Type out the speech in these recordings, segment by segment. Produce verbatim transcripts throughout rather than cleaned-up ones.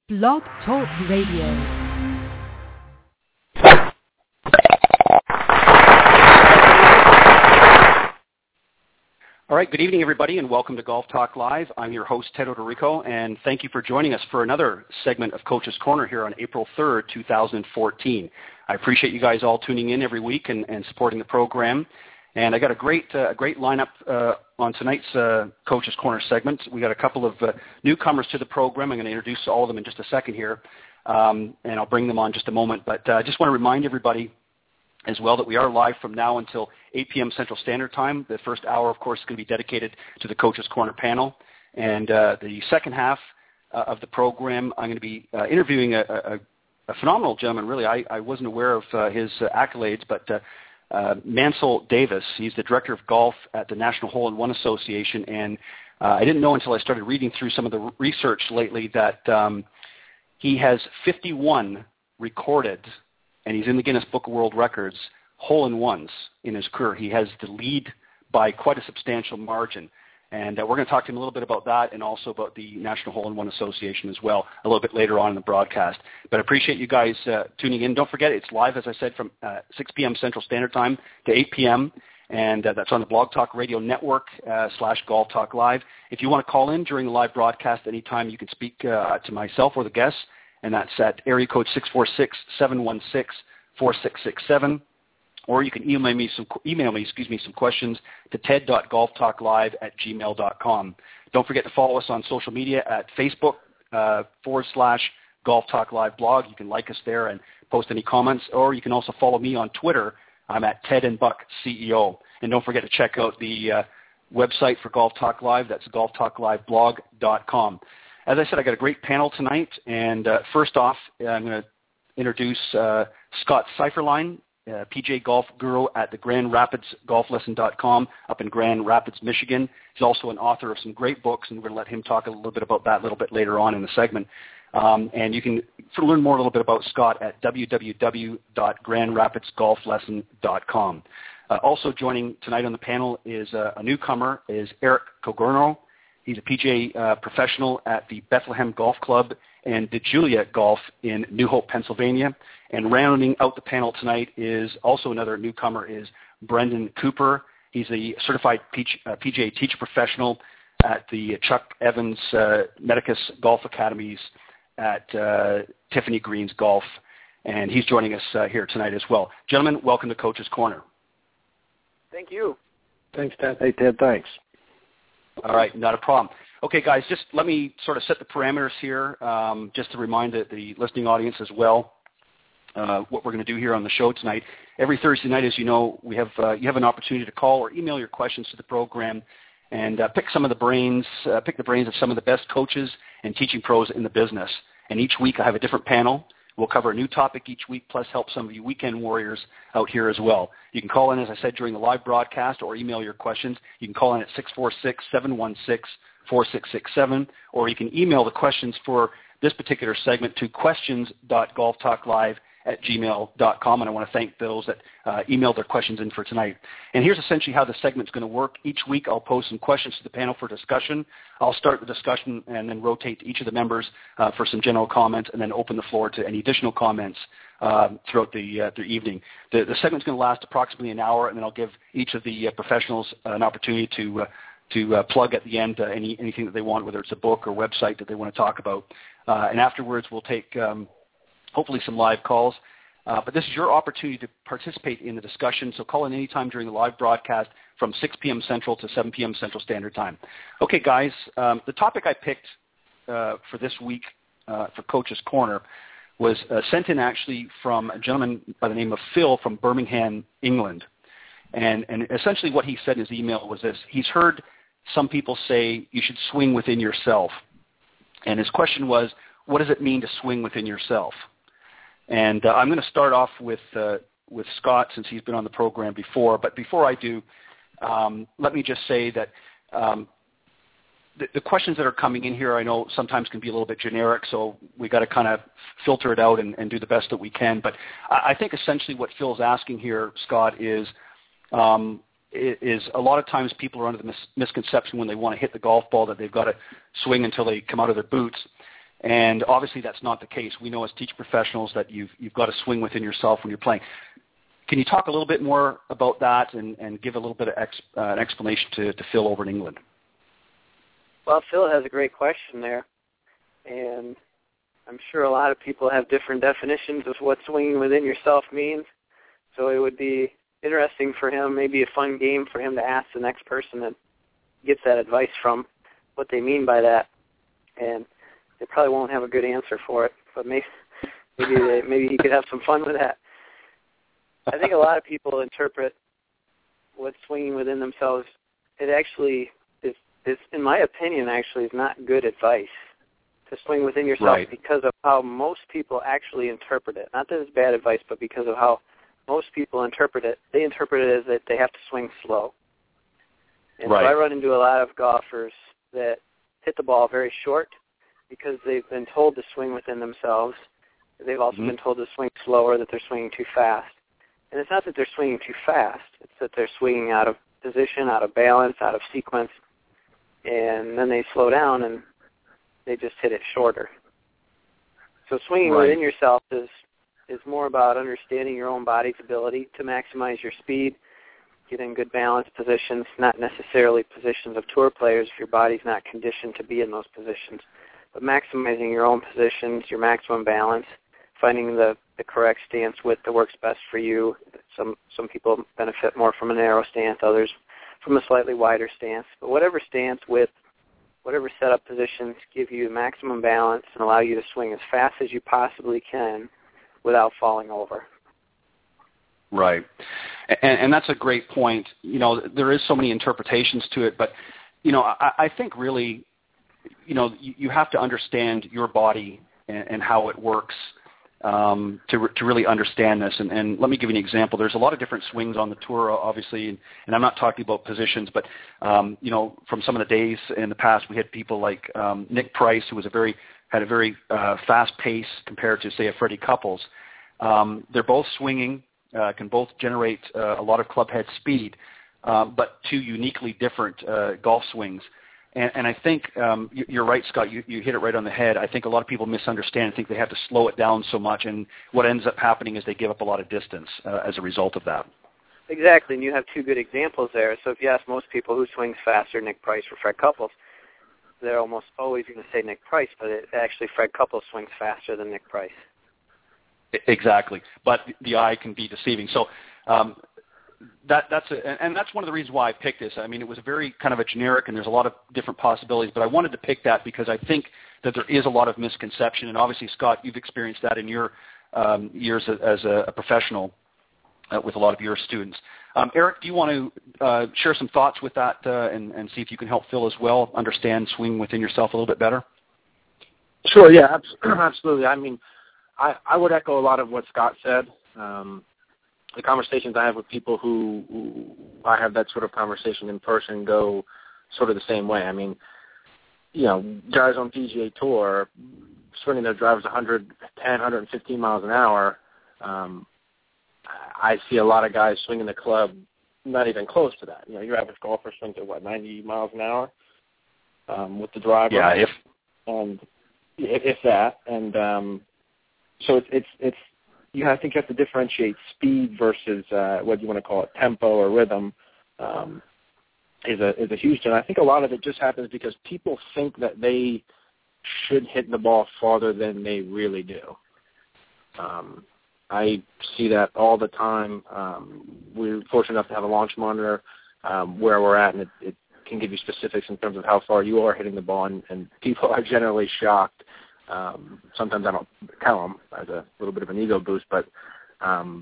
Blog Talk Radio. All right, good evening, everybody, and welcome to Golf Talk Live. I'm your host, Ted Odorico, and thank you for joining us for another segment of Coach's Corner here on April third, two thousand fourteen. I appreciate you guys all tuning in every week and, and supporting the program. And I got a great uh, great lineup uh, on tonight's uh, Coach's Corner segment. We got a couple of uh, newcomers to the program. I'm going to introduce all of them in just a second here, um, and I'll bring them on just a moment. But uh, I just want to remind everybody as well that we are live from now until eight p.m. Central Standard Time. The first hour, of course, is going to be dedicated to the Coach's Corner panel. And uh, the second half uh, of the program, I'm going to be uh, interviewing a, a, a phenomenal gentleman. Really, I, I wasn't aware of uh, his uh, accolades, but uh, uh, Mansell Davis. He's the Director of Golf at the National Hole-in-One Association. And uh, I didn't know until I started reading through some of the research lately that um, he has fifty-one recorded, and he's in the Guinness Book of World Records, hole-in-ones in his career. He has the lead by quite a substantial margin. And uh, we're going to talk to him a little bit about that and also about the National Hole-in-One Association as well a little bit later on in the broadcast. But I appreciate you guys uh, tuning in. Don't forget, it's live, as I said, from uh, six p.m. Central Standard Time to eight p.m., and uh, that's on the Blog Talk Radio Network uh, slash Golf Talk Live. If you want to call in during the live broadcast anytime, you can speak uh, to myself or the guests, and that's at area code six four six, seven one six, four six six seven. Or you can email me some email me, excuse me, some questions to ted dot golf talk live at gmail dot com. Don't forget to follow us on social media at Facebook uh, forward slash Golf Talk Live blog. You can like us there and post any comments, or you can also follow me on Twitter. I'm at Ted and Buck C E O. And don't forget to check out the uh, website for Golf Talk Live. That's golf talk live blog dot com. As I said, I got a great panel tonight, and uh, first off, I'm going to introduce uh, Scott Seiferlein, uh, P G A golf guru at the Grand Rapids Golf Lesson dot com up in Grand Rapids, Michigan. He's also an author of some great books, and we're going to let him talk a little bit about that a little bit later on in the segment. Um, and you can learn more a little bit about Scott at w w w dot grand rapids golf lesson dot com. Uh, also joining tonight on the panel is uh, a newcomer, is Eric Cogurno. He's a P G A uh, professional at the Bethlehem Golf Club and the Julia Golf in New Hope, Pennsylvania. And rounding out the panel tonight is also another newcomer, is Brendan Cooper. He's a certified P G A teacher professional at the Chuck Evans uh, Medicus Golf Academies at uh, Tiffany Greens Golf, and he's joining us uh, here tonight as well. Gentlemen, welcome to Coach's Corner. Thank you. Thanks, Ted. Hey, Ted, thanks. All right, not a problem. Okay, guys, just let me sort of set the parameters here, um, just to remind the, the listening audience as well uh, what we're going to do here on the show tonight. Every Thursday night, as you know, we have uh, you have an opportunity to call or email your questions to the program and uh, pick some of the brains, uh, pick the brains of some of the best coaches and teaching pros in the business. And each week I have a different panel. We'll cover a new topic each week, plus help some of you weekend warriors out here as well. You can call in, as I said, during the live broadcast or email your questions. You can call in at six four six, seven one six, four six six seven, or you can email the questions for this particular segment to questions dot golf talk live at gmail dot com, and I want to thank those that uh, emailed their questions in for tonight. And here's essentially how the segment's going to work. Each week I'll pose some questions to the panel for discussion. I'll start the discussion and then rotate to each of the members uh, for some general comments, and then open the floor to any additional comments uh, throughout the, uh, the evening. The, the segment's going to last approximately an hour, and then I'll give each of the uh, professionals uh, an opportunity to uh, to uh, plug at the end uh, any anything that they want, whether it's a book or website that they want to talk about. Uh, and afterwards we'll take um, hopefully some live calls. Uh, but this is your opportunity to participate in the discussion, so call in any time during the live broadcast from six p.m. Central to seven p.m. Central Standard Time. Okay, guys, um, the topic I picked uh, for this week uh, for Coach's Corner was uh, sent in actually from a gentleman by the name of Phil from Birmingham, England. And, and essentially what he said in his email was this: he's heard some people say you should swing within yourself. And his question was, what does it mean to swing within yourself? And uh, I'm going to start off with uh, with Scott, since he's been on the program before. But before I do, um, let me just say that um, the, the questions that are coming in here, I know sometimes can be a little bit generic, so we got to kind of filter it out and, and do the best that we can. But I, I think essentially what Phil's asking here, Scott, is um, is a lot of times people are under the mis- misconception when they want to hit the golf ball that they've got to swing until they come out of their boots. And obviously that's not the case. We know as teaching professionals that you've, you've got to swing within yourself when you're playing. Can you talk a little bit more about that and, and give a little bit of ex, uh, an explanation to, to Phil over in England? Well, Phil has a great question there, and I'm sure a lot of people have different definitions of what swinging within yourself means, so it would be interesting for him, maybe a fun game for him to ask the next person that gets that advice from what they mean by that, and they probably won't have a good answer for it, but maybe maybe, they, maybe he could have some fun with that. I think a lot of people interpret what swinging within themselves, it actually is, is, in my opinion, actually is not good advice to swing within yourself right. because of how most people actually interpret it. Not that it's bad advice, but because of how most people interpret it. They interpret it as that they have to swing slow. And right. so I run into a lot of golfers that hit the ball very short because they've been told to swing within themselves. They've also mm-hmm. been told to swing slower, that they're swinging too fast. And it's not that they're swinging too fast. It's that they're swinging out of position, out of balance, out of sequence. And then they slow down and they just hit it shorter. So swinging right. within yourself is, is more about understanding your own body's ability to maximize your speed, get in good balance positions, not necessarily positions of tour players if your body's not conditioned to be in those positions, but maximizing your own positions, your maximum balance, finding the, the correct stance width that works best for you. Some some people benefit more from a narrow stance, others from a slightly wider stance. But whatever stance width, whatever setup positions give you maximum balance and allow you to swing as fast as you possibly can without falling over. Right. And, and that's a great point. You know, there is so many interpretations to it, but, you know, I, I think really, you know, you, you have to understand your body and, and how it works um, to to really understand this. And, and let me give you an example. There's a lot of different swings on the tour, obviously, and, and I'm not talking about positions, but, um, you know, from some of the days in the past, we had people like um, Nick Price, who was a very had a very uh, fast pace compared to, say, a Freddie Couples. Um, they're both swinging, uh, can both generate uh, a lot of club head speed, uh, but two uniquely different uh, golf swings. And, and I think um, you're right, Scott. You, you hit it right on the head. I think a lot of people misunderstand and think they have to slow it down so much, and what ends up happening is they give up a lot of distance uh, as a result of that. Exactly, and you have two good examples there. So if you ask most people who swings faster, Nick Price or Fred Couples, they're almost always going to say Nick Price, but it, actually Fred Couples swings faster than Nick Price. Exactly, but the eye can be deceiving. So um, that that's a, and that's one of the reasons why I picked this. I mean, it was a very kind of a generic, and there's a lot of different possibilities, but I wanted to pick that because I think that there is a lot of misconception, and obviously, Scott, you've experienced that in your um, years as a, a professional uh, with a lot of your students. Um, Eric, do you want to uh, share some thoughts with that uh, and, and see if you can help Phil as well understand swing within yourself a little bit better? Sure, yeah, absolutely. I mean, I, I would echo a lot of what Scott said. Um, the conversations I have with people who, who I have that sort of conversation in person go sort of the same way. I mean, you know, guys on P G A Tour swinging their drives one hundred ten, one hundred fifteen miles an hour. Um, I see a lot of guys swinging the club not even close to that. You know, your average golfer swings at, what, ninety miles an hour um, with the driver? Yeah, if and if, if that. And um, so it's, it's, it's, you have, I think you have to differentiate speed versus uh, what you want to call it, tempo or rhythm um, is a is a huge thing. I think a lot of it just happens because people think that they should hit the ball farther than they really do. Um, I see that all the time. Um, we're fortunate enough to have a launch monitor um, where we're at, and it, it can give you specifics in terms of how far you are hitting the ball, and, and people are generally shocked. Um, sometimes I don't tell them as a little bit of an ego boost, but um,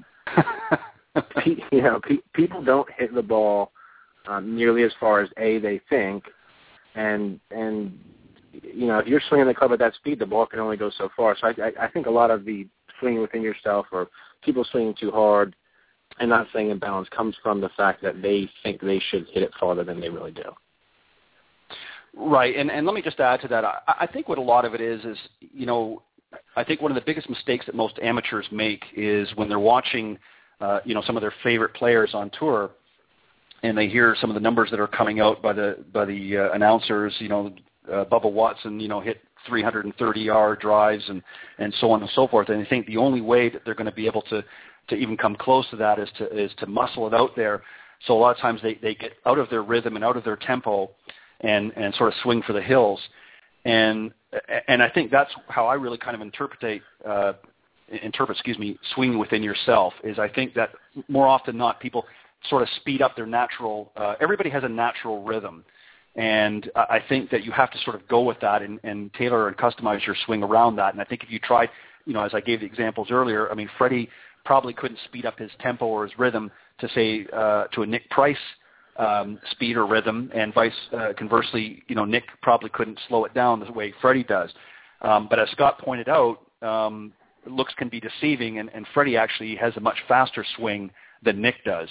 pe- you know, pe- people don't hit the ball um, nearly as far as A, they think, and and you know, if you're swinging the club at that speed, the ball can only go so far. So I, I, I think a lot of the swinging within yourself or people swinging too hard and not staying in balance comes from the fact that they think they should hit it farther than they really do. Right, and, and let me just add to that. I, I think what a lot of it is is, you know, I think one of the biggest mistakes that most amateurs make is when they're watching, uh, you know, some of their favorite players on tour, and they hear some of the numbers that are coming out by the by the uh, announcers. You know, uh, Bubba Watson, you know, hit three hundred thirty yard drives and, and so on and so forth. And I think the only way that they're going to be able to, to even come close to that is to is to muscle it out there. So a lot of times they, they get out of their rhythm and out of their tempo and, and sort of swing for the hills. And and I think that's how I really kind of interpret, uh, interpret, excuse me, swinging within yourself. Is I think that more often than not, people sort of speed up their natural. Uh, everybody has a natural rhythm, and I think that you have to sort of go with that and, and tailor and customize your swing around that. And I think if you tried, you know, as I gave the examples earlier, I mean, Freddie probably couldn't speed up his tempo or his rhythm to say uh, to a Nick Price um, speed or rhythm, and vice uh, conversely, you know, Nick probably couldn't slow it down the way Freddie does. Um, but as Scott pointed out, um, looks can be deceiving, and, and Freddie actually has a much faster swing than Nick does.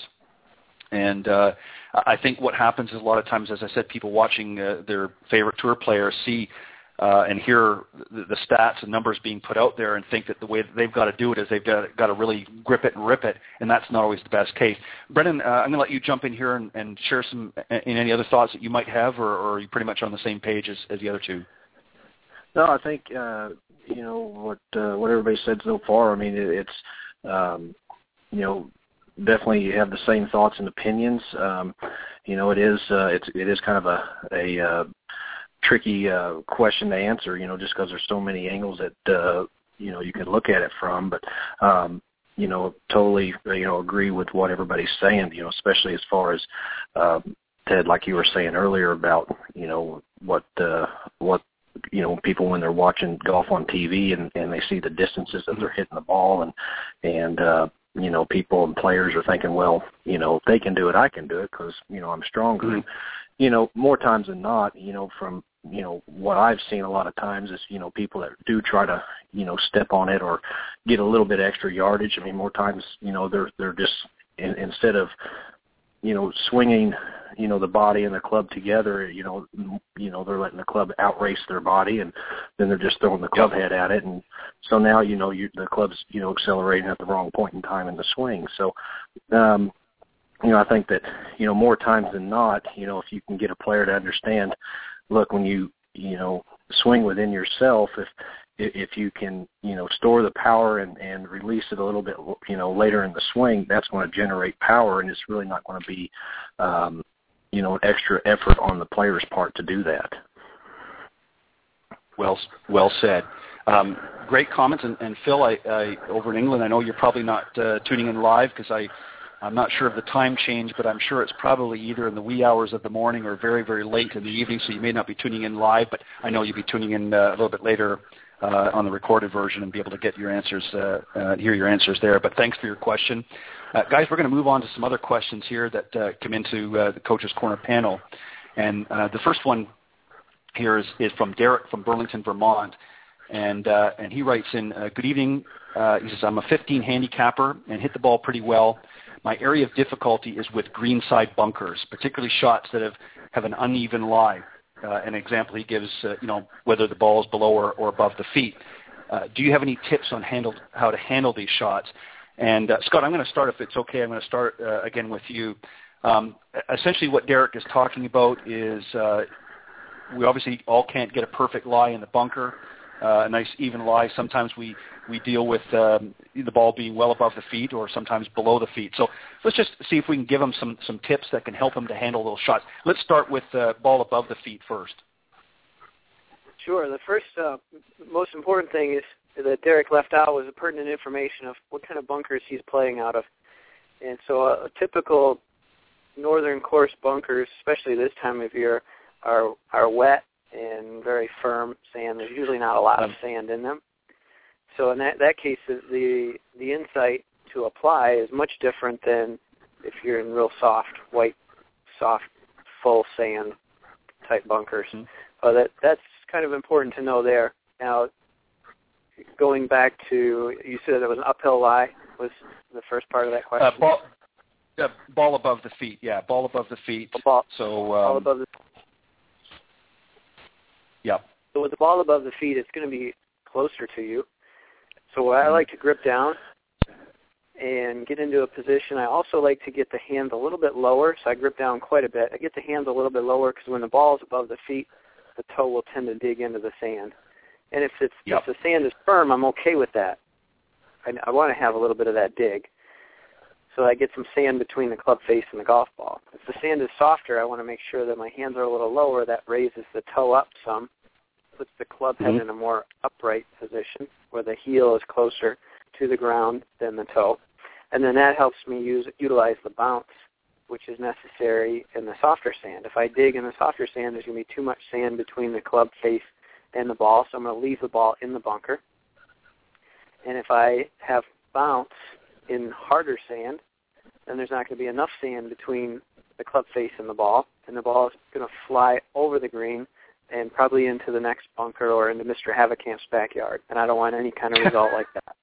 And uh, I think what happens is a lot of times, as I said, people watching uh, their favorite tour players see uh, and hear the, the stats and numbers being put out there and think that the way that they've got to do it is they've got, got to really grip it and rip it, and that's not always the best case. Brendan, uh, I'm going to let you jump in here and, and share some in any other thoughts that you might have, or, or are you pretty much on the same page as, as the other two? No, I think uh, you know what uh, what everybody said so far. I mean, it, it's um, you know. Definitely you have the same thoughts and opinions. Um, you know, it is uh, it's it is kind of a a uh, tricky uh, question to answer. You know, just because there's so many angles that uh, you know you can look at it from. But um, you know, totally you know agree with what everybody's saying. You know, especially as far as um, Ted, like you were saying earlier about you know what uh, what. you know, people when they're watching golf on T V and, and they see the distances that they're hitting the ball and, and, uh, you know, people and players are thinking, well, you know, if they can do it, I can do it because, you know, I'm stronger. Mm-hmm. And, you know, more times than not, you know, from, you know, what I've seen a lot of times is, you know, people that do try to, you know, step on it or get a little bit extra yardage. I mean, more times, you know, they're, they're just, in, instead of, you know, swinging, you know, the body and the club together, you know, you know, they're letting the club outrace their body, and then they're just throwing the club head at it. And so now, you know, you, the club's, you know, accelerating at the wrong point in time in the swing. So, um, you know, I think that, you know, more times than not, you know, if you can get a player to understand, look, when you, you know, swing within yourself, if, if you can, you know, store the power and, and release it a little bit, you know, later in the swing, that's going to generate power, and it's really not going to be, um, you know, extra effort on the player's part to do that. Well, well said. Um, great comments. And, and Phil, I, I, over in England, I know you're probably not uh, tuning in live because I, I'm not sure of the time change, but I'm sure it's probably either in the wee hours of the morning or very, very late in the evening, so you may not be tuning in live, but I know you'll be tuning in uh, a little bit later uh, on the recorded version and be able to get your answers, uh, uh, hear your answers there. But thanks for your question. Uh, guys, we're going to move on to some other questions here that uh, come into uh, the Coach's Corner panel. And uh, the first one here is, is from Derek from Burlington, Vermont. And uh, and he writes in, uh, good evening. Uh, he says, I'm a fifteen handicapper and hit the ball pretty well. My area of difficulty is with greenside bunkers, particularly shots that have, have an uneven lie. Uh, an example he gives, uh, you know, whether the ball is below or, or above the feet. Uh, do you have any tips on handle, how to handle these shots? And, uh, Scott, I'm going to start, if it's okay, I'm going to start uh, again with you. Um, essentially what Derek is talking about is uh, we obviously all can't get a perfect lie in the bunker, uh, a nice even lie. Sometimes we, we deal with um, the ball being well above the feet or sometimes below the feet. So let's just see if we can give him some, some tips that can help him to handle those shots. Let's start with uh, ball above the feet first. Sure. The first uh, most important thing is that Derek left out was the pertinent information of what kind of bunkers he's playing out of. And so a, a typical northern course bunkers, especially this time of year, are are wet and very firm sand. There's usually not a lot of sand in them. So in that, that case, the the insight to apply is much different than if you're in real soft, white, soft, full sand type bunkers. Mm-hmm. Uh, that that's kind of important to know there. Now, going back to, you said it was an uphill lie, was the first part of that question? Uh, ball, uh, ball above the feet, yeah, ball above the feet. Ball, so, um, ball above the yeah. So with the ball above the feet, it's going to be closer to you. So I like to grip down and get into a position. I also like to get the hands a little bit lower, so I grip down quite a bit. I get the hands a little bit lower because when the ball is above the feet, the toe will tend to dig into the sand. And if it's yep. if the sand is firm, I'm okay with that. I, I want to have a little bit of that dig, so I get some sand between the club face and the golf ball. If the sand is softer, I want to make sure that my hands are a little lower. That raises the toe up some, puts the club head mm-hmm. in a more upright position where the heel is closer to the ground than the toe. And then that helps me use utilize the bounce, which is necessary in the softer sand. If I dig in the softer sand, there's going to be too much sand between the club face and the ball, so I'm going to leave the ball in the bunker. And if I have bounce in harder sand, then there's not going to be enough sand between the club face and the ball, and the ball is going to fly over the green and probably into the next bunker or into Mister Havocamp's backyard. And I don't want any kind of result like that.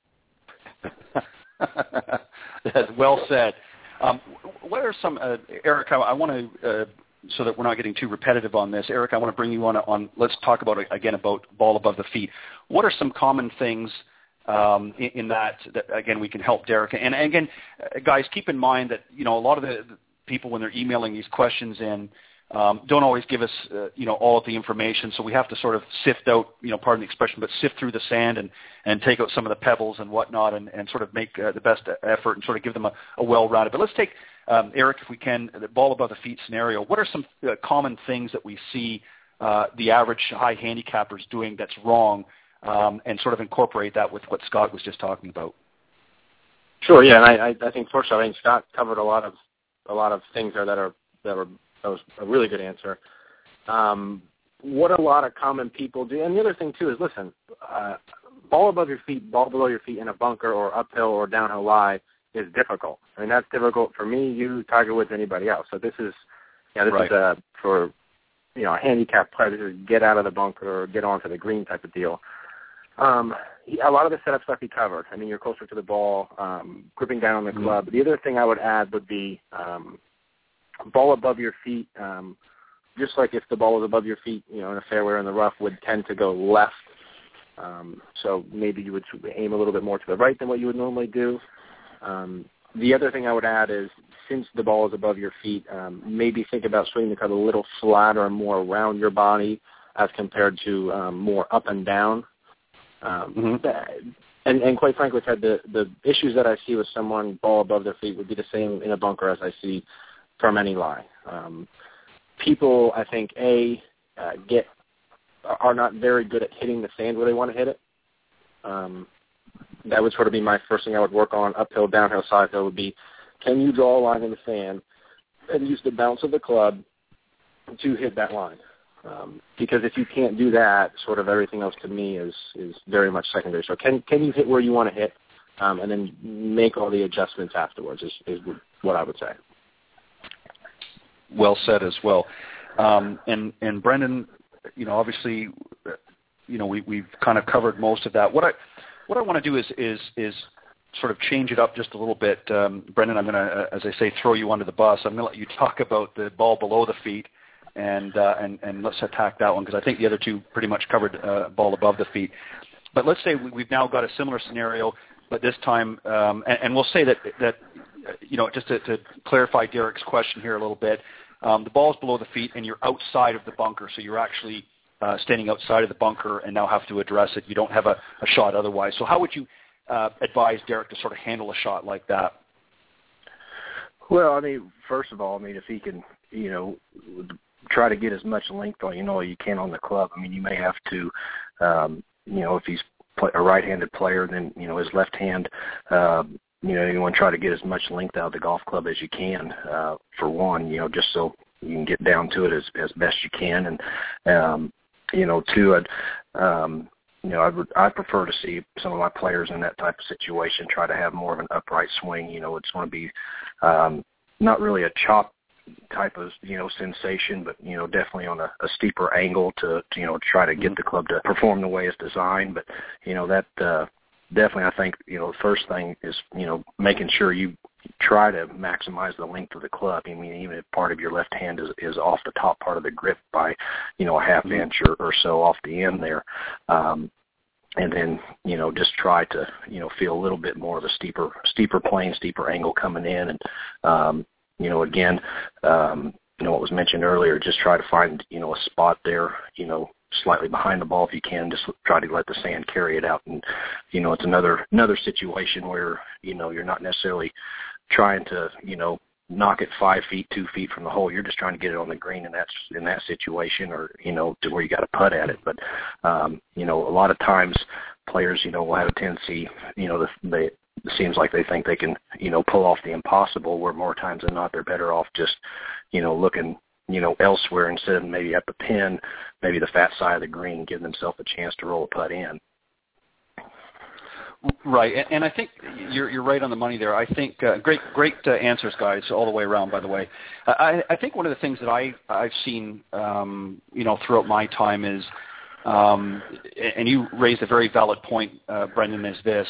That's well said. Um, what are some, uh, Eric, I, I want to, uh, so that we're not getting too repetitive on this, Eric, I want to bring you on, on let's talk about, again, about ball above the feet. What are some common things um, in, in that, that, again, we can help Derek? And, and again, guys, keep in mind that, you know, a lot of the, the people, when they're emailing these questions in, Um, don't always give us, uh, you know, all of the information. So we have to sort of sift out, you know, pardon the expression, but sift through the sand and, and take out some of the pebbles and whatnot and, and sort of make uh, the best effort and sort of give them a, a well-rounded. But let's take, um, Eric, if we can, the ball above the feet scenario. What are some uh, common things that we see uh, the average high handicappers doing that's wrong, um, and sort of incorporate that with what Scott was just talking about? Sure, yeah, and I, I think first, I think Scott covered a lot of a lot of things there that are that are that was a really good answer. Um, what a lot of common people do, and the other thing too is, listen, uh, ball above your feet, ball below your feet in a bunker or uphill or downhill lie is difficult. I mean, that's difficult for me, you, Tiger Woods, anybody else. So this is, yeah, this right. is uh, for you know a handicap player. This is get out of the bunker or get onto the green type of deal. Um, a lot of the setup stuff he covered. I mean, you're closer to the ball, um, gripping down on the club. Mm-hmm. The other thing I would add would be um, ball above your feet. Um, just like if the ball was above your feet, you know, in a fairway or in the rough, would tend to go left. Um, so maybe you would aim a little bit more to the right than what you would normally do. Um, the other thing I would add is, since the ball is above your feet, um, maybe think about swinging the club a little flatter and more around your body as compared to um, more up and down. Um, mm-hmm. and, and quite frankly, Ted, the, the issues that I see with someone ball above their feet would be the same in a bunker as I see from any lie. Um, people, I think, A, uh, get are not very good at hitting the sand where they want to hit it. Um, that would sort of be my first thing I would work on, uphill, downhill, side hill, would be, can you draw a line in the sand and use the bounce of the club to hit that line? Um, because if you can't do that, sort of everything else to me is, is very much secondary. So can can you hit where you want to hit, um, and then make all the adjustments afterwards is, is what I would say. Well said as well. Um, and, and Brendan, you know, obviously, you know, we, we've kind of covered most of that. What I what I want to do is is is sort of change it up just a little bit. Um, Brendan, I'm going to, as I say, throw you under the bus. I'm going to let you talk about the ball below the feet, and uh, and, and let's attack that one, because I think the other two pretty much covered uh, ball above the feet. But let's say we've now got a similar scenario, but this time, um, and, and we'll say that, that you know, just to, to clarify Derek's question here a little bit, um, the ball's below the feet and you're outside of the bunker, so you're actually uh, standing outside of the bunker and now have to address it. You don't have a, a shot otherwise. So how would you uh, advise Derek to sort of handle a shot like that? Well, I mean, first of all, I mean, if he can, you know, try to get as much length on, you know, you can on the club. I mean, you may have to, um, you know, if he's a right-handed player, then, you know, his left hand, uh, you know, you want to try to get as much length out of the golf club as you can, uh, for one, you know, just so you can get down to it as, as best you can. And, um, you know, two, I'd, um, you know, I would, I prefer to see some of my players in that type of situation try to have more of an upright swing. You know, it's going to be um, not really a chop type of, you know, sensation, but, you know, definitely on a, a steeper angle to, to, you know, try to get the club to perform the way it's designed. But, you know, that uh, definitely, I think, you know, the first thing is, you know, making sure you try to maximize the length of the club. I mean, even if part of your left hand is, is off the top part of the grip by, you know, a half mm-hmm. inch or, or so off the end there. Um, and then, you know, just try to, you know, feel a little bit more of a steeper, steeper plane, steeper angle coming in. And, um, you know, again, um, you know, what was mentioned earlier, just try to find, you know, a spot there, you know, slightly behind the ball if you can. Just try to let the sand carry it out. And, you know, it's another another situation where, you know, you're not necessarily trying to, you know, knock it five feet, two feet from the hole. You're just trying to get it on the green in that in that situation, or, you know, to where you got to putt at it. But, um, you know, a lot of times players, you know, will have a tendency, you know, they, it seems like they think they can, you know, pull off the impossible, where more times than not they're better off just, you know, looking, you know, elsewhere instead of maybe at the pin, maybe the fat side of the green, give themselves a chance to roll a putt in. Right, and, and I think you're you're right on the money there. I think uh, great great uh, answers, guys, all the way around. By the way, I, I think one of the things that I I've seen, um, you know, throughout my time is, um, and you raised a very valid point, uh, Brendan, is this.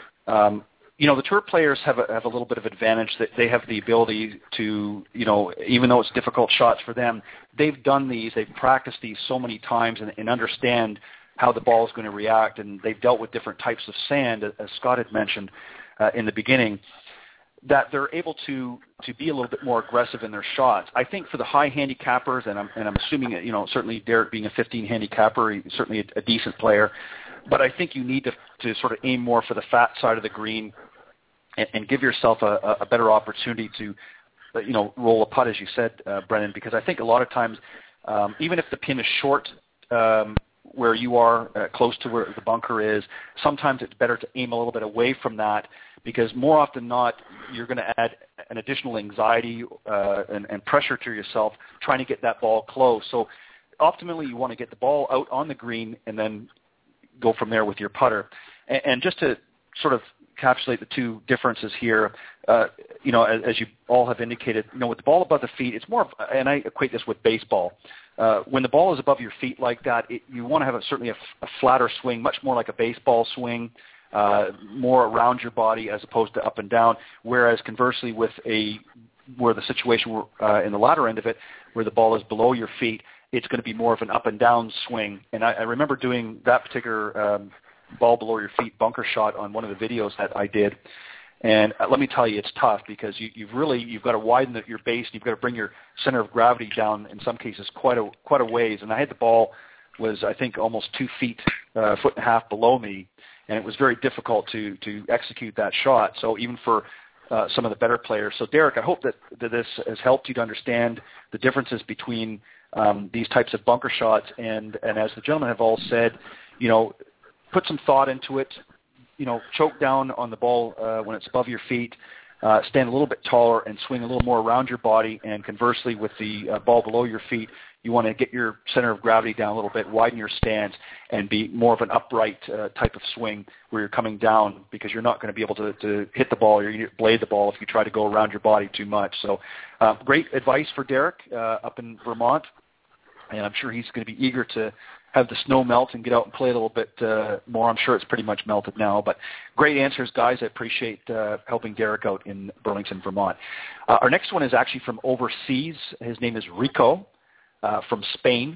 Um, you know, the tour players have a, have a little bit of advantage that they have the ability to, you know, even though it's difficult shots for them, they've done these, they've practiced these so many times and, and understand how the ball is going to react, and they've dealt with different types of sand, as Scott had mentioned uh, in the beginning, that they're able to to be a little bit more aggressive in their shots. I think for the high handicappers, and I'm and I'm assuming, you know, certainly Derek being a fifteen handicapper, he's certainly a, a decent player, but I think you need to to sort of aim more for the fat side of the green and, and give yourself a, a better opportunity to, you know, roll a putt, as you said, uh, Brennan, because I think a lot of times, um, even if the pin is short, um, where you are uh, close to where the bunker is, sometimes it's better to aim a little bit away from that, because more often than not, you're going to add an additional anxiety uh, and, and pressure to yourself trying to get that ball close. So optimally, you want to get the ball out on the green and then go from there with your putter. And, and just to sort of encapsulate the two differences here, uh, you know, as, as you all have indicated, you know, with the ball above the feet, it's more of, and I equate this with baseball. Uh, when the ball is above your feet like that, it, you want to have a, certainly a, a flatter swing, much more like a baseball swing, uh, more around your body as opposed to up and down. Whereas conversely, with a where the situation uh, in the latter end of it, where the ball is below your feet, it's going to be more of an up and down swing. And I, I remember doing that particular um, ball below your feet bunker shot on one of the videos that I did. And uh, let me tell you, it's tough because you, you've really you've got to widen the, your base, and you've got to bring your center of gravity down in some cases quite a quite a ways. And I had the ball was I think almost two feet, uh, foot and a half below me, and it was very difficult to to execute that shot. So even for uh, some of the better players. So Derek, I hope that, that this has helped you to understand the differences between um, these types of bunker shots. And and as the gentlemen have all said, you know, put some thought into it. You know, choke down on the ball uh, when it's above your feet, uh, stand a little bit taller and swing a little more around your body. And conversely, with the uh, ball below your feet, you want to get your center of gravity down a little bit, widen your stance, and be more of an upright uh, type of swing where you're coming down, because you're not going to be able to, to hit the ball or you blade the ball if you try to go around your body too much. So uh, great advice for Derek uh, up in Vermont, and I'm sure he's going to be eager to have the snow melt and get out and play a little bit uh, more. I'm sure it's pretty much melted now. But great answers, guys. I appreciate uh, helping Derek out in Burlington, Vermont. Uh, our next one is actually from overseas. His name is Rico uh, from Spain.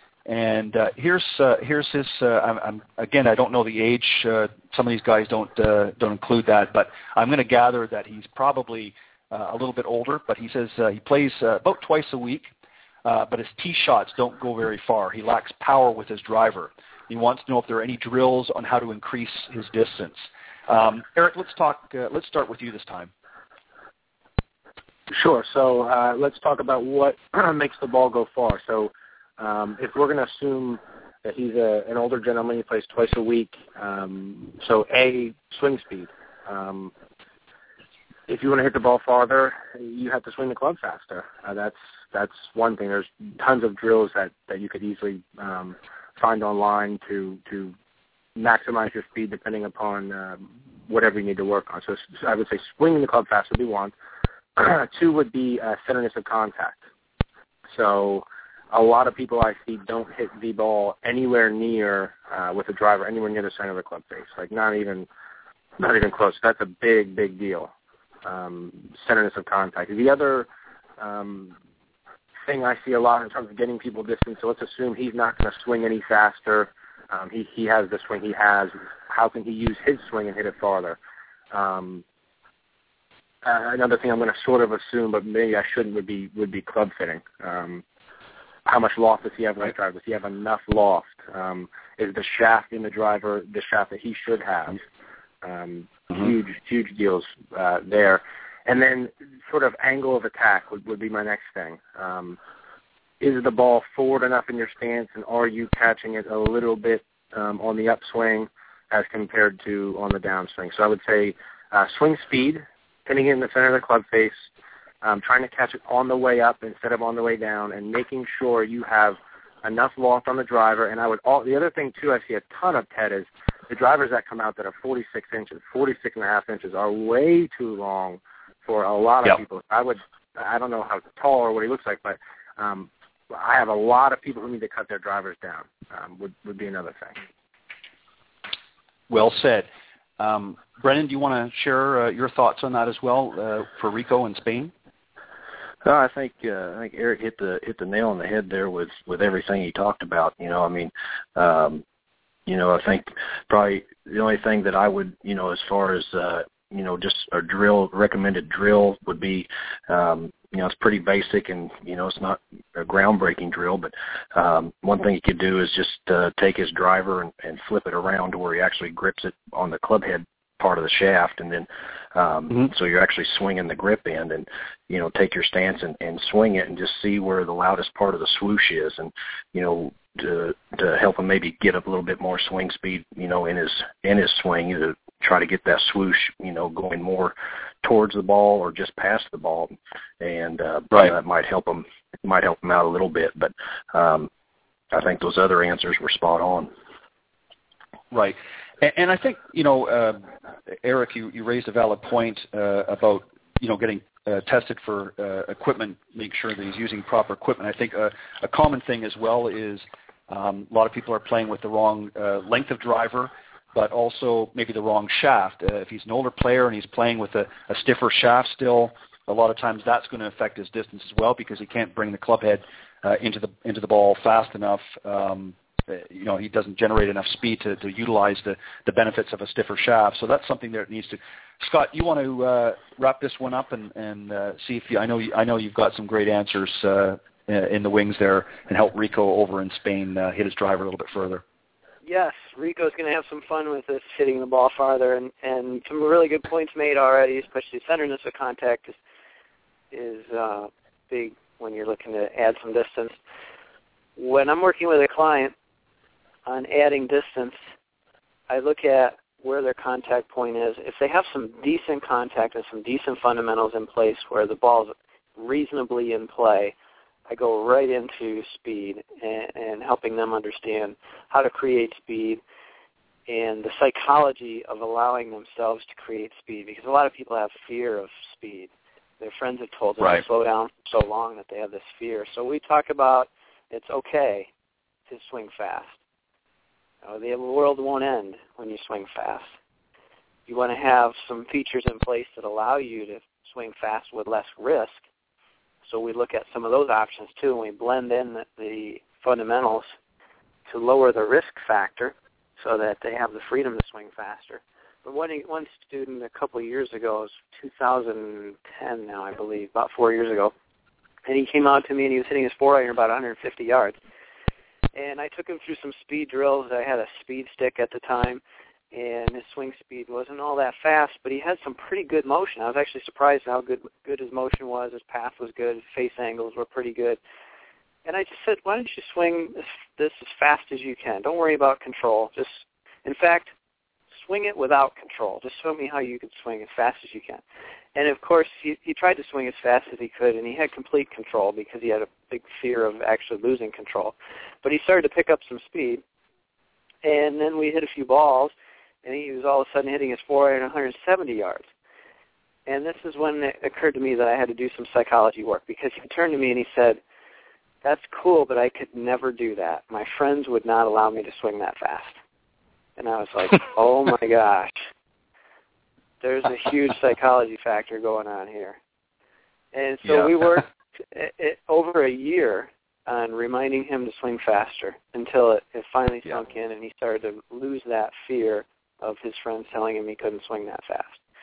And uh, here's uh, here's his. Uh, I'm, I'm, again, I don't know the age. Uh, some of these guys don't uh, don't include that, but I'm going to gather that he's probably uh, a little bit older. But he says uh, he plays uh, about twice a week. Uh, but his tee shots don't go very far. He lacks power with his driver. He wants to know if there are any drills on how to increase his distance. Um, Eric, let's talk. Uh, let's start with you this time. Sure. So uh, let's talk about what makes the ball go far. So um, if we're going to assume that he's a, an older gentleman, he plays twice a week. Um, so A, swing speed. Um, if you want to hit the ball farther, you have to swing the club faster. Uh, that's that's one thing. There's tons of drills that, that you could easily um, find online to to maximize your speed depending upon uh, whatever you need to work on. So, so I would say swinging the club fast would be one. Two would be uh, centerness of contact. So a lot of people I see don't hit the ball anywhere near uh, with the driver, anywhere near the center of the club face, like not even not even close. That's a big, big deal. Um, centerness of contact. The other um, thing I see a lot in terms of getting people distance, so let's assume he's not going to swing any faster. Um, he, he has the swing he has. How can he use his swing and hit it farther? Um, uh, another thing I'm going to sort of assume, but maybe I shouldn't, would be would be club fitting. Um, how much loft does he have when he drives? Does he have enough loft? Um, is the shaft in the driver the shaft that he should have? Um, mm-hmm. Huge, huge deals uh, there. And then sort of angle of attack would, would be my next thing. Um, is the ball forward enough in your stance, and are you catching it a little bit um, on the upswing as compared to on the downswing? So I would say uh, swing speed, hitting it in the center of the club face, um, trying to catch it on the way up instead of on the way down, and making sure you have enough loft on the driver. And I would all, the other thing, too, I see a ton of, Ted, is the drivers that come out that are forty-six inches, forty-six and a half inches are way too long for a lot of yep. people. I would, I don't know how tall or what he looks like, but um, I have a lot of people who need to cut their drivers down, um, would, would be another thing. Well said. Um, Brendan, do you want to share uh, your thoughts on that as well uh, for Rico in Spain? No, I think uh, I think Eric hit the hit the nail on the head there with, with everything he talked about. You know, I mean, um, you know, I think probably the only thing that I would, you know, as far as uh, you know, just a drill, recommended drill would be, um, you know, it's pretty basic and, you know, it's not a groundbreaking drill, but um, one thing he could do is just uh, take his driver and, and flip it around to where he actually grips it on the club head part of the shaft, and then um, mm-hmm. so you're actually swinging the grip end, and, you know, take your stance and, and swing it and just see where the loudest part of the swoosh is, and, you know, to to help him maybe get up a little bit more swing speed, you know, in his in his swing, to try to get that swoosh, you know, going more towards the ball or just past the ball, and uh, right. that might help him might help him out a little bit. But um, I think those other answers were spot on. Right, and, and I think, you know, uh, Eric, you, you raised a valid point uh, about, you know, getting uh, tested for uh, equipment, make sure that he's using proper equipment. I think uh, a common thing as well is um, a lot of people are playing with the wrong uh, length of driver, but also maybe the wrong shaft. Uh, if he's an older player and he's playing with a, a stiffer shaft still, a lot of times that's going to affect his distance as well, because he can't bring the club head uh, into the into the ball fast enough. Um, you know, he doesn't generate enough speed to, to utilize the, the benefits of a stiffer shaft. So that's something that needs to. Scott, you want to uh, wrap this one up and, and uh, see if you. I know you, I know you've got some great answers uh, in the wings there, and help Rico over in Spain uh, hit his driver a little bit further. Yes, Rico's going to have some fun with this, hitting the ball farther, and, and some really good points made already, especially centerness of contact is, is uh, big when you're looking to add some distance. When I'm working with a client on adding distance, I look at where their contact point is. If they have some decent contact and some decent fundamentals in place where the ball's reasonably in play, I go right into speed and, and helping them understand how to create speed and the psychology of allowing themselves to create speed, because a lot of people have fear of speed. Their friends have told them right. to slow down so long that they have this fear. So we talk about it's okay to swing fast. Uh, the world won't end when you swing fast. You want to have some features in place that allow you to swing fast with less risk. So we look at some of those options too, and we blend in the, the fundamentals to lower the risk factor so that they have the freedom to swing faster. But one, one student a couple of years ago, it was two thousand ten now, I believe, about four years ago, and he came out to me and he was hitting his four iron about one hundred fifty yards. And I took him through some speed drills. I had a speed stick at the time, and his swing speed wasn't all that fast, but he had some pretty good motion. I was actually surprised how good good his motion was. His path was good. His face angles were pretty good. And I just said, why don't you swing this, this as fast as you can? Don't worry about control. Just, in fact, swing it without control. Just show me how you can swing as fast as you can. And, of course, he, he tried to swing as fast as he could, and he had complete control because he had a big fear of actually losing control. But he started to pick up some speed, and then we hit a few balls, and he was all of a sudden hitting his four iron one hundred seventy yards. And this is when it occurred to me that I had to do some psychology work, because he turned to me and he said, that's cool, but I could never do that. My friends would not allow me to swing that fast. And I was like, oh, my gosh. There's a huge psychology factor going on here. And so yeah. we worked it, it, over a year on reminding him to swing faster until it, it finally yeah. sunk in and he started to lose that fear of his friends telling him he couldn't swing that fast.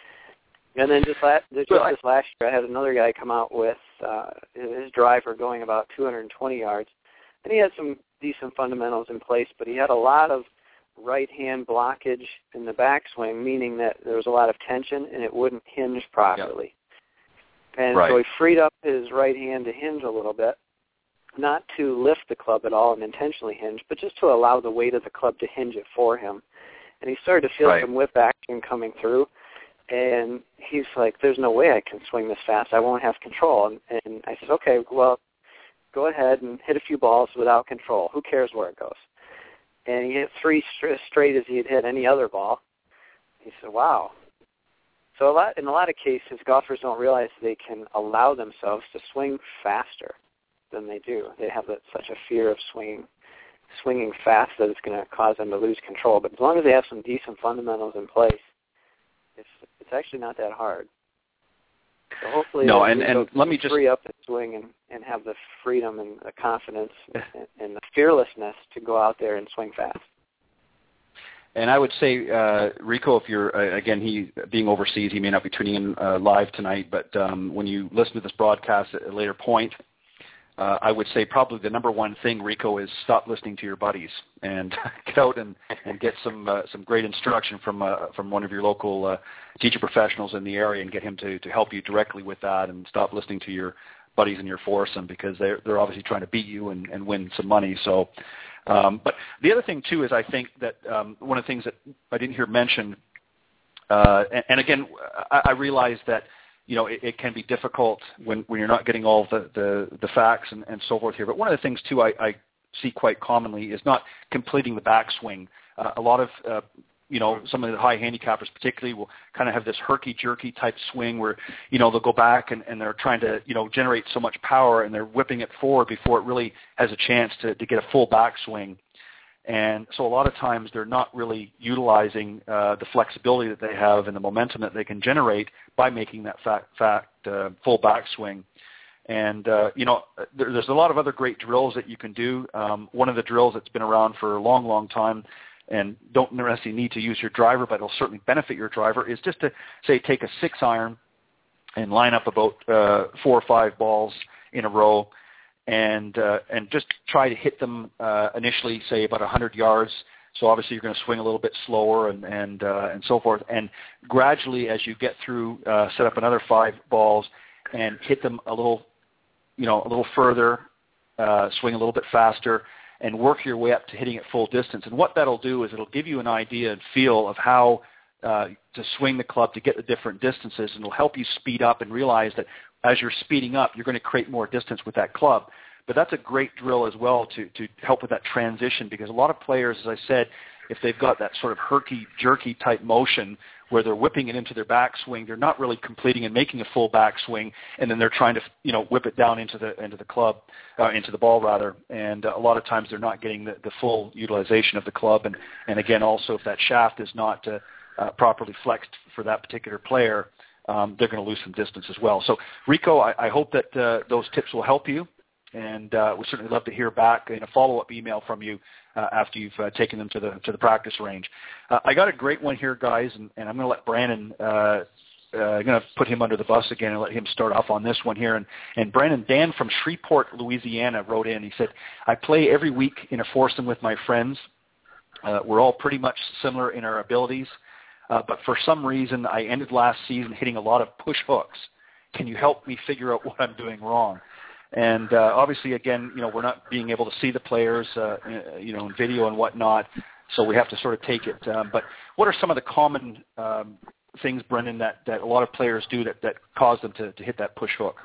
And then just, last, just well, this last year, I had another guy come out with uh, his driver going about two hundred twenty yards, and he had some decent fundamentals in place, but he had a lot of right-hand blockage in the backswing, meaning that there was a lot of tension and it wouldn't hinge properly. Yep. And right. so he freed up his right hand to hinge a little bit, not to lift the club at all and intentionally hinge, but just to allow the weight of the club to hinge it for him. And he started to feel right. some whip action coming through, and he's like, there's no way I can swing this fast. I won't have control. And, and I said, okay, well, go ahead and hit a few balls without control. Who cares where it goes? And he hit three straight as he had hit any other ball. He said, wow. So a lot, in a lot of cases, golfers don't realize they can allow themselves to swing faster than they do. They have that, such a fear of swinging, swinging fast that it's going to cause them to lose control. But as long as they have some decent fundamentals in place, it's it's actually not that hard. So hopefully no, and, and let me just free up and swing and, and have the freedom and the confidence and, and the fearlessness to go out there and swing fast. And I would say, uh, Rico, if you're, uh, again, he being overseas, he may not be tuning in uh, live tonight, but um, when you listen to this broadcast at a later point, uh, I would say probably the number one thing, Rico, is stop listening to your buddies and get out and, and get some uh, some great instruction from uh, from one of your local uh, teacher professionals in the area and get him to, to help you directly with that, and stop listening to your buddies in your foursome, because they're, they're obviously trying to beat you and, and win some money. So, um, but the other thing, too, is I think that um, one of the things that I didn't hear mentioned, uh, and, and again, I, I realize that, you know, it, it can be difficult when, when you're not getting all the, the, the facts and, and so forth here. But one of the things, too, I, I see quite commonly is not completing the backswing. Uh, a lot of, uh, you know, some of the high handicappers particularly will kind of have this herky-jerky type swing where, you know, they'll go back and, and they're trying to, you know, generate so much power and they're whipping it forward before it really has a chance to, to get a full backswing. And so a lot of times they're not really utilizing uh, the flexibility that they have and the momentum that they can generate by making that fact, fact uh, full backswing. And, uh, you know, there, there's a lot of other great drills that you can do. Um, one of the drills that's been around for a long, long time and don't necessarily need to use your driver, but it'll certainly benefit your driver, is just to, say, take a six iron and line up about uh, four or five balls in a row and uh, and just try to hit them uh, initially, say, about one hundred yards. So obviously you're going to swing a little bit slower and and, uh, and so forth. And gradually, as you get through, uh, set up another five balls and hit them a little, you know, a little further, uh, swing a little bit faster, and work your way up to hitting at full distance. And what that'll do is it'll give you an idea and feel of how uh, to swing the club to get the different distances, and it'll help you speed up and realize that as you're speeding up, you're going to create more distance with that club. But that's a great drill as well to, to help with that transition, because a lot of players, as I said, if they've got that sort of herky-jerky type motion where they're whipping it into their backswing, they're not really completing and making a full backswing, and then they're trying to, you know, whip it down into the into the club, uh, into the ball rather. And uh, a lot of times they're not getting the, the full utilization of the club. And, and again, also if that shaft is not uh, uh, properly flexed for that particular player, um, they're going to lose some distance as well. So, Rico, I, I hope that uh, those tips will help you. And uh, we'd certainly love to hear back in a follow-up email from you uh, after you've uh, taken them to the to the practice range. Uh, I got a great one here, guys, and, and I'm going to let Brandon, uh, uh, I'm going to put him under the bus again and let him start off on this one here. And, and Brandon, Dan from Shreveport, Louisiana, wrote in. He said, I play every week in a foursome with my friends. Uh, we're all pretty much similar in our abilities, uh, but for some reason I ended last season hitting a lot of push hooks. Can you help me figure out what I'm doing wrong? And uh, obviously, again, you know, we're not being able to see the players, uh, you know, in video and whatnot, so we have to sort of take it. Um, but what are some of the common um, things, Brendan, that, that a lot of players do that, that cause them to, to hit that push hook?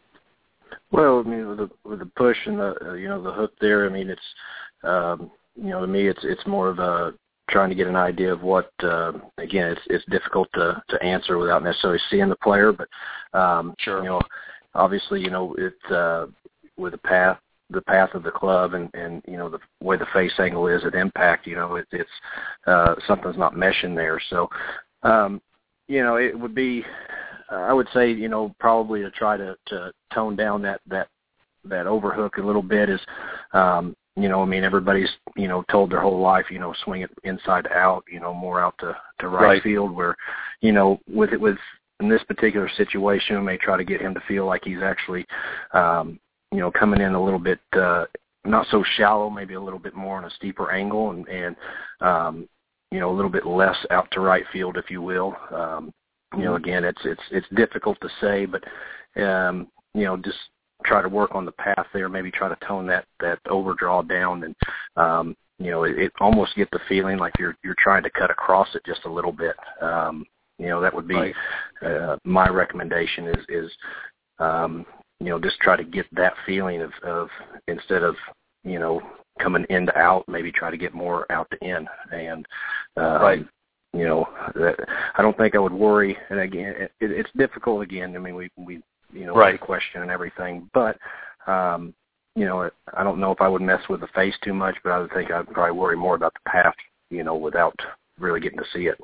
Well, I mean, with the, with the push and the uh, you know the hook there, I mean, it's um, you know, to me, it's it's more of a trying to get an idea of what. Uh, again, it's it's difficult to to answer without necessarily seeing the player, but um, sure, you know. Obviously, you know, it's uh, with the path, the path of the club, and, and you know the way the face angle is at impact. You know, it, it's uh, something's not meshing there. So, um, you know, it would be, uh, I would say, you know, probably to try to, to tone down that that that overhook a little bit is, um, you know, I mean, everybody's you know told their whole life, you know, swing it inside to out, you know, more out to, to right, right field, where, you know, with it with in this particular situation, we may try to get him to feel like he's actually, um, you know, coming in a little bit uh, not so shallow, maybe a little bit more on a steeper angle, and, and um, you know, a little bit less out to right field, if you will. Um, you know, again, it's it's it's difficult to say, but um, you know, just try to work on the path there. Maybe try to tone that that overdraw down, and um, you know, it, it almost get the feeling like you're you're trying to cut across it just a little bit. Um, you know, that would be right. uh, my recommendation is is um, you know, just try to get that feeling of, of instead of, you know, coming in to out, maybe try to get more out to in. And, um, right. you know, that, I don't think I would worry. And again, it, it's difficult again. I mean, we, we you know, right. question and everything, but, um, you know, I don't know if I would mess with the face too much, but I would think I'd probably worry more about the path, you know, without really getting to see it.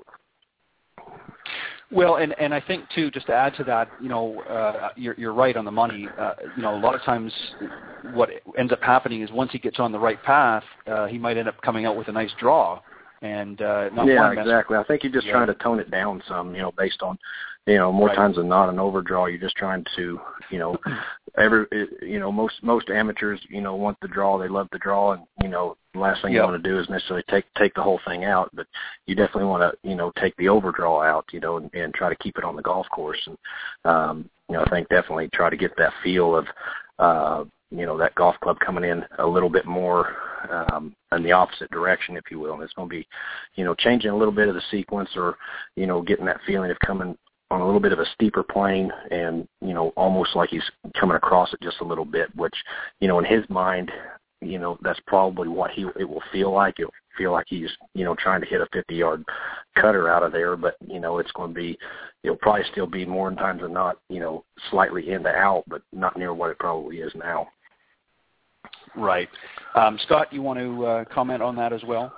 Well, and, and I think, too, just to add to that, you know, uh, you're, you're right on the money. Uh, you know, a lot of times what ends up happening is once he gets on the right path, uh, he might end up coming out with a nice draw. And uh, not Yeah, one exactly. I think you're just yeah. trying to tone it down some, you know, based on, you know, more right. times than not an overdraw. You're just trying to, you know, every, you know, most most amateurs, you know, want the draw. They love the draw, and you know, the last thing yep. you want to do is necessarily take take the whole thing out. But you definitely want to, you know, take the overdraw out, you know, and, and try to keep it on the golf course. And um, you know, I think definitely try to get that feel of, uh, you know, that golf club coming in a little bit more um, in the opposite direction, if you will. And it's going to be, you know, changing a little bit of the sequence, or, you know, getting that feeling of coming on a little bit of a steeper plane, and, you know, almost like he's coming across it just a little bit, which, you know, in his mind, you know, that's probably what he it will feel like. It'll feel like he's, you know, trying to hit a fifty-yard cutter out of there, but, you know, it's going to be, it'll probably still be more times than not, you know, slightly in to out, but not near what it probably is now. Right. Um, Scott, you want to uh, comment on that as well?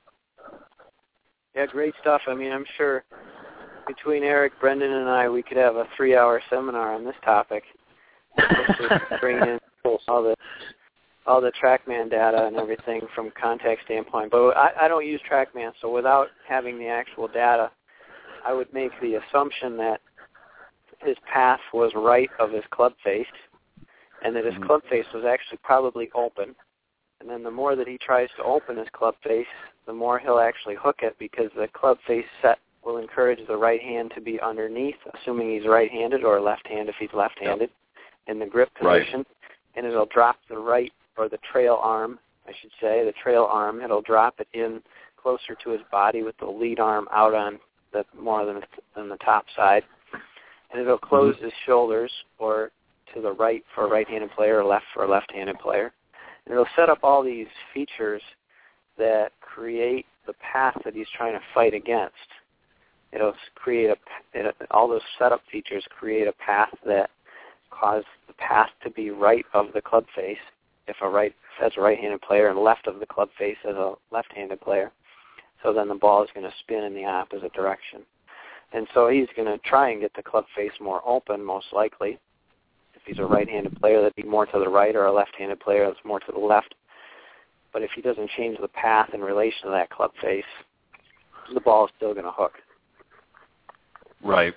Yeah, great stuff. I mean, I'm sure between Eric, Brendan, and I, we could have a three-hour seminar on this topic. Bring in all the all the TrackMan data and everything from context standpoint. But I, I don't use TrackMan, so without having the actual data, I would make the assumption that his path was right of his club face, and that his mm-hmm. club face was actually probably open. And then the more that he tries to open his club face, the more he'll actually hook it, because the club face set will encourage the right hand to be underneath, assuming he's right-handed, or left hand if he's left-handed, yep. in the grip position. Right. And it'll drop the right, or the trail arm, I should say, the trail arm, it'll drop it in closer to his body with the lead arm out on the more than, than the top side. And it'll close mm-hmm. his shoulders, or to the right for a right-handed player, or left for a left-handed player. And it'll set up all these features that create the path that he's trying to fight against. It'll create a, it, all those setup features create a path that cause the path to be right of the club face, if a right as a right-handed player, and left of the club face as a left-handed player. So then the ball is going to spin in the opposite direction. And so he's going to try and get the club face more open, most likely. If he's a right-handed player, that'd be more to the right, or a left-handed player, that's more to the left. But if he doesn't change the path in relation to that club face, the ball is still going to hook. Right.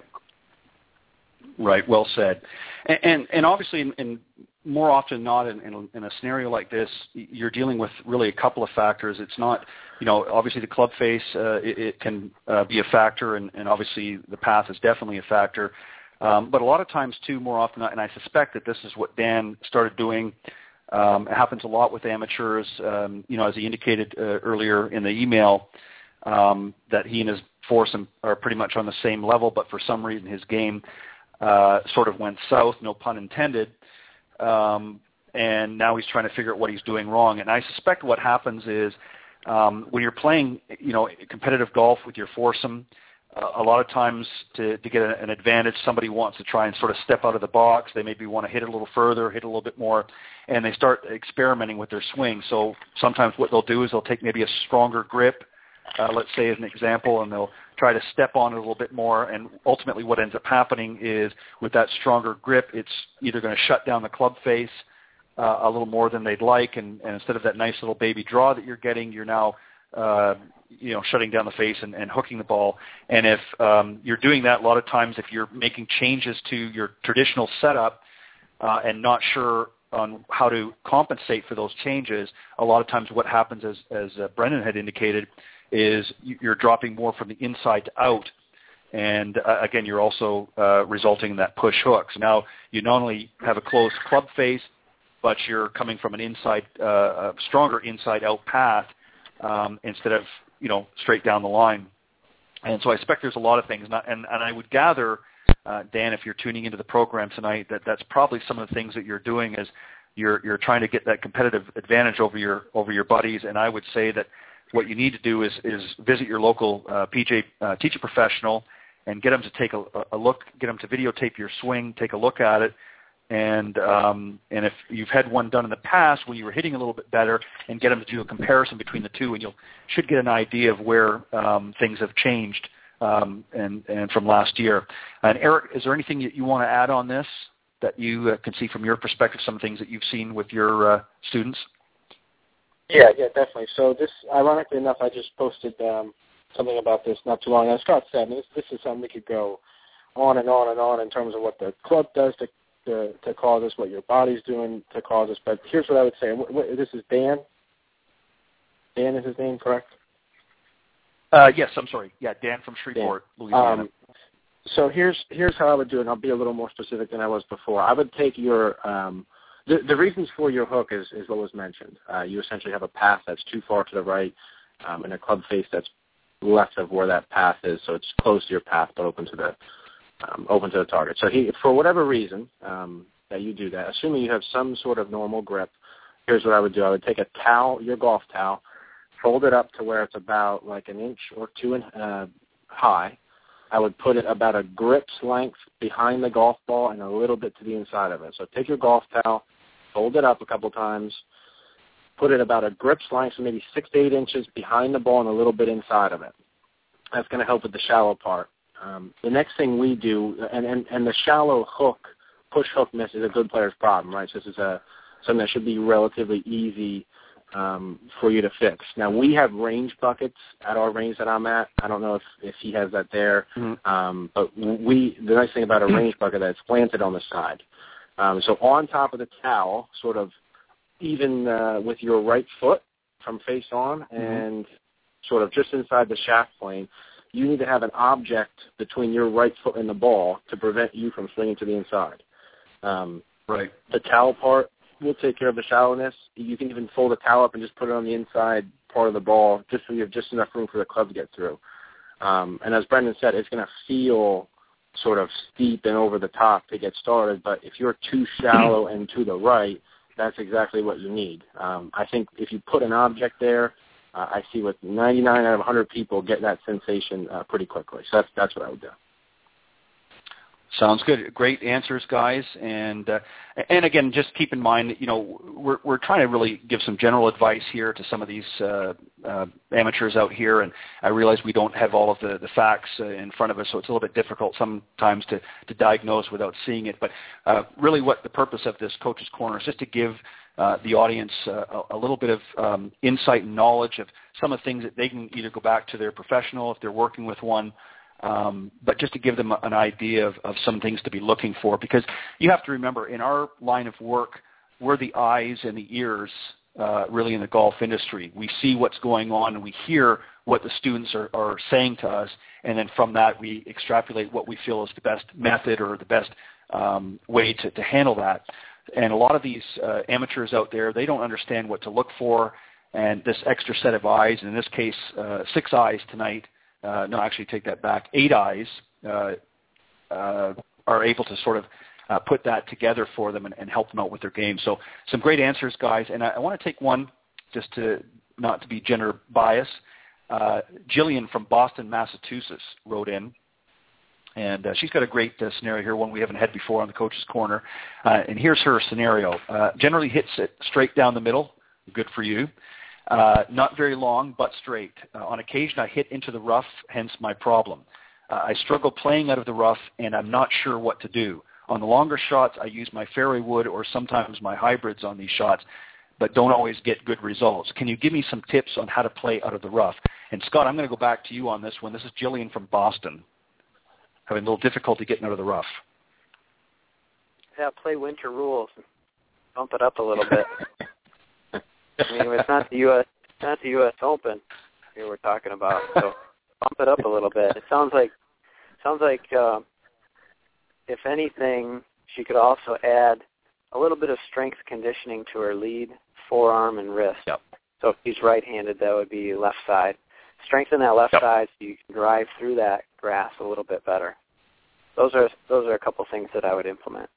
Right. Well said. And and, and obviously, in, in more often than not, in, in, in a scenario like this, you're dealing with really a couple of factors. It's not, you know, obviously the club face, uh, it, it can uh, be a factor, and, and obviously the path is definitely a factor. Um, but a lot of times, too, more often, and I suspect that this is what Dan started doing. Um, it happens a lot with amateurs. Um, you know, as he indicated uh, earlier in the email, um, that he and his foursome are pretty much on the same level, but for some reason his game uh, sort of went south, no pun intended, um, and now he's trying to figure out what he's doing wrong. And I suspect what happens is um, when you're playing, you know, competitive golf with your foursome, uh, a lot of times to, to get a, an advantage, somebody wants to try and sort of step out of the box. They maybe want to hit it a little further, hit it a little bit more, and they start experimenting with their swing. So sometimes what they'll do is they'll take maybe a stronger grip, Uh, let's say as an example, and they'll try to step on it a little bit more, and ultimately what ends up happening is with that stronger grip, it's either going to shut down the club face uh, a little more than they'd like, and, and instead of that nice little baby draw that you're getting, you're now uh, you know, shutting down the face and, and hooking the ball. And if um, you're doing that, a lot of times if you're making changes to your traditional setup uh, and not sure on how to compensate for those changes, a lot of times what happens, as, as uh, Brendan had indicated, is you're dropping more from the inside to out. And, uh, again, you're also uh, resulting in that push hook. So now you not only have a closed club face, but you're coming from an inside, uh, a stronger inside-out path um, instead of, you know, straight down the line. And so I expect there's a lot of things. And I, and, and I would gather, uh, Dan, if you're tuning into the program tonight, that that's probably some of the things that you're doing is you're you're trying to get that competitive advantage over your over your buddies. And I would say that what you need to do is is visit your local uh, P J uh, teacher professional and get them to take a, a look, get them to videotape your swing, take a look at it. And um, and if you've had one done in the past when you were hitting a little bit better, and get them to do a comparison between the two, and you should get an idea of where um, things have changed um, and and from last year. And Eric, is there anything that you want to add on this that you uh, can see from your perspective, some things that you've seen with your uh, students? Yeah, yeah, definitely. So this, ironically enough, I just posted um, something about this not too long ago. As Scott said, this, this is something we could go on and on and on in terms of what the club does to To, to cause us, what your body's doing to cause us. But here's what I would say. What, what, this is Dan. Dan is his name, correct? Uh, yes, I'm sorry. Yeah, Dan from Shreveport, Dan. Louisiana. Um, so here's here's how I would do it, and I'll be a little more specific than I was before. I would take your um, the, the reasons for your hook is, is what was mentioned. Uh, you essentially have a path that's too far to the right um, and a club face that's left of where that path is, so it's close to your path but open to the Um, open to the target. So he, for whatever reason um, that you do that, assuming you have some sort of normal grip, here's what I would do. I would take a towel, your golf towel, fold it up to where it's about like an inch or two in, uh, high. I would put it about a grip's length behind the golf ball and a little bit to the inside of it. So take your golf towel, fold it up a couple times, put it about a grip's length, so maybe six to eight inches behind the ball and a little bit inside of it. That's going to help with the shallow part. Um, the next thing we do, and, and, and the shallow hook, push hook miss is a good player's problem, right? So this is a, something that should be relatively easy um, for you to fix. Now, we have range buckets at our range that I'm at. I don't know if, if he has that there, mm-hmm. um, but we, the nice thing about a range bucket is it's planted on the side. Um, so on top of the towel, sort of even uh, with your right foot from face on mm-hmm. and sort of just inside the shaft plane, you need to have an object between your right foot and the ball to prevent you from swinging to the inside. Um, right. The towel part will take care of the shallowness. You can even fold a towel up and just put it on the inside part of the ball just so you have just enough room for the club to get through. Um, and as Brendan said, it's going to feel sort of steep and over the top to get started, but if you're too shallow and to the right, that's exactly what you need. Um, I think if you put an object there, Uh, I see with ninety-nine out of one hundred people get that sensation uh, pretty quickly. So that's that's what I would do. Sounds good. Great answers, guys. And uh, and again, just keep in mind that, you know, we're we're trying to really give some general advice here to some of these uh, uh, amateurs out here. And I realize we don't have all of the, the facts uh, in front of us, so it's a little bit difficult sometimes to, to diagnose without seeing it. But uh, really what the purpose of this Coach's Corner is just to give uh, the audience uh, a, a little bit of um, insight and knowledge of some of the things that they can either go back to their professional if they're working with one, Um, but just to give them an idea of, of some things to be looking for, because you have to remember, in our line of work, we're the eyes and the ears uh, really in the golf industry. We see what's going on and we hear what the students are, are saying to us, and then from that we extrapolate what we feel is the best method or the best um, way to, to handle that. And a lot of these uh, amateurs out there, they don't understand what to look for, and this extra set of eyes, and in this case uh, six eyes tonight, Uh, no, actually take that back. Eight eyes uh, uh, are able to sort of uh, put that together for them and, and help them out with their game. So some great answers, guys. And I, I want to take one just to not to be gender biased. Uh, Jillian from Boston, Massachusetts wrote in. And uh, she's got a great uh, scenario here, one we haven't had before on the Coach's Corner. Uh, and here's her scenario. Uh, generally hits it straight down the middle. Good for you. Uh, not very long, but straight. Uh, on occasion, I hit into the rough, hence my problem. Uh, I struggle playing out of the rough, and I'm not sure what to do. On the longer shots, I use my fairway wood or sometimes my hybrids on these shots, but don't always get good results. Can you give me some tips on how to play out of the rough? And, Scott, I'm going to go back to you on this one. This is Jillian from Boston, having a little difficulty getting out of the rough. Yeah, play winter rules. bump it up a little bit. I mean, it's not the U S, it's not the U S Open here we're talking about, so bump it up a little bit. It sounds like, sounds like, uh, if anything, she could also add a little bit of strength conditioning to her lead, forearm, and wrist. Yep. So if she's right-handed, that would be left side. Strengthen that left yep. side so you can drive through that grass a little bit better. Those are those are a couple things that I would implement.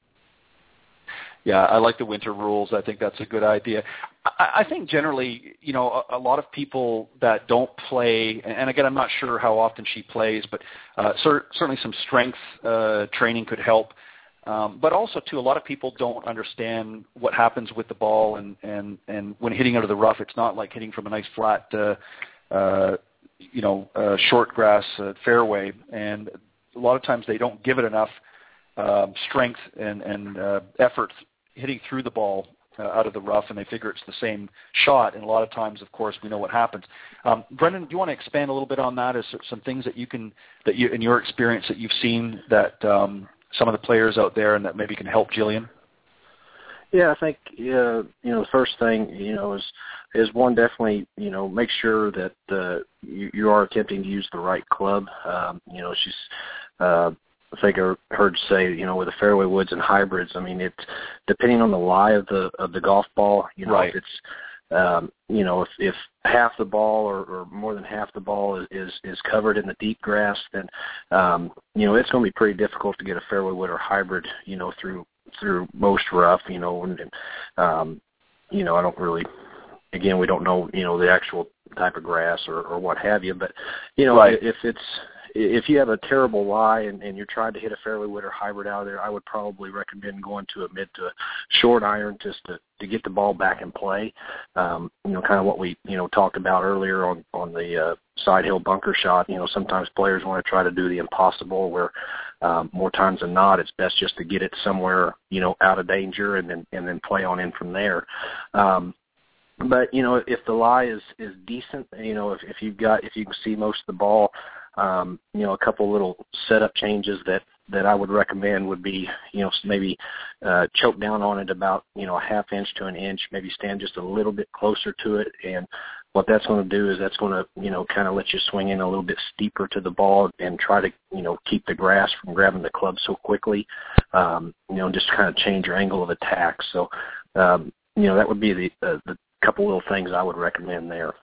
Yeah, I like the winter rules. I think that's a good idea. I, I think generally, you know, a, a lot of people that don't play, and again, I'm not sure how often she plays, but uh, cer- certainly some strength uh, training could help. Um, but also, too, a lot of people don't understand what happens with the ball, and, and, and when hitting out of the rough, it's not like hitting from a nice flat, uh, uh, you know, uh, short grass uh, fairway. And a lot of times they don't give it enough uh, strength and, and uh, effort hitting through the ball uh, out of the rough, and they figure it's the same shot. And a lot of times, of course, we know what happens. Um, Brendan, do you want to expand a little bit on that? Is there some things that you can, that you, in your experience, that you've seen that um, some of the players out there and that maybe can help Jillian? Yeah, I think uh, you know the first thing you know is is one definitely you know make sure that uh, you, you are attempting to use the right club. Um, you know, she's uh, I think I heard you say you know with the fairway woods and hybrids. I mean, it's depending on the lie of the of the golf ball. You know, right. if it's um, you know if, if half the ball or, or more than half the ball is, is is covered in the deep grass, then um, you know it's going to be pretty difficult to get a fairway wood or hybrid you know through. through most rough, you know, and, um, you know, I don't really, again, we don't know, you know, the actual type of grass or, or what have you, but, you know, right. if it's, if you have a terrible lie and, and you're trying to hit a fairway wood or hybrid out of there, I would probably recommend going to a mid to a short iron just to, to get the ball back in play. Um, you know, kind of what we, you know, talked about earlier on, on the uh, side hill bunker shot. You know, sometimes players want to try to do the impossible where um, more times than not, it's best just to get it somewhere, you know, out of danger and then, and then play on in from there. Um, But, you know, if the lie is, is decent, you know, if, if you've got, if you can see most of the ball, um, you know, a couple little setup changes that, that I would recommend would be, you know, maybe uh, choke down on it about, you know, a half inch to an inch, maybe stand just a little bit closer to it. And what that's going to do is that's going to, you know, kind of let you swing in a little bit steeper to the ball and try to, you know, keep the grass from grabbing the club so quickly, um, you know, just kind of change your angle of attack. So, um, you know, that would be the, uh, the couple little things I would recommend there.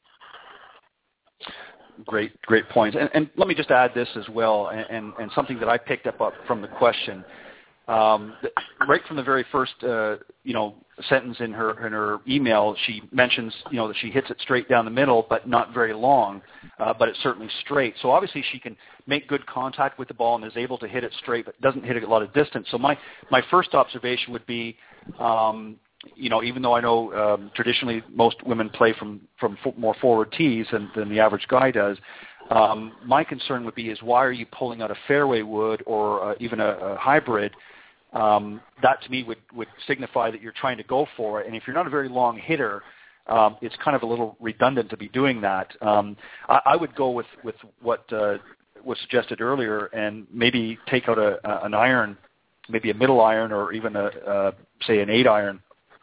Great, great points. And, and let me just add this as well, and, and, and something that I picked up, up from the question. Um, right from the very first, uh, you know, sentence in her in her email, she mentions, you know, that she hits it straight down the middle, but not very long, uh, but it's certainly straight. So obviously she can make good contact with the ball and is able to hit it straight, but doesn't hit it a lot of distance. So my my first observation would be, um, you know, even though I know um, traditionally most women play from, from f- more forward tees than, than the average guy does, um, my concern would be is why are you pulling out a fairway wood or uh, even a, a hybrid? Um, that to me would, would signify that you're trying to go for it. And if you're not a very long hitter, um, it's kind of a little redundant to be doing that. Um, I, I would go with, with what uh, was suggested earlier and maybe take out a, a, an iron, maybe a middle iron or even a, a say an eight iron.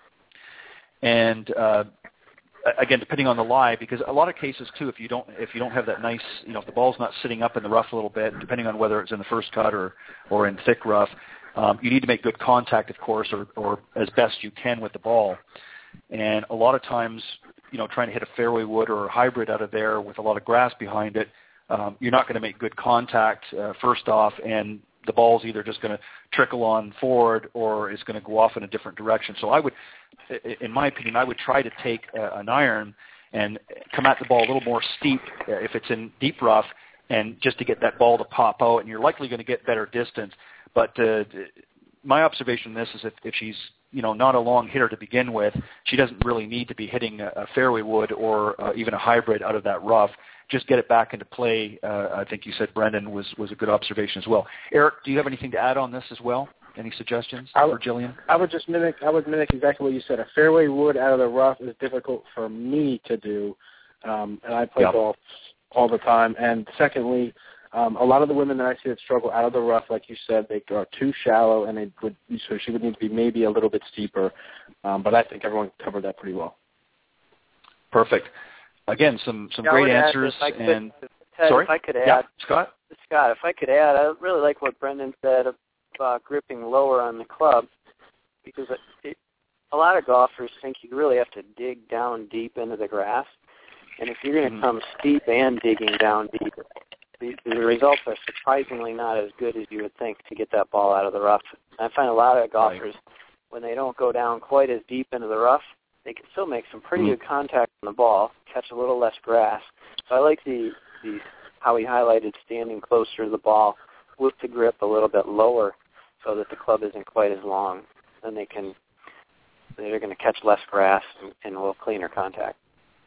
And uh, again, depending on the lie, because a lot of cases too, if you don't if you don't have that nice, you know, if the ball's not sitting up in the rough a little bit, depending on whether it's in the first cut or or in thick rough, um, you need to make good contact, of course, or or as best you can with the ball. And a lot of times, you know, trying to hit a fairway wood or a hybrid out of there with a lot of grass behind it, um, you're not going to make good contact uh, first off, and the ball's either just going to trickle on forward or it's going to go off in a different direction. So I would, in my opinion, I would try to take uh, an iron and come at the ball a little more steep uh, if it's in deep rough, and just to get that ball to pop out, and you're likely going to get better distance. But uh, my observation on this is if, if she's, you know, not a long hitter to begin with, she doesn't really need to be hitting a, a fairway wood or uh, even a hybrid out of that rough. Just get it back into play. Uh, I think you said, Brendan, was, was a good observation as well. Eric, do you have anything to add on this as well? Any suggestions I would, for Jillian? I would just mimic. I would mimic exactly what you said. A fairway wood out of the rough is difficult for me to do, um, and I play yep. golf all the time. And secondly, Um, a lot of the women that I see that struggle out of the rough, like you said, they are too shallow, and they would so she would need to be maybe a little bit steeper. Um, but I think everyone covered that pretty well. Perfect. Again, some some yeah, great answers. Could, and Ted, sorry, if I could add, yeah, Scott. Scott, if I could add, I really like what Brendan said about gripping lower on the club, because it, it, a lot of golfers think you really have to dig down deep into the grass, and if you're going to mm-hmm. come steep and digging down deep, the, the results are surprisingly not as good as you would think to get that ball out of the rough. I find a lot of golfers, right. when they don't go down quite as deep into the rough, they can still make some pretty mm-hmm. good contact on the ball, catch a little less grass. So I like the, the how he highlighted standing closer to the ball with the grip a little bit lower so that the club isn't quite as long. Then they can, they're going to catch less grass and, and a little cleaner contact.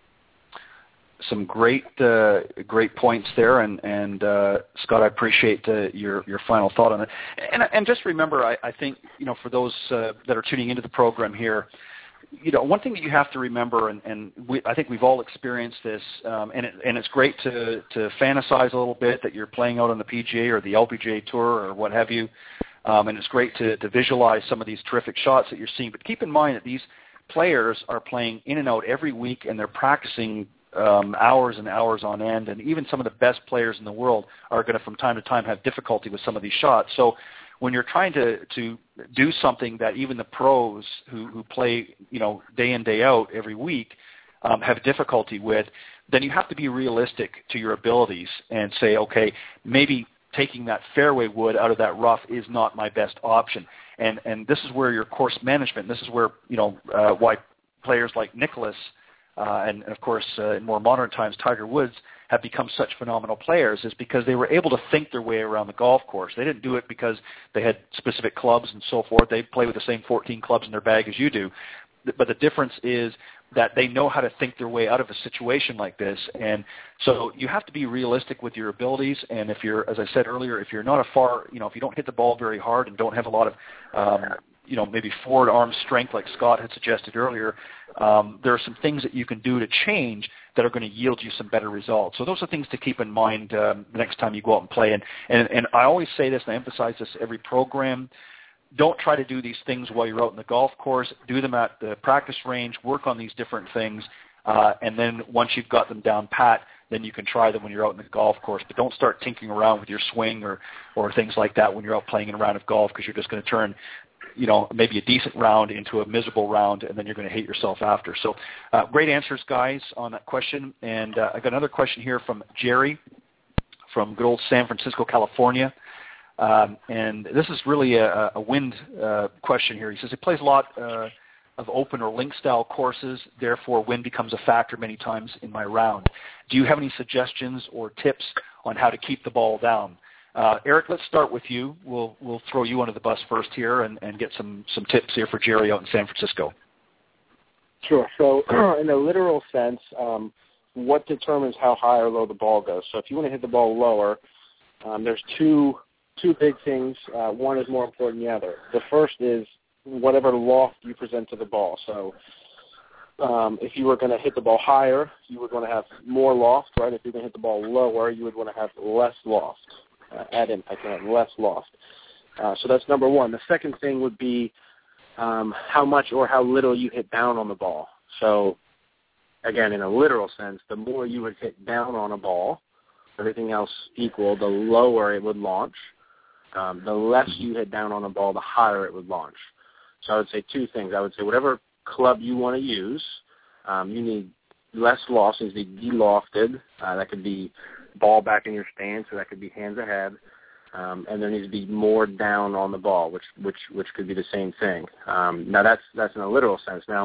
Some great, uh, great points there, and and uh, Scott, I appreciate uh, your your final thought on it. And and just remember, I, I think you know for those uh, that are tuning into the program here, you know one thing that you have to remember, and, and we, I think we've all experienced this, um, and it, and it's great to to fantasize a little bit that you're playing out on the P G A or the L P G A Tour or what have you, um, and it's great to to visualize some of these terrific shots that you're seeing. But keep in mind that these players are playing in and out every week, and they're practicing Um, hours and hours on end, and even some of the best players in the world are going to from time to time have difficulty with some of these shots. So when you're trying to, to do something that even the pros who, who play, you know, day in, day out every week um, have difficulty with, then you have to be realistic to your abilities and say, okay, maybe taking that fairway wood out of that rough is not my best option. And, and this is where your course management, this is where, you know, uh, why players like Nicklaus Uh, and, and, of course, uh, in more modern times, Tiger Woods have become such phenomenal players is because they were able to think their way around the golf course. They didn't do it because they had specific clubs and so forth. They play with the same fourteen clubs in their bag as you do. But the difference is that they know how to think their way out of a situation like this. And so you have to be realistic with your abilities. And if you're, as I said earlier, if you're not a far, you know, if you don't hit the ball very hard and don't have a lot of um, you know, maybe forward arm strength like Scott had suggested earlier, um, there are some things that you can do to change that are going to yield you some better results. So those are things to keep in mind um, the next time you go out and play. And, and, and I always say this, and I emphasize this every program, don't try to do these things while you're out in the golf course. Do them at the practice range, work on these different things, uh, and then once you've got them down pat, then you can try them when you're out in the golf course. But don't start tinkering around with your swing or, or things like that when you're out playing in a round of golf, because you're just going to turn you know, maybe a decent round into a miserable round, and then you're going to hate yourself after. So uh, great answers, guys, on that question. And uh, I got another question here from Jerry from good old San Francisco, California. Um, and this is really a, a wind uh, question here. He says he plays a lot uh, of open or link-style courses, therefore wind becomes a factor many times in my round. Do you have any suggestions or tips on how to keep the ball down? Uh, Eric, let's start with you. We'll we'll throw you under the bus first here and, and get some, some tips here for Jerry out in San Francisco. Sure. So in a literal sense, um, what determines how high or low the ball goes? So if you want to hit the ball lower, um, there's two two big things. Uh, one is more important than the other. The first is whatever loft you present to the ball. So um, if you were going to hit the ball higher, you would want to have more loft, right? If you're going to hit the ball lower, you would want to have less loft. Uh, at impact and at less loft. Uh, so that's number one. The second thing would be um, how much or how little you hit down on the ball. So, again, in a literal sense, the more you would hit down on a ball, everything else equal, the lower it would launch. Um, the less you hit down on a ball, the higher it would launch. So I would say two things. I would say whatever club you want to use, um, you need less loft, needs to be de-lofted. Uh, that could be ball back in your stance, so that could be hands ahead, um, and there needs to be more down on the ball, which which which could be the same thing. Um, now that's that's in a literal sense. Now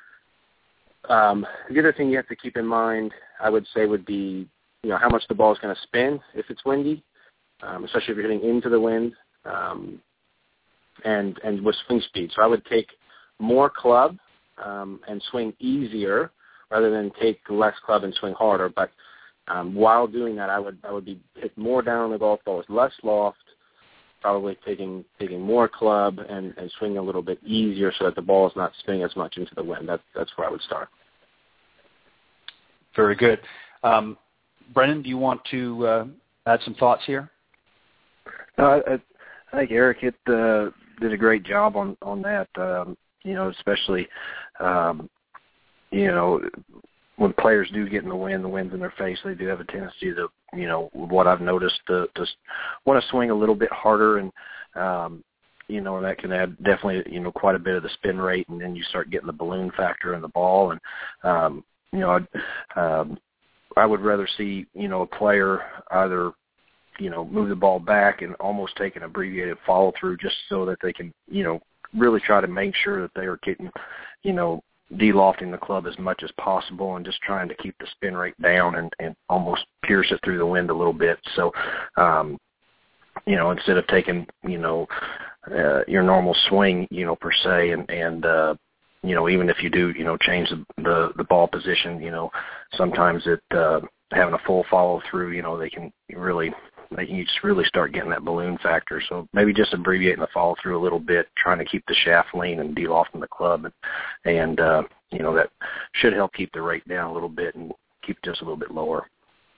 um, the other thing you have to keep in mind, I would say, would be you know how much the ball is going to spin if it's windy, um, especially if you're hitting into the wind, um, and and with swing speed. So I would take more club um, and swing easier rather than take less club and swing harder, but Um, while doing that, I would I would be hit more down on the golf ball with less loft, probably taking taking more club and, and swinging a little bit easier so that the ball is not spinning as much into the wind. That's that's where I would start. Very good. Um, Brendan, do you want to uh, add some thoughts here? Uh, I, I think Eric hit, uh, did a great job on, on that, um, you know, especially, um, you know, when players do get in the wind, the wind's in their face, they do have a tendency to, you know, what I've noticed, to, to want to swing a little bit harder, and, um, you know, and that can add definitely, you know, quite a bit of the spin rate, and then you start getting the balloon factor in the ball. And, um, you know, I'd, um, I would rather see, you know, a player either, you know, move the ball back and almost take an abbreviated follow-through just so that they can, you know, really try to make sure that they are getting, you know, de-lofting the club as much as possible and just trying to keep the spin rate down and, and almost pierce it through the wind a little bit. So, um, you know, instead of taking, you know, uh, your normal swing, you know, per se, and, and uh, you know, even if you do, you know, change the, the, the ball position, you know, sometimes it, uh, having a full follow-through, you know, they can really, they can just really start getting that balloon factor. So maybe just abbreviating the follow-through a little bit, trying to keep the shaft lean and de-lofting the club, and, and uh, you know, that should help keep the rate down a little bit and keep just a little bit lower.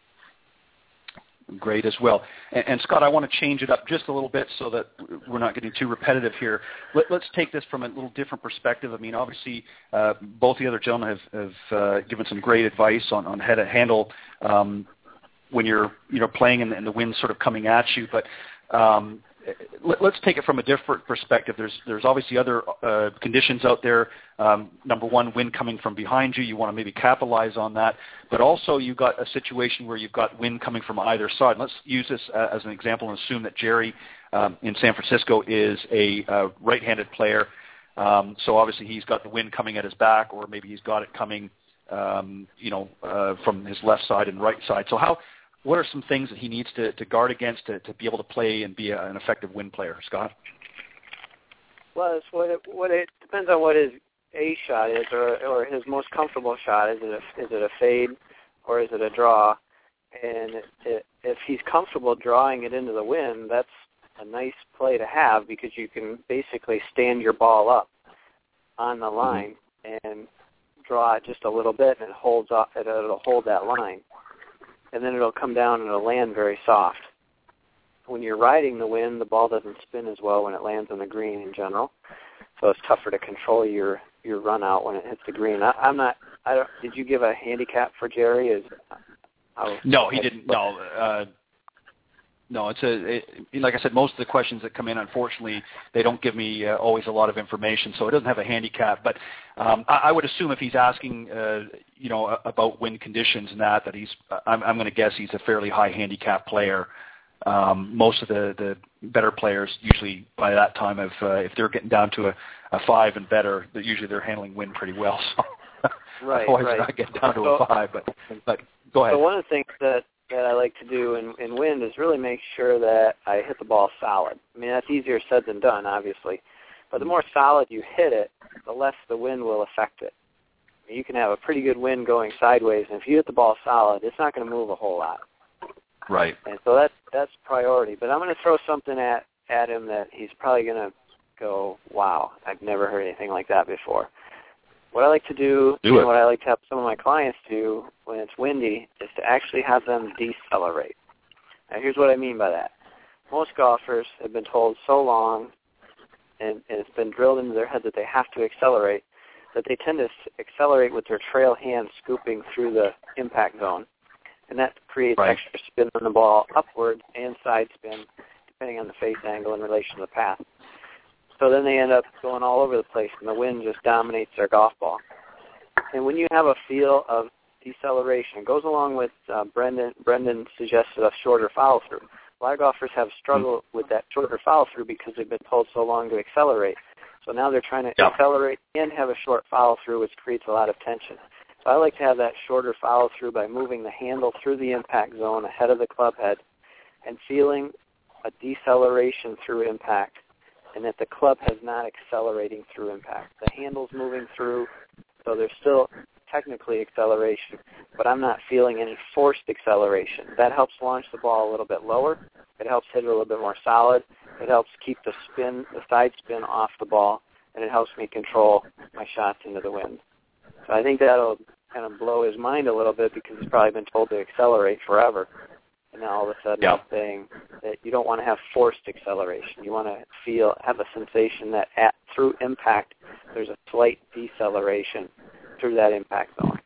Great as well. And, and Scott, I want to change it up just a little bit so that we're not getting too repetitive here. Let, let's take this from a little different perspective. I mean, obviously, uh, both the other gentlemen have, have uh, given some great advice on, on how to handle um, when you're, you know, playing and, and the wind's sort of coming at you. But um, let, let's take it from a different perspective. There's there's obviously other uh, conditions out there. Um, number one, wind coming from behind you. You want to maybe capitalize on that. But also you've got a situation where you've got wind coming from either side. Let's use this uh, as an example and assume that Jerry um, in San Francisco is a uh, right-handed player. Um, so obviously he's got the wind coming at his back, or maybe he's got it coming, um, you know, uh, from his left side and right side. So how, what are some things that he needs to, to guard against to, to be able to play and be a, an effective wind player, Scott? Well, it's what it, what it depends on what his A shot is, or or his most comfortable shot. Is it a, is it a fade, or is it a draw? And it, it, if he's comfortable drawing it into the wind, that's a nice play to have, because you can basically stand your ball up on the line mm-hmm. and draw it just a little bit, and it holds off. It'll hold that line, and then it'll come down and it'll land very soft. When you're riding the wind, the ball doesn't spin as well when it lands on the green in general, so it's tougher to control your, your run out when it hits the green. I, I'm not. I don't. Did you give a handicap for Jerry? Is how, no, he didn't. No, uh, no. It's a it, like I said. Most of the questions that come in, unfortunately, they don't give me uh, always a lot of information, so it doesn't have a handicap. But um, I, I would assume if he's asking, uh, you know, about wind conditions and that, that he's. I'm, I'm going to guess he's a fairly high handicap player. Um, most of the, the better players usually by that time, if uh, if they're getting down to a, a five and better, they're usually they're handling wind pretty well. So right, otherwise right. they're not getting down to so, a five. But but go ahead. So one of the things that, that I like to do in, in wind is really make sure that I hit the ball solid. I mean, that's easier said than done, obviously. But the more solid you hit it, the less the wind will affect it. I mean, you can have a pretty good wind going sideways, and if you hit the ball solid, it's not going to move a whole lot. Right. And so that's that's priority. But I'm going to throw something at, at him that he's probably going to go, wow, I've never heard anything like that before. What I like to do, do and what I like to have some of my clients do when it's windy, is to actually have them decelerate. Now, here's what I mean by that. Most golfers have been told so long, and, and it's been drilled into their head that they have to accelerate, that they tend to accelerate with their trail hand scooping through the impact zone. And that creates right. extra spin on the ball upward and side spin, depending on the face angle in relation to the path. So then they end up going all over the place, and the wind just dominates their golf ball. And when you have a feel of deceleration, it goes along with uh, Brendan. Brendan suggested a shorter follow-through. A lot of golfers have struggled mm-hmm. with that shorter follow-through because they've been told so long to accelerate. So now they're trying to yep. accelerate and have a short follow-through, which creates a lot of tension. So I like to have that shorter follow-through by moving the handle through the impact zone ahead of the club head and feeling a deceleration through impact, and that the club head is not accelerating through impact. The handle's moving through, so there's still technically acceleration, but I'm not feeling any forced acceleration. That helps launch the ball a little bit lower. It helps hit it a little bit more solid. It helps keep the spin, the side spin off the ball, and it helps me control my shots into the wind. So I think that'll kind of blow his mind a little bit because he's probably been told to accelerate forever. And now all of a sudden yeah. I'm saying that you don't want to have forced acceleration. You want to feel, have a sensation that at, through impact, there's a slight deceleration through that impact zone.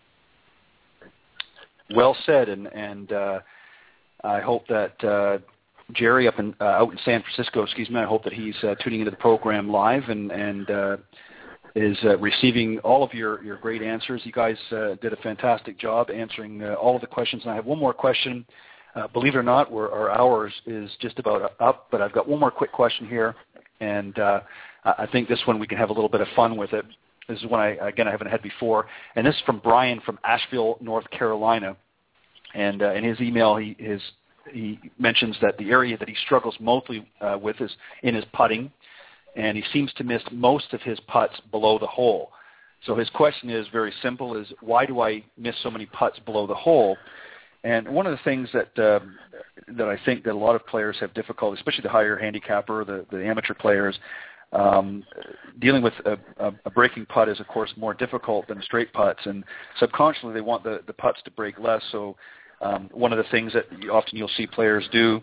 Well said, and, and uh, I hope that uh, Jerry up in, uh, out in San Francisco, excuse me, I hope that he's uh, tuning into the program live and, and uh, is uh, receiving all of your, your great answers. You guys uh, did a fantastic job answering uh, all of the questions. And I have one more question. Uh, believe it or not, we're, our hours is just about up, but I've got one more quick question here, and uh, I think this one we can have a little bit of fun with it. This is one, I, again, I haven't had before, and this is from Brian from Asheville, North Carolina. And uh, in his email, he, his, he mentions that the area that he struggles mostly uh, with is in his putting, and he seems to miss most of his putts below the hole. So his question is very simple, is why do I miss so many putts below the hole? And one of the things that uh, that I think that a lot of players have difficulty, especially the higher handicapper, the, the amateur players, um, dealing with a, a, a breaking putt is, of course, more difficult than straight putts. And subconsciously, they want the, the putts to break less. So um, one of the things that often you'll see players do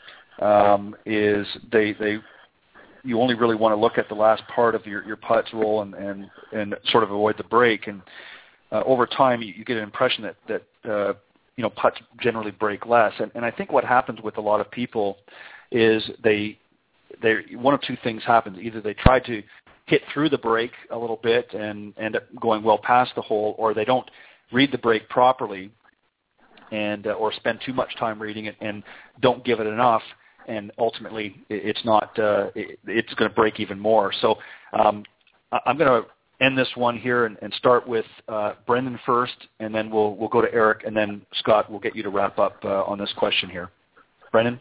um, is they they you only really want to look at the last part of your, your putts roll and, and, and sort of avoid the break. And uh, over time, you, you get an impression that, that uh, you know, putts generally break less. And, and I think what happens with a lot of people is they, they one of two things happens. Either they try to hit through the break a little bit and end up going well past the hole, or they don't read the break properly and uh, or spend too much time reading it and don't give it enough. And ultimately, it's not. Uh, it, it's going to break even more. So um, I'm going to end this one here and, and start with uh, Brendan first, and then we'll we'll go to Eric, and then Scott, we'll get you to wrap up uh, on this question here. Brendan?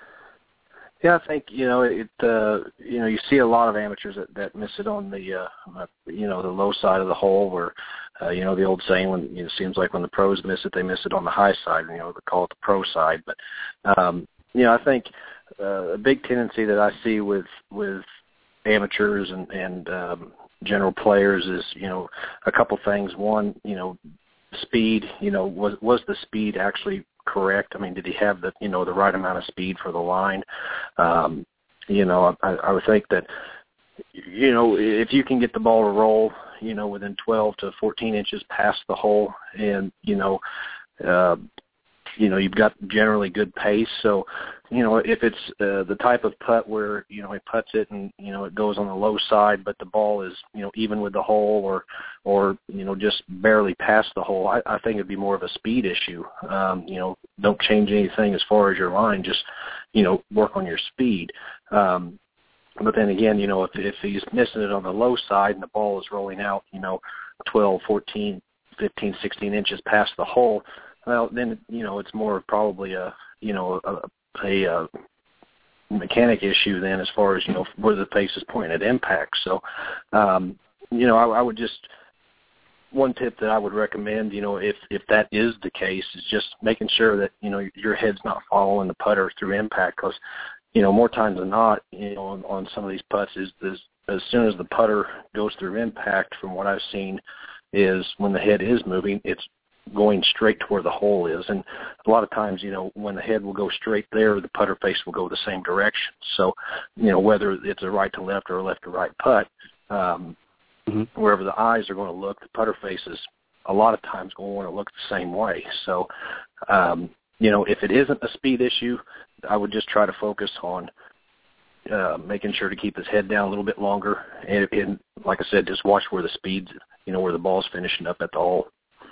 Yeah, I think you know it. Uh, you know, you see a lot of amateurs that, that miss it on the uh, you know the low side of the hole, where uh, you know the old saying, when you know, it seems like when the pros miss it, they miss it on the high side. You know, they call it the pro side. But um, you know, I think uh, a big tendency that I see with with amateurs and and um, general players is you know a couple things. One, you know, speed. You know, was was the speed actually correct? I mean, did he have the you know the right amount of speed for the line? Um, you know, I, I would think that you know if you can get the ball to roll, you know, within twelve to fourteen inches past the hole, and you know, uh, you know, you've got generally good pace. So, you know, if it's uh, the type of putt where you know he putts it and you know it goes on the low side, but the ball is you know even with the hole, or or you know just barely past the hole, I, I think it'd be more of a speed issue. Um, you know, don't change anything as far as your line, just you know work on your speed. Um, but then again, you know, if if he's missing it on the low side and the ball is rolling out, you know, twelve, fourteen, fifteen, sixteen inches past the hole, well, then you know it's more probably a you know a, a, a mechanic issue then, as far as you know where the face is pointing at impact. So, um, you know, I, I would just one tip that I would recommend, you know, if if that is the case, is just making sure that you know your head's not following the putter through impact, because you know more times than not, you know, on, on some of these putts is, is as soon as the putter goes through impact, from what I've seen, is when the head is moving, it's going straight to where the hole is. And a lot of times, you know, when the head will go straight there, the putter face will go the same direction. So, you know, whether it's a right to left or a left to right putt, um, mm-hmm. wherever the eyes are going to look, the putter face is a lot of times going to want to look the same way. So, um, you know, if it isn't a speed issue, I would just try to focus on uh, making sure to keep his head down a little bit longer. And, and like I said, just watch where the speed's, you know, where the ball's finishing up at the hole.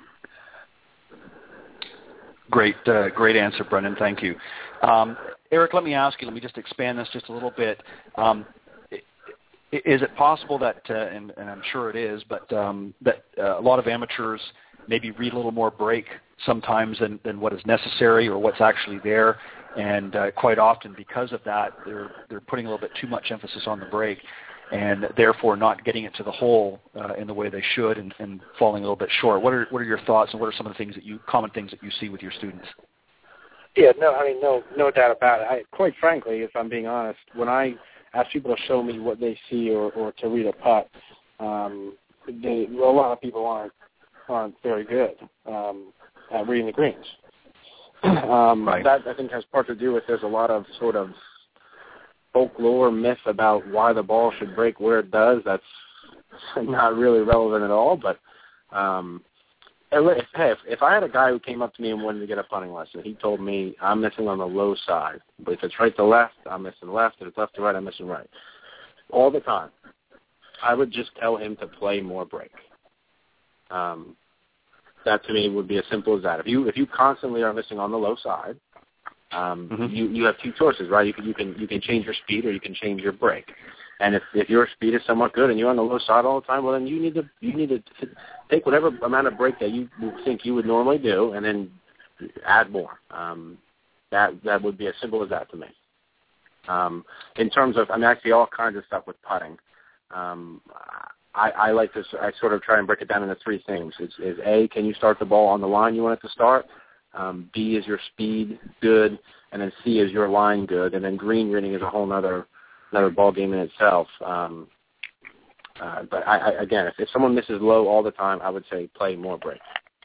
Great, uh, great answer, Brendan. Thank you. Um, Eric, let me ask you, let me just expand this just a little bit. Um, is it possible that, uh, and, and I'm sure it is, but um, that uh, a lot of amateurs maybe read a little more break sometimes than, than what is necessary or what's actually there, and uh, quite often because of that, they're they're putting a little bit too much emphasis on the break, and therefore not getting it to the hole uh, in the way they should, and, and falling a little bit short. What are what are your thoughts, and what are some of the things that you common things that you see with your students? Yeah, no, I mean, no, no doubt about it. I, quite frankly, if I'm being honest, when I ask people to show me what they see or, or to read a putt, um, they, a lot of people aren't aren't very good um, at reading the greens. um, right. That, I think, has part to do with there's a lot of sort of folklore, myth about why the ball should break where it does. That's not really relevant at all. But um, if, hey, if, if I had a guy who came up to me and wanted to get a putting lesson, he told me I'm missing on the low side. But if it's right to left, I'm missing left. If it's left to right, I'm missing right. All the time. I would just tell him to play more break. Um, that to me would be as simple as that. If you if you constantly are missing on the low side, um, mm-hmm. you you have two choices, right? You can you can you can change your speed or you can change your break. And if, if your speed is somewhat good and you're on the low side all the time, well then you need to you need to take whatever amount of break that you think you would normally do and then add more. Um, that that would be as simple as that to me. Um, in terms of, I mean, I see all kinds of stuff with putting. Um, I, I like to, I sort of try and break it down into three things. It's, is A, can you start the ball on the line you want it to start? Um, B, is your speed good? And then C, is your line good? And then green reading is a whole other another ball game in itself. Um, uh, but I, I, again, if, if someone misses low all the time, I would say play more break.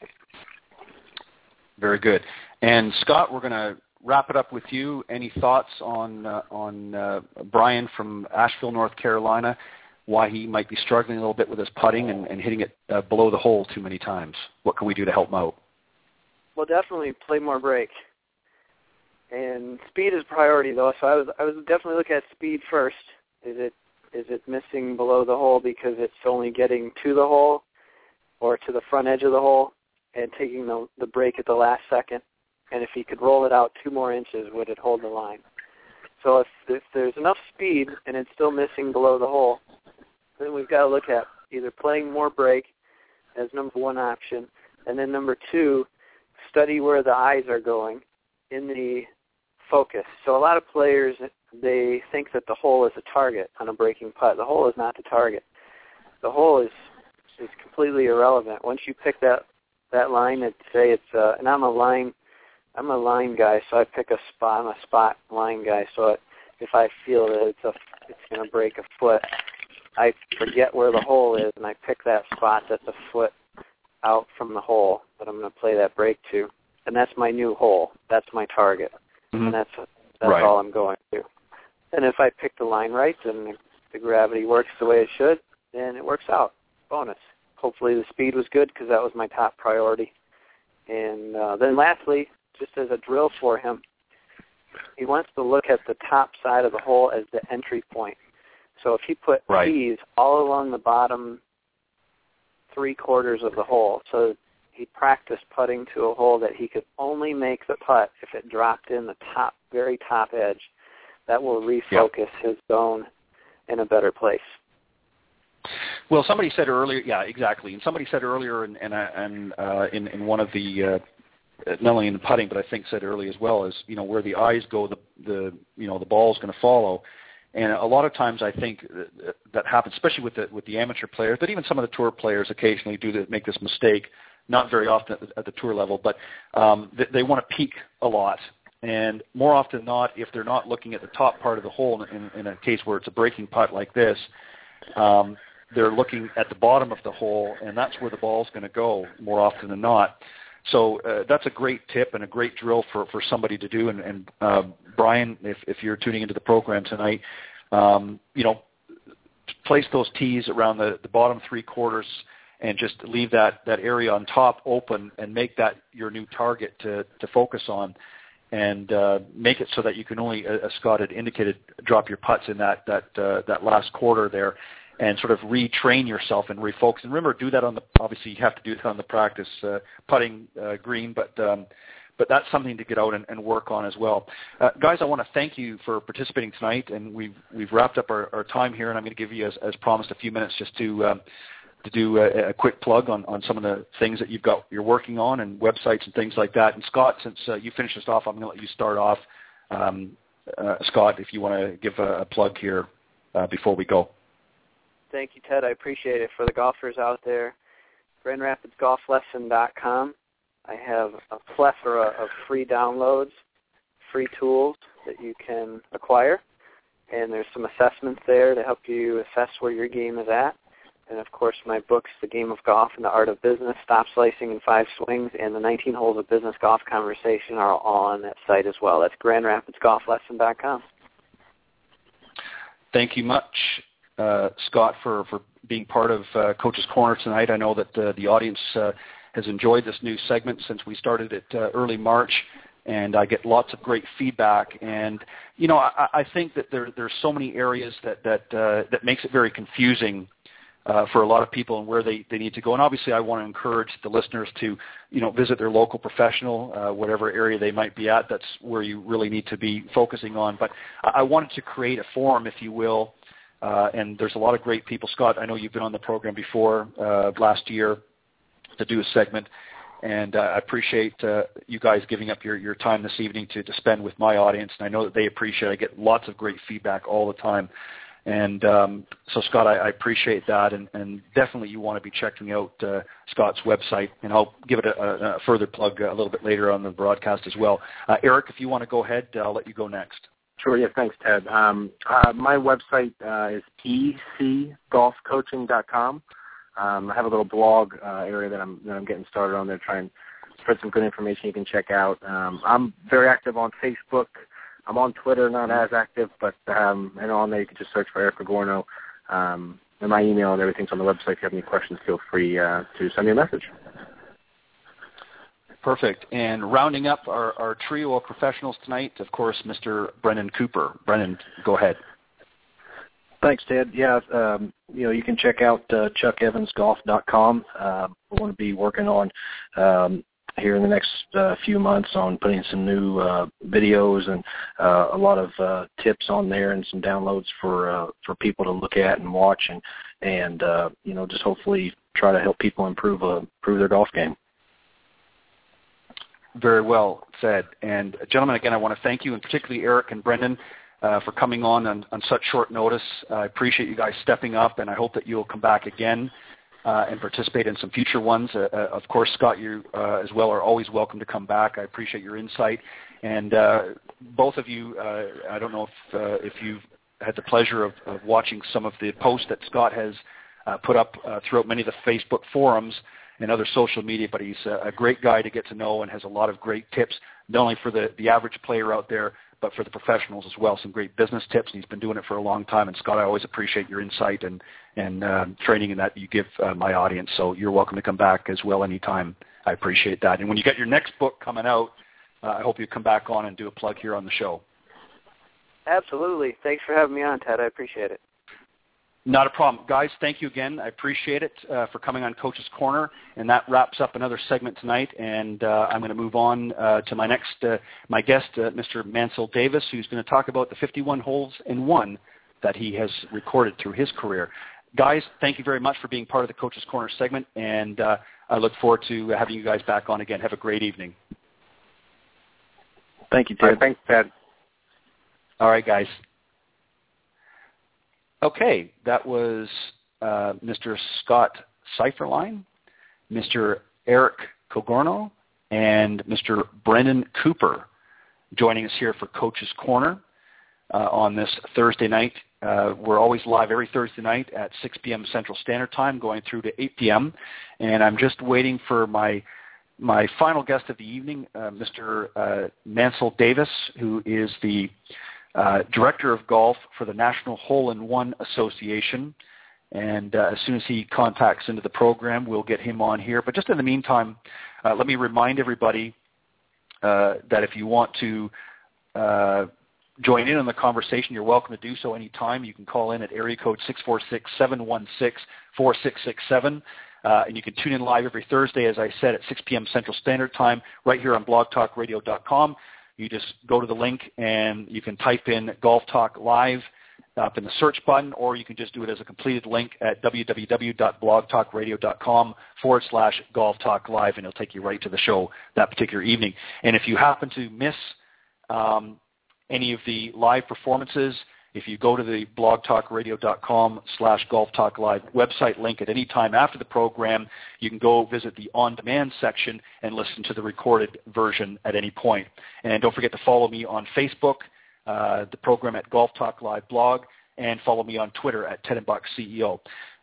Very good. And Scott, we're going to wrap it up with you. Any thoughts on uh, on uh, Brian from Asheville, North Carolina, why he might be struggling a little bit with his putting and, and hitting it uh, below the hole too many times? What can we do to help him out? Well, definitely play more break. And speed is priority, though, so I was I was definitely looking at speed first. Is it is it missing below the hole because it's only getting to the hole or to the front edge of the hole and taking the, the break at the last second? And if he could roll it out two more inches, would it hold the line? So if, if there's enough speed and it's still missing below the hole, then we've got to look at either playing more break as number one option, and then number two, study where the eyes are going in the focus. So a lot of players, they think that the hole is a target on a breaking putt. The hole is not the target. The hole is is completely irrelevant. Once you pick that, that line, and say it's, uh, and I'm a line I'm a line guy, so I pick a spot. I'm a spot line guy, so if I feel that it's a, it's going to break a foot, I forget where the hole is, and I pick that spot that's a foot out from the hole that I'm going to play that break to, and that's my new hole. That's my target, mm-hmm. and that's that's right. all I'm going to. And if I pick the line right, and the gravity works the way it should, then it works out. Bonus. Hopefully the speed was good because that was my top priority. And uh, then lastly, just as a drill for him, he wants to look at the top side of the hole as the entry point. So if he put right. tees all along the bottom three quarters of the hole, so he practiced putting to a hole that he could only make the putt if it dropped in the top, very top edge, that will refocus yep. his zone in a better place. Well, somebody said earlier, yeah, exactly, and somebody said earlier, and and, and uh, in in one of the uh, not only in the putting, but I think said early as well, is, you know, where the eyes go, the, the you know, the ball's going to follow. And a lot of times I think that, that happens, especially with the with the amateur players, but even some of the tour players occasionally do the, make this mistake, not very often at the, at the tour level, but um, they, they want to peak a lot. And more often than not, if they're not looking at the top part of the hole, in, in a case where it's a breaking putt like this, um, they're looking at the bottom of the hole, and that's where the ball's going to go more often than not. So uh, that's a great tip and a great drill for, for somebody to do. And, and uh, Brian, if, if you're tuning into the program tonight, um, you know, place those tees around the, the bottom three quarters and just leave that, that area on top open and make that your new target to, to focus on, and uh, make it so that you can only, as Scott had indicated, drop your putts in that, that, uh, that last quarter there, and sort of retrain yourself and refocus. And remember, do that on the, obviously you have to do that on the practice uh, putting uh, green, but um, but that's something to get out and, and work on as well. Uh, guys, I want to thank you for participating tonight, and we've we've wrapped up our, our time here, and I'm going to give you, as, as promised, a few minutes just to um, to do a, a quick plug on, on some of the things that you've got, you're working on, and websites and things like that. And Scott, since uh, you finished this off, I'm going to let you start off. Um, uh, Scott, if you want to give a, a plug here uh, before we go. Thank you, Ted. I appreciate it. For the golfers out there, Grand Rapids Golf Lesson dot com. I have a plethora of free downloads, free tools that you can acquire, and there's some assessments there to help you assess where your game is at. And, of course, my books, The Game of Golf and the Art of Business, Stop Slicing in Five Swings, and the nineteen Holes of Business Golf Conversation are all on that site as well. That's grand rapids golf lesson dot com. Thank you much, uh, Scott, for, for being part of uh, Coach's Corner tonight. I know that uh, the audience uh, has enjoyed this new segment since we started it uh, early March, and I get lots of great feedback. And, you know, I, I think that there there's so many areas that, that, uh, that makes it very confusing Uh, for a lot of people and where they, they need to go. And obviously I want to encourage the listeners to, you know, visit their local professional, uh, whatever area they might be at. That's where you really need to be focusing on. But I, I wanted to create a forum, if you will, uh, and there's a lot of great people. Scott, I know you've been on the program before uh, last year to do a segment, and uh, I appreciate uh, you guys giving up your, your time this evening to, to spend with my audience, and I know that they appreciate it. I get lots of great feedback all the time. And um, so, Scott, I, I appreciate that, and, and definitely you want to be checking out uh, Scott's website, and I'll give it a, a, a further plug a little bit later on the broadcast as well. Uh, Eric, if you want to go ahead, I'll let you go next. Sure, yeah, thanks, Ted. Um, uh, my website uh, is e c golf coaching dot com. Um, I have a little blog uh, area that I'm, that I'm getting started on there, trying to spread some good information you can check out. Um, I'm very active on Facebook. I'm on Twitter, not as active, but um, and on there you can just search for Eric Agorno. Um, and my email and everything's on the website. If you have any questions, feel free uh, to send me a message. Perfect. And rounding up our, our trio of professionals tonight, of course, Mister Brendan Cooper. Brendan, go ahead. Thanks, Ted. Yeah, um, you know, you can check out uh, chuck evans golf dot com. Uh, we're going to be working on um, here in the next uh, few months on putting some new uh, videos and uh, a lot of uh, tips on there and some downloads for uh, for people to look at and watch and and uh, you know, just hopefully try to help people improve uh, improve their golf game. Very well said. And gentlemen, again, I want to thank you, and particularly Eric and Brendan, uh, for coming on, on on such short notice. I appreciate you guys stepping up, and I hope that you'll come back again Uh, and participate in some future ones. Uh, uh, of course, Scott, you uh, as well are always welcome to come back. I appreciate your insight. And uh, both of you, uh, I don't know if uh, if you've had the pleasure of, of watching some of the posts that Scott has uh, put up uh, throughout many of the Facebook forums and other social media, but he's a, a great guy to get to know and has a lot of great tips, not only for the, the average player out there, but for the professionals as well, some great business tips, and he's been doing it for a long time. And Scott, I always appreciate your insight and, and uh, training in that you give uh, my audience, so you're welcome to come back as well anytime. I appreciate that. And when you get your next book coming out, uh, I hope you come back on and do a plug here on the show. Absolutely. Thanks for having me on, Ted. I appreciate it. Not a problem. Guys, thank you again. I appreciate it uh, for coming on Coach's Corner, and that wraps up another segment tonight, and uh, I'm going to move on uh, to my next, uh, my guest, uh, Mister Mansell Davis, who's going to talk about the fifty-one holes in one that he has recorded through his career. Guys, thank you very much for being part of the Coach's Corner segment, and uh, I look forward to having you guys back on again. Have a great evening. Thank you, Ted. All right, thanks, Ted. All right, guys. Okay, that was uh, Mister Scott Seiferlein, Mister Eric Cogorno, and Mister Brendan Cooper joining us here for Coach's Corner uh, on this Thursday night. Uh, we're always live every Thursday night at six p.m. Central Standard Time, going through to eight p.m., and I'm just waiting for my my final guest of the evening, uh, Mister Uh, Mansell Davis, who is the Uh, Director of Golf for the National Hole-in-One Association. And uh, as soon as he contacts into the program, we'll get him on here. But just in the meantime, uh, let me remind everybody uh, that if you want to uh, join in on the conversation, you're welcome to do so anytime. You can call in at area code six four six, seven one six, four six six seven. Uh, and you can tune in live every Thursday, as I said, at six p.m. Central Standard Time, right here on blog talk radio dot com. You just go to the link and you can type in Golf Talk Live up in the search button, or you can just do it as a completed link at www dot blog talk radio dot com forward slash Golf Talk Live, and it'll take you right to the show that particular evening. And if you happen to miss um, any of the live performances, if you go to the blog talk radio dot com slash Golf Talk Live website link at any time after the program, you can go visit the on-demand section and listen to the recorded version at any point. And don't forget to follow me on Facebook, uh, the program at Golf Talk Live blog, and follow me on Twitter at Ted and Buck C E O.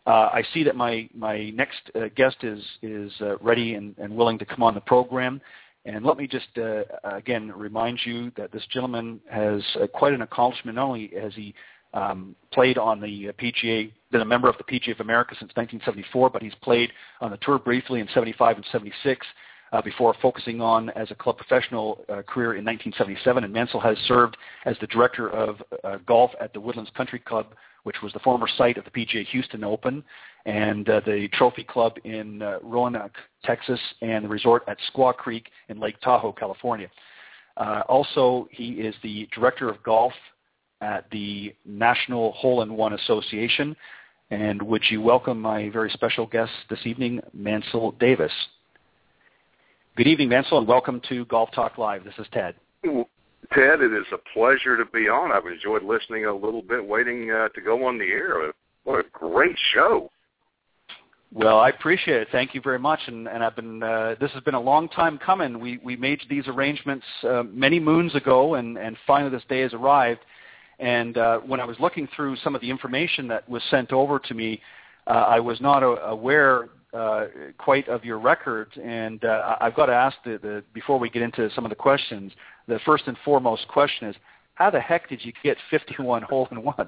Uh, I see that my, my next uh, guest is, is uh, ready and, and willing to come on the program. And let me just, uh, again, remind you that this gentleman has uh, quite an accomplishment. Not only has he um, played on the P G A, been a member of the P G A of America since nineteen seventy-four, but he's played on the tour briefly in seventy-five and seventy-six uh, before focusing on as a club professional uh, career in nineteen seventy-seven. And Mansell has served as the director of uh, golf at the Woodlands Country Club, which was the former site of the P G A Houston Open, and uh, the Trophy Club in uh, Roanoke, Texas, and the resort at Squaw Creek in Lake Tahoe, California. Uh, also, he is the director of golf at the National Hole-in-One Association. And would you welcome my very special guest this evening, Mansell Davis. Good evening, Mansell, and welcome to Golf Talk Live. This is Ted. Ted, it is a pleasure to be on. I've enjoyed listening a little bit, waiting uh, to go on the air. What a great show. Well, I appreciate it. Thank you very much. And, and I've been uh, this has been a long time coming. We we made these arrangements uh, many moons ago, and, and finally this day has arrived. And uh, when I was looking through some of the information that was sent over to me, uh, I was not a, aware uh, quite of your record. And uh, I've got to ask, the, the, before we get into some of the questions, the first and foremost question is, how the heck did you get fifty-one hole-in-ones?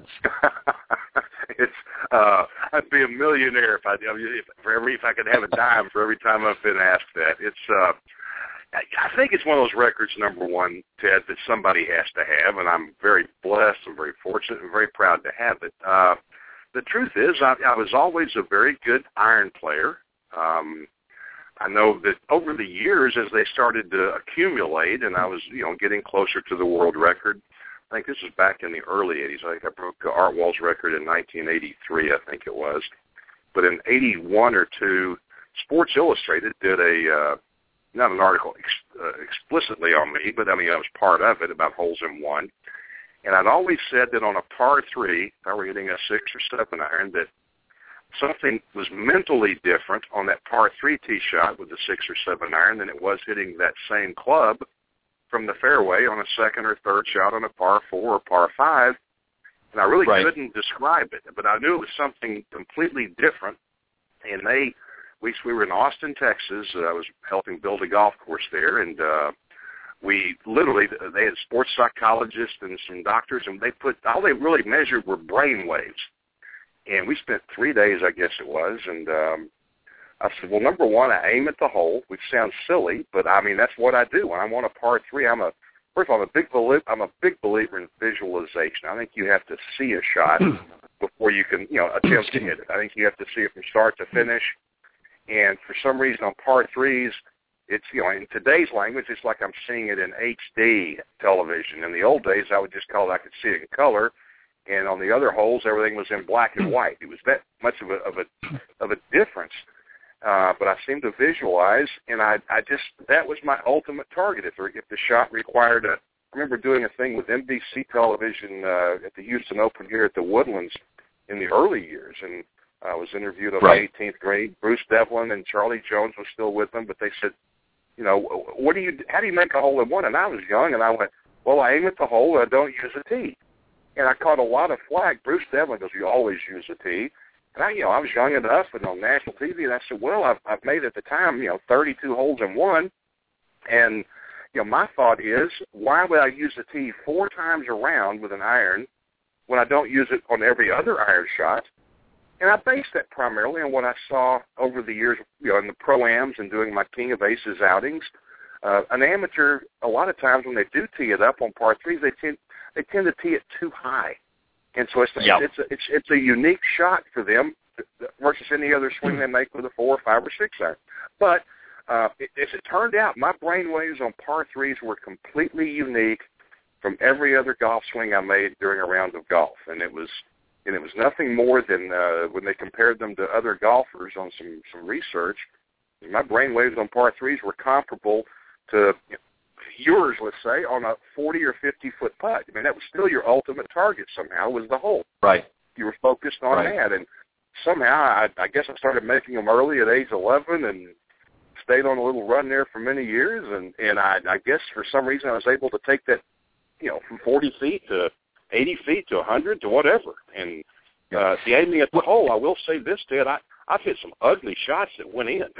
It's uh, I'd be a millionaire if I if, for every if I could have a dime for every time I've been asked that. It's uh, I think it's one of those records, number one, Ted, that somebody has to have, and I'm very blessed and very fortunate and very proud to have it. Uh, the truth is, I, I was always a very good iron player. Um, I know that over the years, as they started to accumulate, and I was, you know, getting closer to the world record. I think this was back in the early eighties. I think I broke Art Wall's record in nineteen eighty-three, I think it was. But in eighty-one or two, Sports Illustrated did a, uh, not an article ex- uh, explicitly on me, but I mean, I was part of it about holes in one. And I'd always said that on a par three, if I were hitting a six or seven iron, that something was mentally different on that par three tee shot with the six or seven iron than it was hitting that same club from the fairway on a second or third shot on a par four or par five. And I really right. couldn't describe it, but I knew it was something completely different. And they, we, we were in Austin, Texas. Uh, I was helping build a golf course there, and uh, we literally, they had sports psychologists and some doctors, and they put, all they really measured were brain waves. And we spent three days, I guess it was, and um, I said, well, number one, I aim at the hole, which sounds silly, but I mean that's what I do. When I want a par three, I'm a first of all, I'm a big believer. I'm a big believer in visualization. I think you have to see a shot before you can, you know, attempt to hit it. I think you have to see it from start to finish. And for some reason, on par threes, it's, you know, in today's language, it's like I'm seeing it in H D television. In the old days, I would just call it I could see it in color. And on the other holes, everything was in black and white. It was that much of a of a of a difference. Uh, but I seemed to visualize, and I, I just, that was my ultimate target. If, if the shot required a, I remember doing a thing with N B C television uh, at the Houston Open here at the Woodlands in the early years, and I was interviewed on right. my eighteenth grade. Bruce Devlin and Charlie Jones was still with them, but they said, you know, what do you, how do you make a hole in one? And I was young, and I went, well, I aim at the hole, and I don't use a tee. And I caught a lot of flack. Bruce Devlin goes, you always use a tee. And I, you know, I was young enough and on national T V, and I said, well, I've, I've made at the time, you know, thirty-two holes in one. And, you know, my thought is, why would I use a tee four times around with an iron when I don't use it on every other iron shot? And I based that primarily on what I saw over the years, you know, in the Pro-Ams and doing my King of Aces outings. Uh, an amateur, a lot of times when they do tee it up on par threes, they tend, they tend to tee it too high. And so it's, yep. it's, a, it's, it's a unique shot for them versus any other swing they make with a four or five or six iron. But uh, it, as it turned out, my brainwaves on par threes were completely unique from every other golf swing I made during a round of golf. And it was and it was nothing more than uh, when they compared them to other golfers on some, some research, my brainwaves on par threes were comparable to you know, yours, let's say, on a forty or fifty foot putt. I mean, that was still your ultimate target somehow, was the hole. Right. You were focused on right. that. And somehow, I, I guess I started making them early at age eleven and stayed on a little run there for many years. And, and I, I guess for some reason I was able to take that, you know, from forty feet to eighty feet to one hundred to whatever. And Yeah. Uh, the aiming at the hole, I will say this, Ted, I, I've hit some ugly shots that went in.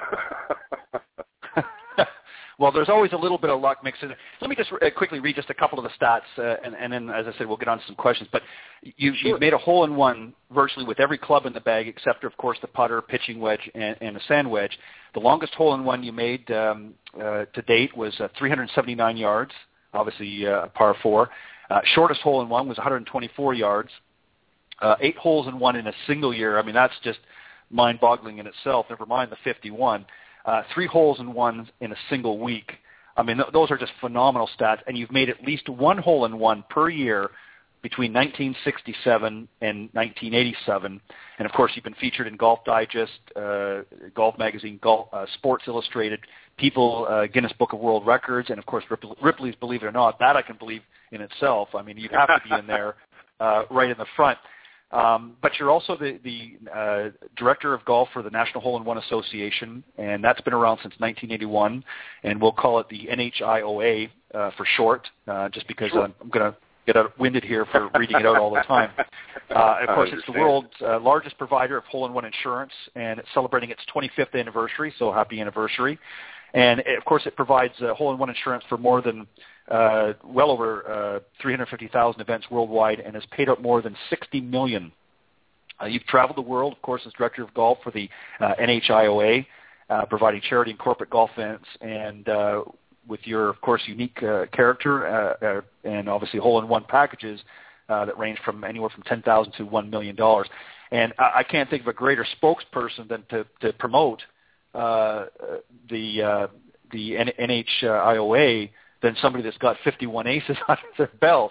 Well, there's always a little bit of luck mixed in. Let me just uh, quickly read just a couple of the stats, uh, and, and then, as I said, we'll get on to some questions. But you, sure. you've made a hole-in-one virtually with every club in the bag, except, of course, the putter, pitching wedge, and, and the sand wedge. The longest hole-in-one you made um, uh, to date was uh, three hundred seventy-nine yards, obviously uh, a par four. Uh, shortest hole-in-one was one hundred twenty-four yards. Uh, eight holes in one in a single year. I mean, that's just mind-boggling in itself, never mind the fifty-one. Uh, three holes in one in a single week. I mean, th- those are just phenomenal stats. And you've made at least one hole in one per year between nineteen sixty-seven and nineteen eighty-seven. And, of course, you've been featured in Golf Digest, uh, Golf Magazine, Golf, uh, Sports Illustrated, People, uh, Guinness Book of World Records, and, of course, Ripley, Ripley's Believe It or Not. That I can believe in itself. I mean, you have to be in there uh, right in the front. Um, but you're also the, the uh, director of golf for the National Hole-in-One Association, and that's been around since nineteen eighty-one, and we'll call it the N H I O A uh, for short, uh, just because sure. I'm, I'm going to get out, winded here for reading it out all the time. Uh, of course, it's the world's uh, largest provider of hole-in-one insurance, and it's celebrating its twenty-fifth anniversary, so happy anniversary. And, of course, it provides uh, hole-in-one insurance for more than Uh, well over uh, three hundred fifty thousand events worldwide, and has paid out more than sixty million. Uh, you've traveled the world, of course, as director of golf for the uh, N H I O A, uh, providing charity and corporate golf events, and uh, with your, of course, unique uh, character uh, uh, and obviously hole-in-one packages uh, that range from anywhere from ten thousand dollars to one million dollars. And I, I can't think of a greater spokesperson than to, to promote uh, the uh, the N H I O A than somebody that's got fifty-one aces under their belt.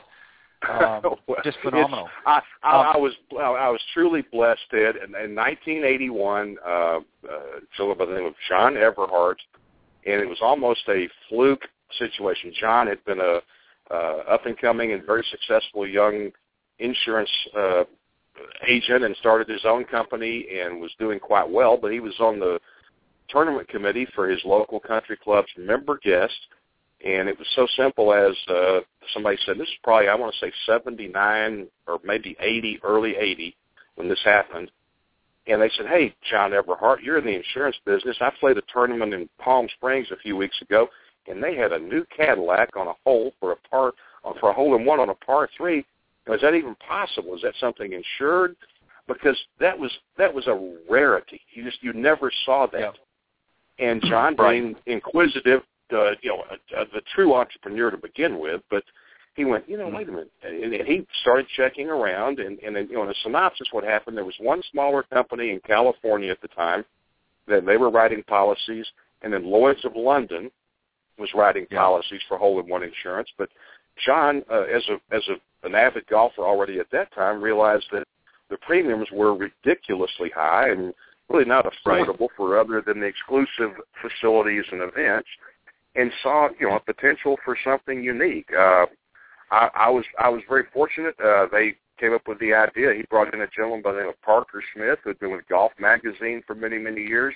Um, just phenomenal. I, I, um, I was I was truly blessed, Ed. In, in nineteen eighty-one, uh, uh, someone by the name of John Everhart, and it was almost a fluke situation. John had been a uh, up-and-coming and very successful young insurance uh, agent and started his own company and was doing quite well, but he was on the tournament committee for his local country club's member guest. And it was so simple as uh, somebody said, this is probably, I want to say seventy-nine or maybe eighty, early eighty when this happened. And they said, hey, John Everhart, you're in the insurance business. I played a tournament in Palm Springs a few weeks ago, and they had a new Cadillac on a hole for a par, for a hole-in-one on a par three. Is that even possible? Is that something insured? Because that was that was a rarity. You just you never saw that. Yeah. And John, being inquisitive, Uh, you know, a, a, the true entrepreneur to begin with, but he went, you know, wait a minute, and, and he started checking around, and, and you know, in a synopsis, what happened, there was one smaller company in California at the time that they were writing policies, and then Lloyd's of London was writing yeah. policies for hole-in-one insurance, but John, uh, as a as a, an avid golfer already at that time, realized that the premiums were ridiculously high and really not affordable right. for other than the exclusive facilities and events, and saw, you know, a potential for something unique. Uh, I, I was I was very fortunate. Uh, they came up with the idea. He brought in a gentleman by the name of Parker Smith, who had been with Golf Magazine for many, many years,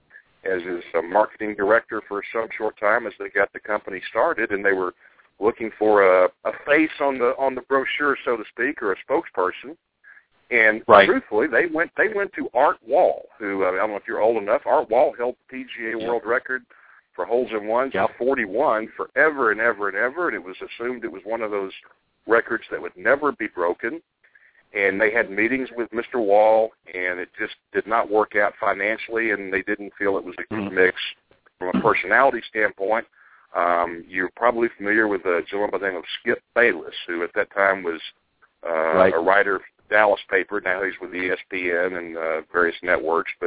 as his uh, marketing director for some short time as they got the company started, and they were looking for a, a face on the on the brochure, so to speak, or a spokesperson. And right. truthfully, they went they went to Art Wall, who uh, I don't know if you're old enough. Art Wall held the P G A yeah. World Record for holes in ones yep. at forty-one forever and ever and ever, and it was assumed it was one of those records that would never be broken. And they had meetings with Mister Wall, and it just did not work out financially, and they didn't feel it was a good mix from a personality standpoint. Um, you're probably familiar with a gentleman by the name of Skip Bayless, who at that time was uh, right. a writer for the Dallas paper. Now he's with E S P N and uh, various networks, but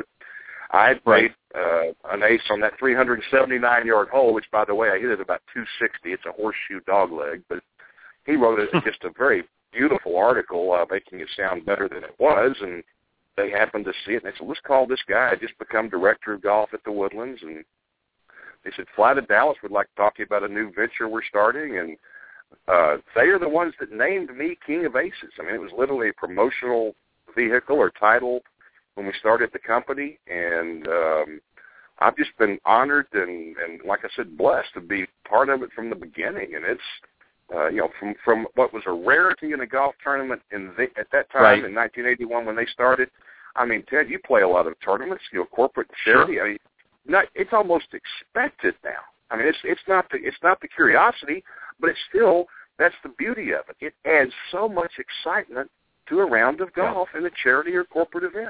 I had played uh, an ace on that three hundred seventy-nine yard hole, which, by the way, I hit it about two sixty. It's a horseshoe dogleg, but he wrote it just a very beautiful article, uh, making it sound better than it was, and they happened to see it, and they said, let's call this guy. I just become director of golf at the Woodlands, and they said, fly to Dallas. We'd like to talk to you about a new venture we're starting, and uh, they are the ones that named me King of Aces. I mean, it was literally a promotional vehicle or title when we started the company, and um, I've just been honored and, and, like I said, blessed to be part of it from the beginning. And it's Uh, you know, from, from what was a rarity in a golf tournament in the, at that time right. in nineteen eighty-one when they started. I mean, Ted, you play a lot of tournaments, you know, corporate charity. Sure. I mean, not, it's almost expected now. I mean, it's it's not the it's not the curiosity, but it's still that's the beauty of it. It adds so much excitement to a round of golf yeah. in a charity or corporate event.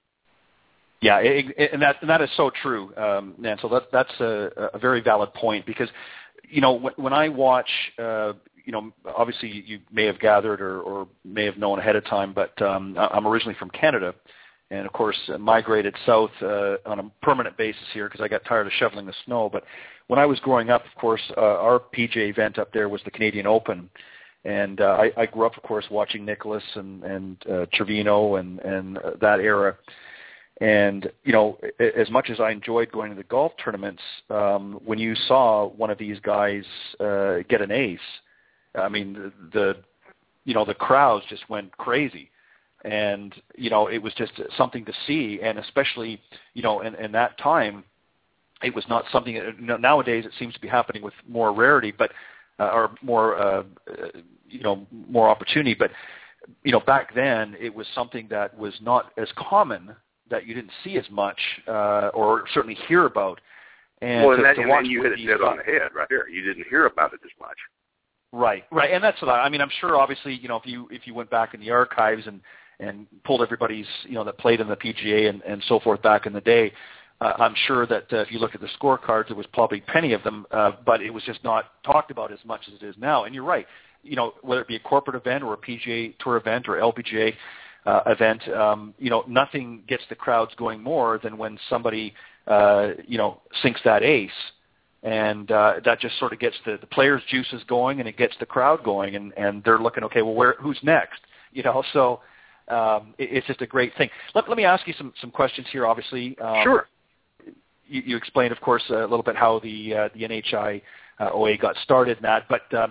Yeah, it, it, and that and that is so true, um, Nancel. That that's a, a very valid point because, you know, when, when I watch, uh, you know, obviously you may have gathered or, or may have known ahead of time, but um, I'm originally from Canada, and of course migrated south uh, on a permanent basis here because I got tired of shoveling the snow. But when I was growing up, of course, uh, our P G A event up there was the Canadian Open, and uh, I, I grew up, of course, watching Nicklaus and and uh, Trevino and and uh, that era. And, you know, as much as I enjoyed going to the golf tournaments, um, when you saw one of these guys uh, get an ace, I mean, the, the, you know, the crowds just went crazy. And, you know, it was just something to see. And especially, you know, in, in that time, it was not something that, you know, nowadays it seems to be happening with more rarity, but, uh, or more, uh, you know, more opportunity. But, you know, back then it was something that was not as common, that you didn't see as much uh, or certainly hear about. And well, to, and, that, to and watch then you hit it dead on the head right there. You didn't hear about it as much. Right, right, and that's what I, I mean. I'm sure, obviously, you know, if you if you went back in the archives and and pulled everybody's, you know, that played in the P G A and, and so forth back in the day, uh, I'm sure that uh, if you look at the scorecards, there was probably plenty of them, uh, but it was just not talked about as much as it is now. And you're right, you know, whether it be a corporate event or a P G A Tour event or L P G A. Uh, event, um, you know, nothing gets the crowds going more than when somebody, uh, you know, sinks that ace, and uh, that just sort of gets the, the players' juices going, and it gets the crowd going, and, and they're looking, okay, well, where, who's next? You know, so um, it, it's just a great thing. Let, let me ask you some, some questions here. Obviously, um, sure. You, you explained, of course, a little bit how the uh, the N H I O A got started in that, but um,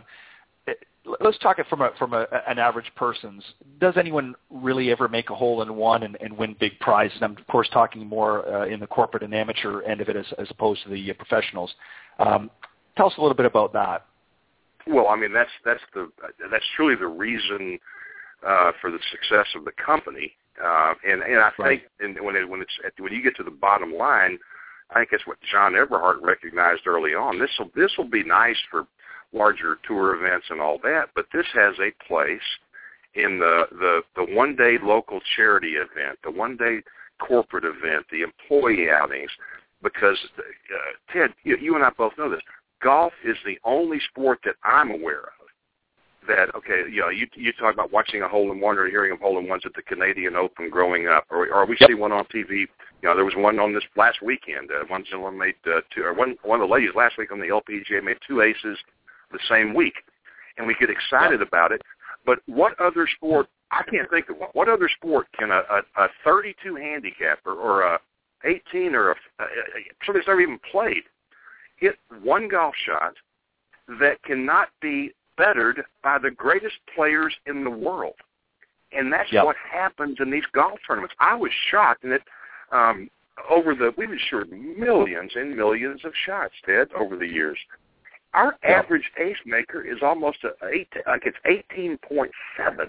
let's talk it from a from a, an average person's. Does anyone really ever make a hole in one and, and win big prizes? And I'm of course talking more uh, in the corporate and amateur end of it as, as opposed to the uh, professionals. Um, tell us a little bit about that. Well, I mean that's that's the that's truly the reason uh, for the success of the company, uh, and and I right. think and when it, when it's when you get to the bottom line, I think that's what John Everhart recognized early on. This will this will be nice for larger tour events and all that, but this has a place in the, the, the one-day local charity event, the one-day corporate event, the employee outings, because, uh, Ted, you, you and I both know this, golf is the only sport that I'm aware of that, okay, you know, you, you talk about watching a hole-in-one or hearing of hole-in-ones at the Canadian Open growing up, or, or we yep. see one on T V. You know, there was one on this last weekend. Uh, one gentleman made uh, two, or one, one of the ladies last week on the L P G A made two aces the same week, and we get excited yeah. about it. But what other sport, I can't think of, what other sport can a, a, a thirty-two handicapper or a eighteen or a, a, somebody that's never even played hit one golf shot that cannot be bettered by the greatest players in the world? And that's yeah. what happens in these golf tournaments. I was shocked, and it um, over the, we've insured millions and millions of shots, Ted, over the years. Our yeah. average ace maker is almost a eight, like it's eighteen point seven.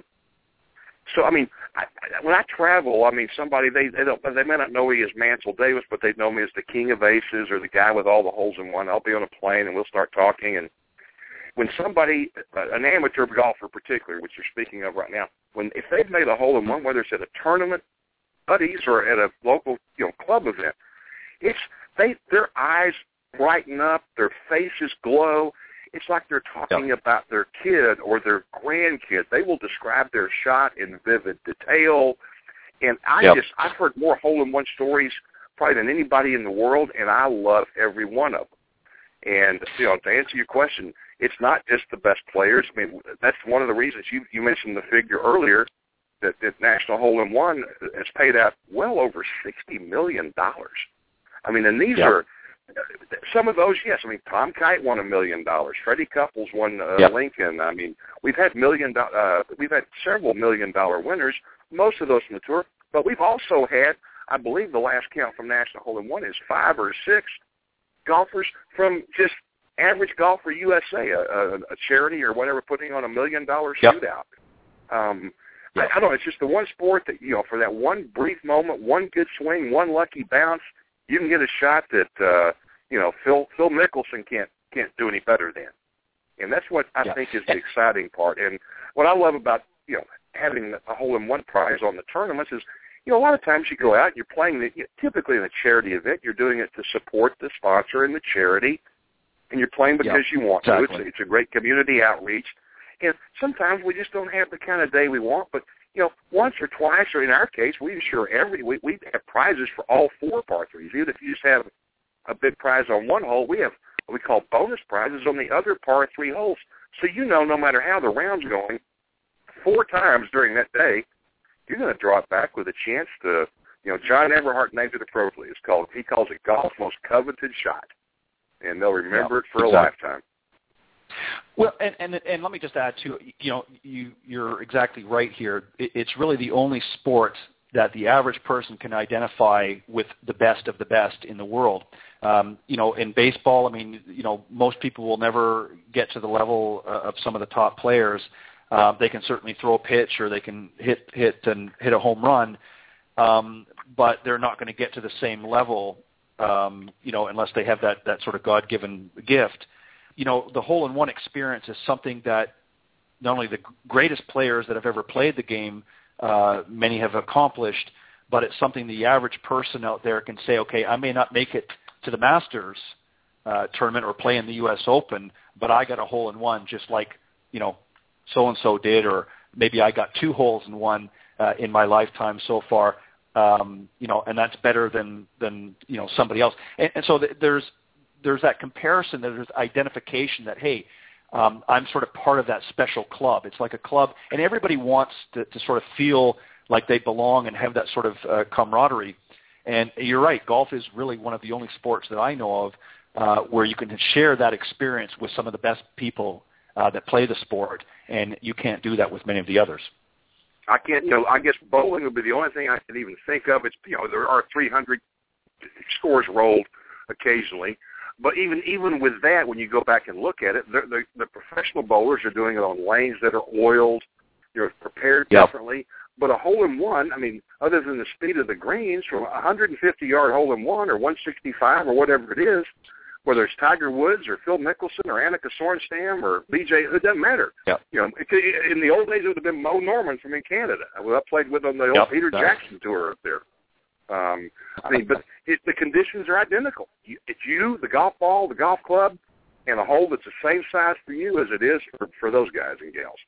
So I mean, I, I, when I travel, I mean, somebody they they don't they may not know me as Mansell Davis, but they know me as the king of aces or the guy with all the holes in one. I'll be on a plane and we'll start talking. And when somebody, an amateur golfer, particularly, which you're speaking of right now, when if they've made a hole in one, whether it's at a tournament, buddies, or at a local you know club event, it's they their eyes brighten up, their faces glow. It's like they're talking yep. about their kid or their grandkid. They will describe their shot in vivid detail. And I yep. just, I've heard more hole-in-one stories probably than anybody in the world, and I love every one of them. And, you know, to answer your question, it's not just the best players. I mean, that's one of the reasons you, you mentioned the figure earlier that, that National Hole-in-One has paid out well over sixty million dollars. I mean, and these yep. are, some of those, yes. I mean, Tom Kite won a million dollars. Freddie Couples won uh, yep. Lincoln. I mean, we've had million. Do- uh, we've had several million dollar winners. Most of those from the tour, but we've also had, I believe, the last count from National Hole-in-One is five or six golfers from just Average Golfer U S A, a, a, a charity or whatever, putting on a million dollar yep. shootout. Um, yep. I, I don't know. It's just the one sport that, you know, for that one brief moment, one good swing, one lucky bounce, you can get a shot that uh, you know Phil Phil Mickelson can't can't do any better than. And that's what I yeah. think is the exciting part. And what I love about, you know, having a hole-in-one prize on the tournaments is, you know, a lot of times you go out and you're playing, the, you know, typically in a charity event, you're doing it to support the sponsor and the charity, and you're playing because yeah, you want exactly. to. It's, it's a great community outreach. And sometimes we just don't have the kind of day we want, but, you know, once or twice, or in our case, we ensure every week we have prizes for all four par threes. Even if you just have a big prize on one hole, we have what we call bonus prizes on the other par three holes. So you know no matter how the round's going, four times during that day, you're going to draw it back with a chance to, you know, John Everhart named it appropriately. It's called, he calls it golf's most coveted shot. And they'll remember yeah, it for exactly. a lifetime. Well, and, and and let me just add, too, you know, you, you're exactly right here. It, it's really the only sport that the average person can identify with the best of the best in the world. Um, you know, in baseball, I mean, you know, most people will never get to the level uh, of some of the top players. Uh, they can certainly throw a pitch or they can hit hit and hit a home run, um, but they're not going to get to the same level, um, you know, unless they have that, that sort of God-given gift. You know, the hole-in-one experience is something that not only the greatest players that have ever played the game, uh, many have accomplished, but it's something the average person out there can say, okay, I may not make it to the Masters uh, tournament or play in the U S Open, but I got a hole-in-one just like, you know, so-and-so did, or maybe I got two holes in one uh, in my lifetime so far, um, you know, and that's better than, than you know, somebody else. And, and so th- there's there's that comparison, there's identification that, hey, um, I'm sort of part of that special club. It's like a club, and everybody wants to, to sort of feel like they belong and have that sort of uh, camaraderie. And you're right, golf is really one of the only sports that I know of uh, where you can share that experience with some of the best people uh, that play the sport, and you can't do that with many of the others. I can't, you know, I guess bowling would be the only thing I can even think of. It's, you know, there are three hundred scores rolled occasionally. But even even with that, when you go back and look at it, the, the, the professional bowlers are doing it on lanes that are oiled, you're prepared yep. differently. But a hole-in-one, I mean, other than the speed of the greens, from a one hundred fifty-yard hole-in-one or one sixty-five or whatever it is, whether it's Tiger Woods or Phil Mickelson or Annika Sorenstam or B J, it doesn't matter. Yep. You know, it, in the old days, it would have been Mo Norman from in Canada. I played with on the old yep. Peter That's... Jackson tour up there. Um, I mean, but it, the conditions are identical. You, it's you, the golf ball, the golf club, and a hole that's the same size for you as it is for, for those guys and gals.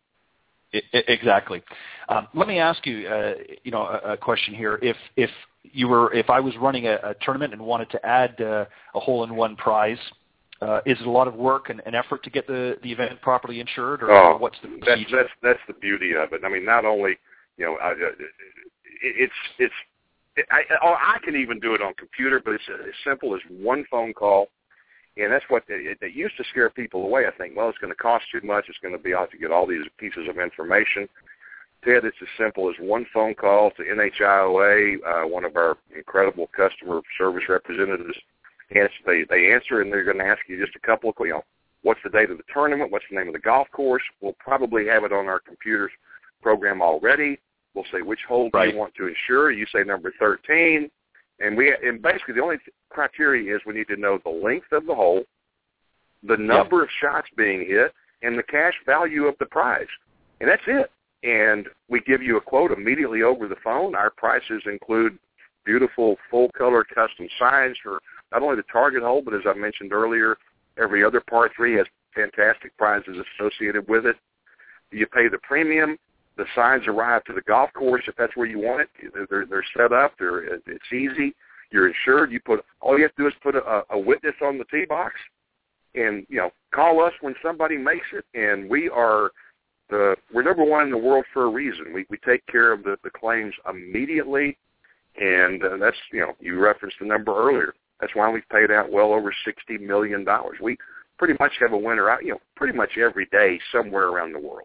It, it, exactly. Um, let me ask you, uh, you know, a, a question here. If if you were, if I was running a, a tournament and wanted to add uh, a hole-in-one prize, uh, is it a lot of work and, and effort to get the, the event properly insured, or oh, what's the that's, procedure? that's that's the beauty of it. I mean, not only, you know, I, it, it's it's. I, I can even do it on computer, but it's as simple as one phone call, and that's what it, it used to scare people away. I think, well, it's going to cost too much. It's going to be out to get all these pieces of information. Ted, it's as simple as one phone call to N H I O A, uh, one of our incredible customer service representatives. And they they answer, and they're going to ask you just a couple of, you know, what's the date of the tournament? What's the name of the golf course? We'll probably have it on our computer's program already. We'll say, which hole do right. you want to insure? You say number thirteen. And we and basically the only criteria is we need to know the length of the hole, the number yep. of shots being hit, and the cash value of the prize. And that's it. And we give you a quote immediately over the phone. Our prices include beautiful full-color custom signs for not only the target hole, but as I mentioned earlier, every other par three has fantastic prizes associated with it. You pay the premium. The signs arrive to the golf course if that's where you want it. They're, they're set up. They're, it's easy. You're insured. You put all you have to do is put a, a witness on the tee box, and you know, call us when somebody makes it. And we are the we're number one in the world for a reason. We we take care of the, the claims immediately, and uh, that's you know you referenced the number earlier. That's why we've paid out well over sixty million dollars. We pretty much have a winner out, you know, pretty much every day somewhere around the world.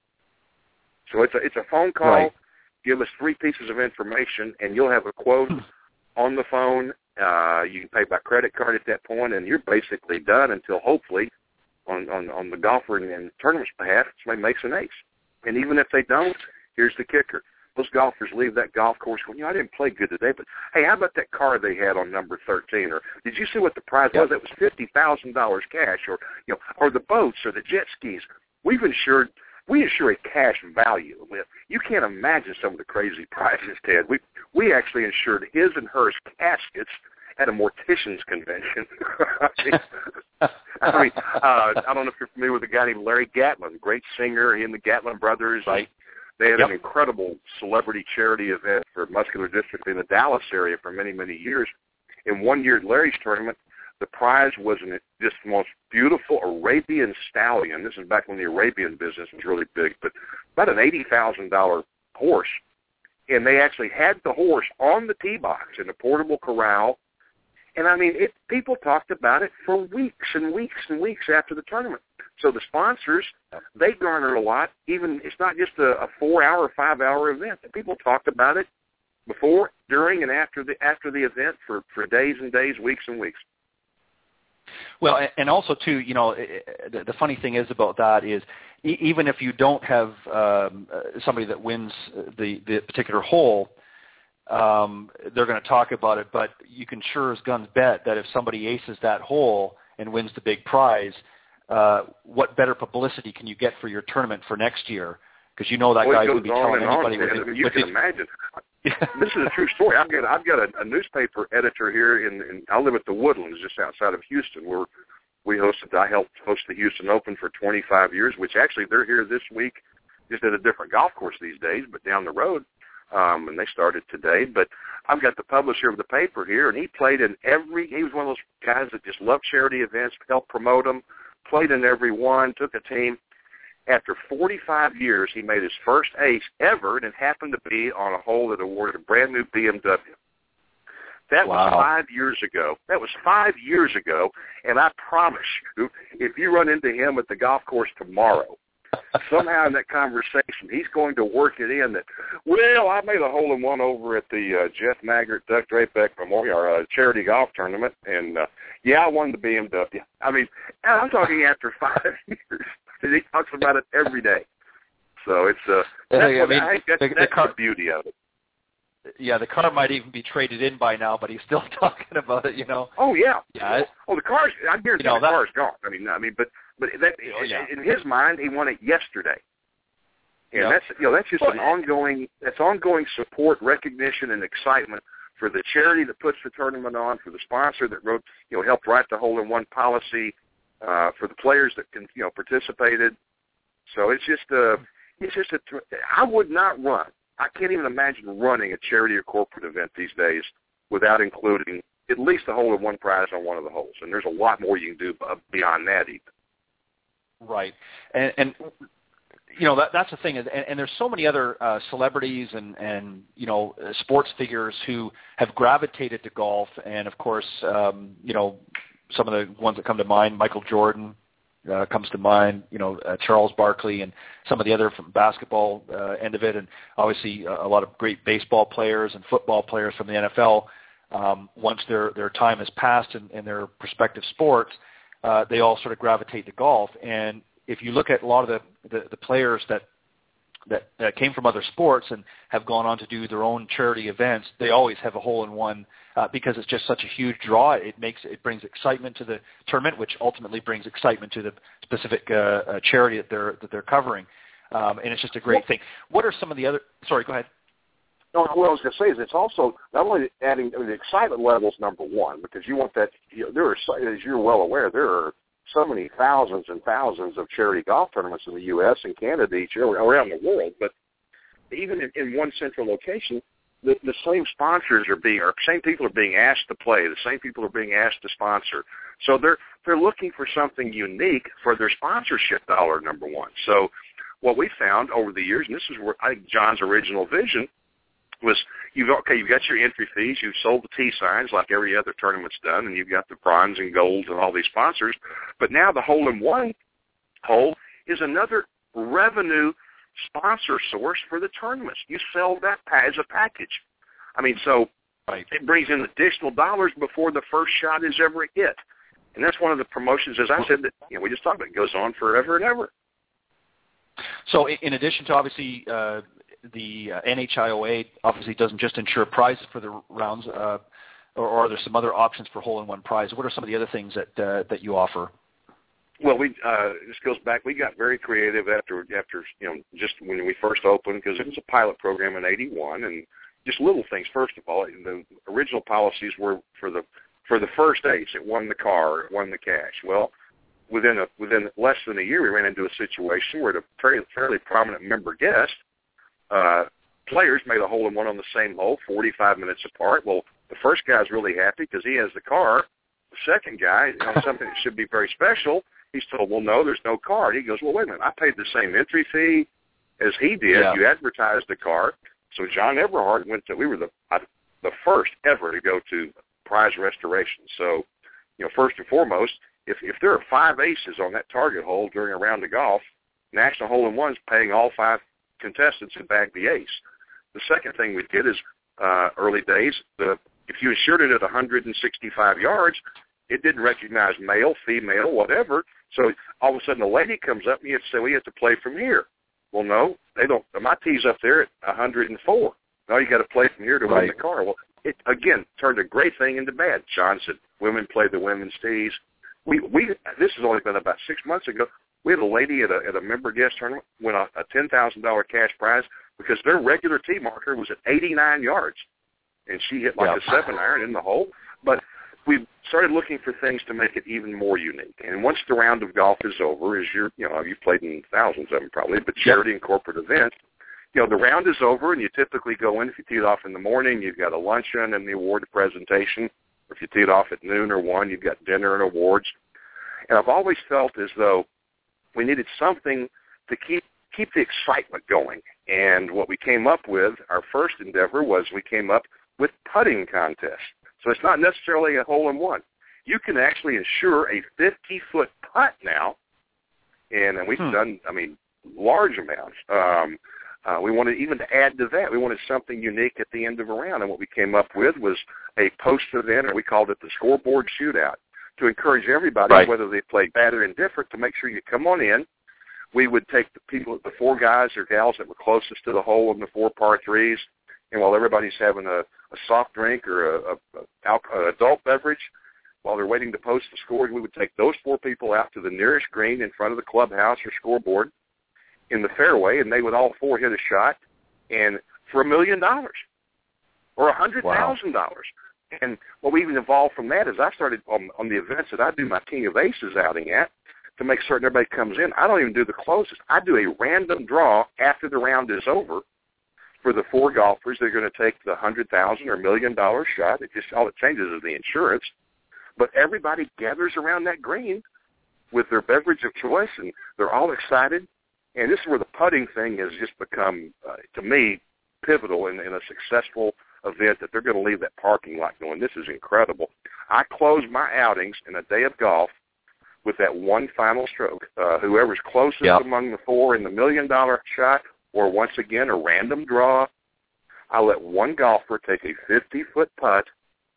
So it's a, it's a phone call. Right. Give us three pieces of information, and you'll have a quote on the phone Uh, you can pay by credit card at that point, and you're basically done until hopefully on, on, on the golfer and, and tournament's behalf, somebody makes an ace. And even if they don't, here's the kicker. Most golfers leave that golf course going, you know, I didn't play good today, but, hey, how about that car they had on number thirteen? Or did you see what the prize was? It was fifty thousand dollars cash, or, you know, or the boats or the jet skis. We've insured, we insure a cash value. You can't imagine some of the crazy prizes, Ted. We, we actually insured his and hers caskets at a mortician's convention. I mean, I, mean uh, I don't know if you're familiar with a guy named Larry Gatlin, great singer. He and the Gatlin brothers. Right. They had yep. an incredible celebrity charity event for muscular dystrophy in the Dallas area for many, many years. In one year at Larry's tournament, the prize was an, just the most beautiful Arabian stallion. This is back when the Arabian business was really big, but about an eighty thousand dollars horse. And they actually had the horse on the tee box in a portable corral. And, I mean, it, people talked about it for weeks and weeks and weeks after the tournament. So the sponsors, they garner a lot. Even it's not just a, a four-hour, five-hour event. People talked about it before, during, and after the after the event for, for days and days, weeks and weeks. Well, and also, too, you know, the, the funny thing is about that is e- even if you don't have um, somebody that wins the, the particular hole, um, they're going to talk about it, but you can sure as guns bet that if somebody aces that hole and wins the big prize, uh, what better publicity can you get for your tournament for next year? Because you know that well, guy would be telling anybody. On, with it, it, you with can his, imagine. This is a true story. I've got I've got a, a newspaper editor here, in, in I live at the Woodlands, just outside of Houston, where we hosted. I helped host the Houston Open for twenty-five years, which actually they're here this week, just at a different golf course these days, but down the road. Um, and they started today. But I've got the publisher of the paper here, and he played in every. He was one of those guys that just loved charity events, helped promote them, played in every one, took a team. After forty-five years, he made his first ace ever, and it happened to be on a hole that awarded a brand new B M W. That wow. was five years ago. That was five years ago, and I promise you, if you run into him at the golf course tomorrow, somehow in that conversation, he's going to work it in that, well, I made a hole-in-one over at the uh, Jeff Maggart, Doug Drapeck Memorial uh, charity golf tournament, and, uh, yeah, I won the B M W. I mean, I'm talking after five years. He talks about it every day. So it's uh, that's I what, mean, I think that's, the, that's the, car, the beauty of it. Yeah, the car might even be traded in by now, but he's still talking about it, you know. Oh, yeah. Yeah. Oh, the car's, I guarantee you know, the that, car's gone. I mean, I mean, but, but that, oh, yeah. in his mind, he won it yesterday. And yep. that's, you know, that's just well, an ongoing, that's ongoing support, recognition, and excitement for the charity that puts the tournament on, for the sponsor that wrote, you know, helped write the hole-in-one policy, uh, for the players that can, you know, participated. So it's just a, it's just a, I would not run. I can't even imagine running a charity or corporate event these days without including at least a hole-in-one prize on one of the holes. And there's a lot more you can do beyond that even. Right. And, and you know, that, that's the thing. And, and there's so many other uh, celebrities and, and, you know, sports figures who have gravitated to golf. And, of course, um, you know, some of the ones that come to mind, Michael Jordan, Uh, comes to mind, you know, uh, Charles Barkley and some of the other from basketball uh, end of it, and obviously uh, a lot of great baseball players and football players from the N F L. Um, once their, their time has passed in, in their respective sports, uh, they all sort of gravitate to golf. And if you look at a lot of the, the, the players that that uh, came from other sports and have gone on to do their own charity events, they always have a hole-in-one uh, because it's just such a huge draw. It makes it brings excitement to the tournament, which ultimately brings excitement to the specific uh, uh, charity that they're that they're covering, um, and it's just a great well, thing. What are some of the other? Sorry, go ahead. No, what I was going to say is it's also not only adding I mean, the excitement level is number one because you want that. You know, there are, as you're well aware, there are so many thousands and thousands of charity golf tournaments in the U S and Canada each year around the world. But even in, in one central location, the, the same sponsors are being, or same people are being asked to play. The same people are being asked to sponsor. So they're they're looking for something unique for their sponsorship dollar. Number one. So what we found over the years, and this is where I think John's original vision was, you've okay, you've got your entry fees, you've sold the T signs like every other tournament's done, and you've got the bronze and gold and all these sponsors. But now the hole-in-one hole is another revenue sponsor source for the tournaments. You sell that as a package. I mean, so Right. It brings in additional dollars before the first shot is ever hit. And that's one of the promotions, as I said, that you know, we just talked about. It goes on forever and ever. So in addition to, obviously, uh, the uh, N H I O A obviously doesn't just ensure prizes for the rounds, uh, or, or are there some other options for hole-in-one prize? What are some of the other things that uh, that you offer? Well, we uh, this goes back. We got very creative after after you know just when we first opened, because it was a pilot program in eighty-one, and just little things. First of all, the original policies were for the for the first ace, it won the car, it won the cash. Well, within a within less than a year, we ran into a situation where the fairly, fairly prominent member guest uh, players made a hole in one on the same hole, forty-five minutes apart. Well, the first guy's really happy because he has the car. The second guy, you know, something that should be very special, he's told, well, no, there's no card. He goes, well, wait a minute, I paid the same entry fee as he did. Yeah. You advertised the car. So John Everhart went to, we were the uh, the first ever to go to prize restoration. So, you know, first and foremost, if if there are five aces on that target hole during a round of golf, National Hole-in-One's paying all five contestants to bag the ace. The second thing we did is, uh, early days, the if you insured it at one hundred sixty-five yards, it didn't recognize male, female, whatever. So all of a sudden a lady comes up and you have to say, well, you have to play from here. Well, no, they don't. My tee's up there at one hundred four. Now you got to play from here to right. win the car. Well, it, again, turned a great thing into bad. John said women play the women's tees. We, we, this has only been about six months ago. We had a lady at a, at a member guest tournament win a, a ten thousand dollars cash prize because their regular tee marker was at eighty-nine yards. And she hit like yep. a seven iron in the hole. But we started looking for things to make it even more unique. And once the round of golf is over, as you're, you know, you've played in thousands of them probably, but charity yep. and corporate events, you know, the round is over and you typically go in. If you tee it off in the morning, you've got a luncheon and the award presentation. If you tee it off at noon or one, you've got dinner and awards. And I've always felt as though we needed something to keep keep the excitement going. And what we came up with, our first endeavor, was we came up with putting contests. So it's not necessarily a hole-in-one. You can actually insure a fifty-foot putt now, and, and we've hmm. done, I mean, large amounts. Um, uh, we wanted even to add to that. We wanted something unique at the end of a round, and what we came up with was a post-event, or we called it the scoreboard shootout, to encourage everybody, right. whether they play bad or indifferent, to make sure you come on in. We would take the people, the four guys or gals that were closest to the hole in the four par threes, and while everybody's having a, a soft drink or a, a, a, a adult beverage, while they're waiting to post the score, we would take those four people out to the nearest green in front of the clubhouse or scoreboard in the fairway, and they would all four hit a shot, and for a million dollars or a hundred thousand dollars. And what we even evolved from that is I started on, on the events that I do my King of Aces outing at, to make certain everybody comes in. I don't even do the closest. I do a random draw after the round is over for the four golfers. They're going to take the hundred thousand or million dollar shot. It just all it changes is the insurance. But everybody gathers around that green with their beverage of choice, and they're all excited. And this is where the putting thing has just become, uh, to me, pivotal in, in a successful event, that they're going to leave that parking lot going, this is incredible. I close my outings in a day of golf with that one final stroke. Uh, whoever's closest yep. among the four in the million-dollar shot, or once again a random draw, I let one golfer take a fifty-foot putt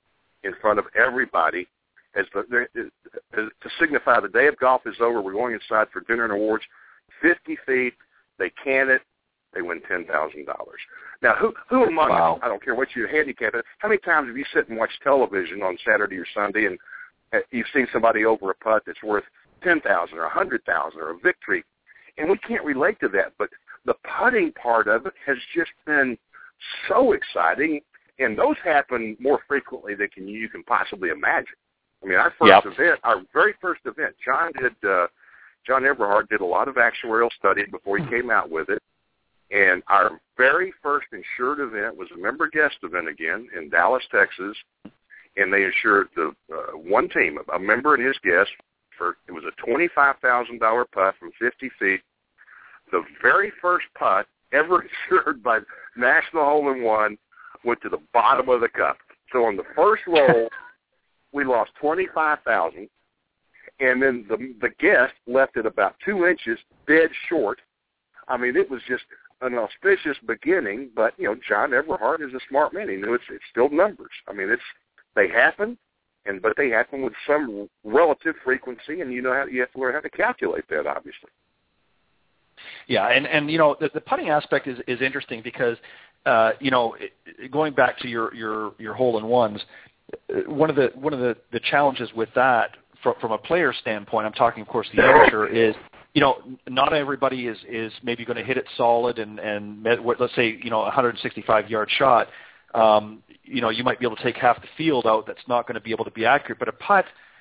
in front of everybody as the, to signify the day of golf is over. We're going inside for dinner and awards. fifty feet, they can it, they win ten thousand dollars. Now, who who among wow. us, I don't care what your handicap is, how many times have you sit and watched television on Saturday or Sunday and you've seen somebody over a putt that's worth ten thousand dollars or one hundred thousand dollars or a victory? And we can't relate to that, but the putting part of it has just been so exciting, and those happen more frequently than can, you can possibly imagine. I mean, our first yep. event, our very first event, John did, uh, John Everhart did a lot of actuarial study before he came out with it, and our very first insured event was a member guest event again in Dallas, Texas, and they insured the uh, one team, a member and his guest, for it was a twenty-five thousand dollars putt from fifty feet. The very first putt ever insured by National Hole-in-One went to the bottom of the cup. So on the first roll, we lost twenty-five thousand dollars, and then the the guest left it about two inches dead short. I mean, it was just an auspicious beginning, but, you know, John Everhart is a smart man. He knew it's, it's still numbers. I mean, it's they happen, and but they happen with some relative frequency, and you know how you have to learn how to calculate that, obviously. Yeah, and, and you know, the, the putting aspect is, is interesting because, uh, you know, it, going back to your, your, your hole-in-ones, one of the one of the, the challenges with that, from, from a player standpoint, I'm talking, of course, the amateur, is, you know, not everybody is, is maybe going to hit it solid and, and let's say, you know, a one hundred sixty-five yard shot. Um, you know, you might be able to take half the field out. That's not going to be able to be accurate. But a putt,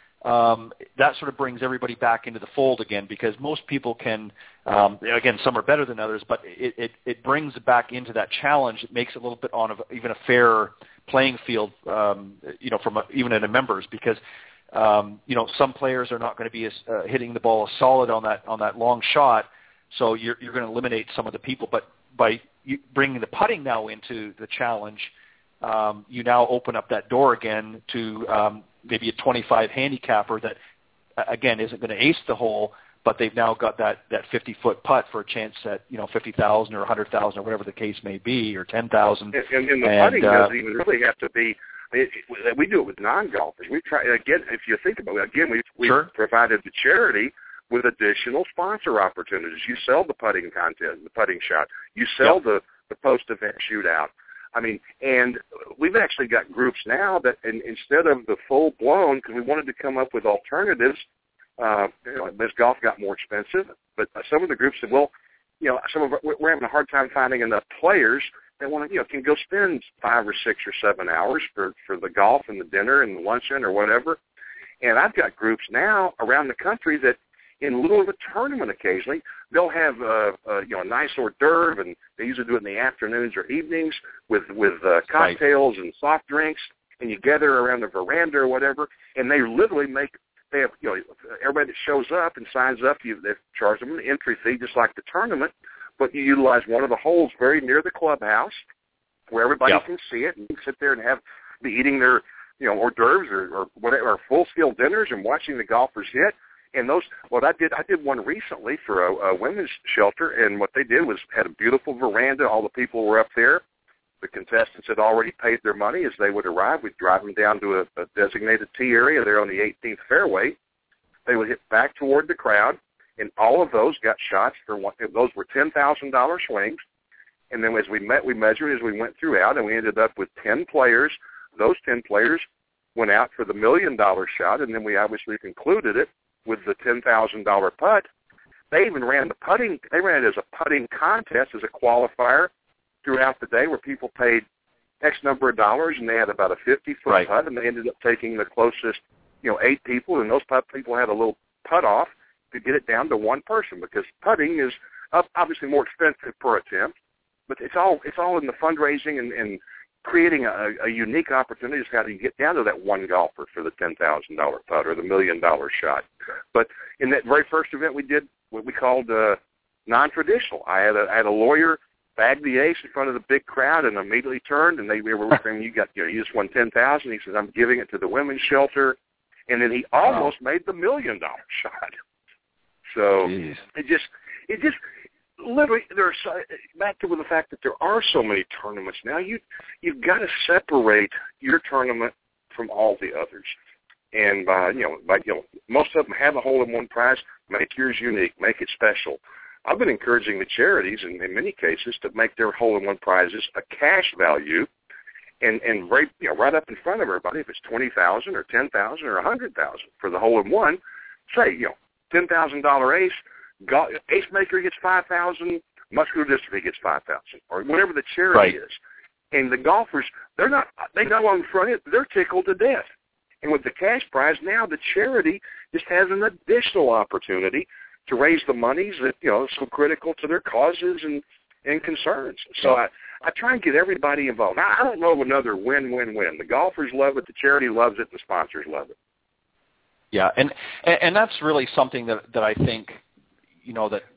um, that sort of brings everybody back into the fold again because most people can, um, again, some are better than others, but it, it, it brings it back into that challenge. It makes it a little bit on a, even a fair playing field, um, you know, from a, even in the members because, Um, you know, some players are not going to be as, uh, hitting the ball as solid on that on that long shot, so you're you're going to eliminate some of the people. But by you bringing the putting now into the challenge, um, you now open up that door again to um, maybe a twenty-five handicapper that, again, isn't going to ace the hole, but they've now got that that fifty-foot putt for a chance at, you know, fifty thousand or one hundred thousand or whatever the case may be, or ten thousand. And, and, and the and, putting uh, doesn't even really have to be. It, it, we do it with non-golfers. We try again. If you think about it, again, we we sure. provided the charity with additional sponsor opportunities. You sell the putting contest, the putting shot. You sell yep. the the post-event shootout. I mean, and we've actually got groups now that, in, instead of the full-blown, because we wanted to come up with alternatives. Uh, you know, as golf got more expensive, but some of the groups said, well, you know, some of our, we're having a hard time finding enough players that want to, you know, can go spend five or six or seven hours for, for the golf and the dinner and the luncheon or whatever. And I've got groups now around the country that, in lieu of a tournament occasionally, they'll have uh, uh, you know, a nice hors d'oeuvre, and they usually do it in the afternoons or evenings with with uh, cocktails right. and soft drinks, and you gather around the veranda or whatever, and they literally make. They have, you know, everybody that shows up and signs up, you they charge them an entry fee just like the tournament, but you utilize one of the holes very near the clubhouse where everybody yep. can see it and sit there and have be eating their, you know, hors d'oeuvres or, or whatever, or full-scale dinners and watching the golfers hit. And those, what I did, I did one recently for a, a women's shelter, and what they did was had a beautiful veranda. All the people were up there. The contestants had already paid their money. As they would arrive, we'd drive them down to a, a designated tee area there on the eighteenth fairway. They would hit back toward the crowd, and all of those got shots for one. Those were ten thousand dollars swings. And then as we met, we measured as we went throughout, and we ended up with ten players. Those ten players went out for the million-dollar shot, and then we obviously concluded it with the ten thousand dollars putt. They even ran the putting. They ran it as a putting contest, as a qualifier throughout the day, where people paid X number of dollars, and they had about a fifty-foot right. putt, and they ended up taking the closest, you know, eight people, and those putt people had a little putt-off to get it down to one person, because putting is obviously more expensive per attempt, but it's all it's all in the fundraising and, and creating a, a unique opportunity is how do you get down to that one golfer for the ten thousand dollars putt or the million-dollar shot. But in that very first event we did, what we called uh, non-traditional. I had a, I had a lawyer bagged the ace in front of the big crowd and immediately turned, and they were saying, you got, you know, you just won ten thousand dollars. He says, I'm giving it to the women's shelter. And then he almost wow. made the million-dollar shot. So Jeez. it just, it just, literally, there's back to the fact that there are so many tournaments now. You, you've got to separate your tournament from all the others. And by, you know, by, you know, most of them have a hole-in-one prize. Make yours unique. Make it special. I've been encouraging the charities, in, in many cases, to make their hole-in-one prizes a cash value, and and right, you know, right up in front of everybody. If it's twenty thousand or ten thousand or a hundred thousand for the hole-in-one, say, you know, ten thousand dollar ace, go, ace maker gets five thousand, muscular dystrophy gets five thousand, or whatever the charity right. is. And the golfers, they're not, they know on the front end, they're tickled to death. And with the cash prize now, the charity just has an additional opportunity to raise the monies that, you know, are so critical to their causes and, and concerns. So I, I try and get everybody involved. Now, I don't know of another win-win-win. The golfers love it, the charity loves it, the sponsors love it. Yeah, and and that's really something that, that I think, you know, that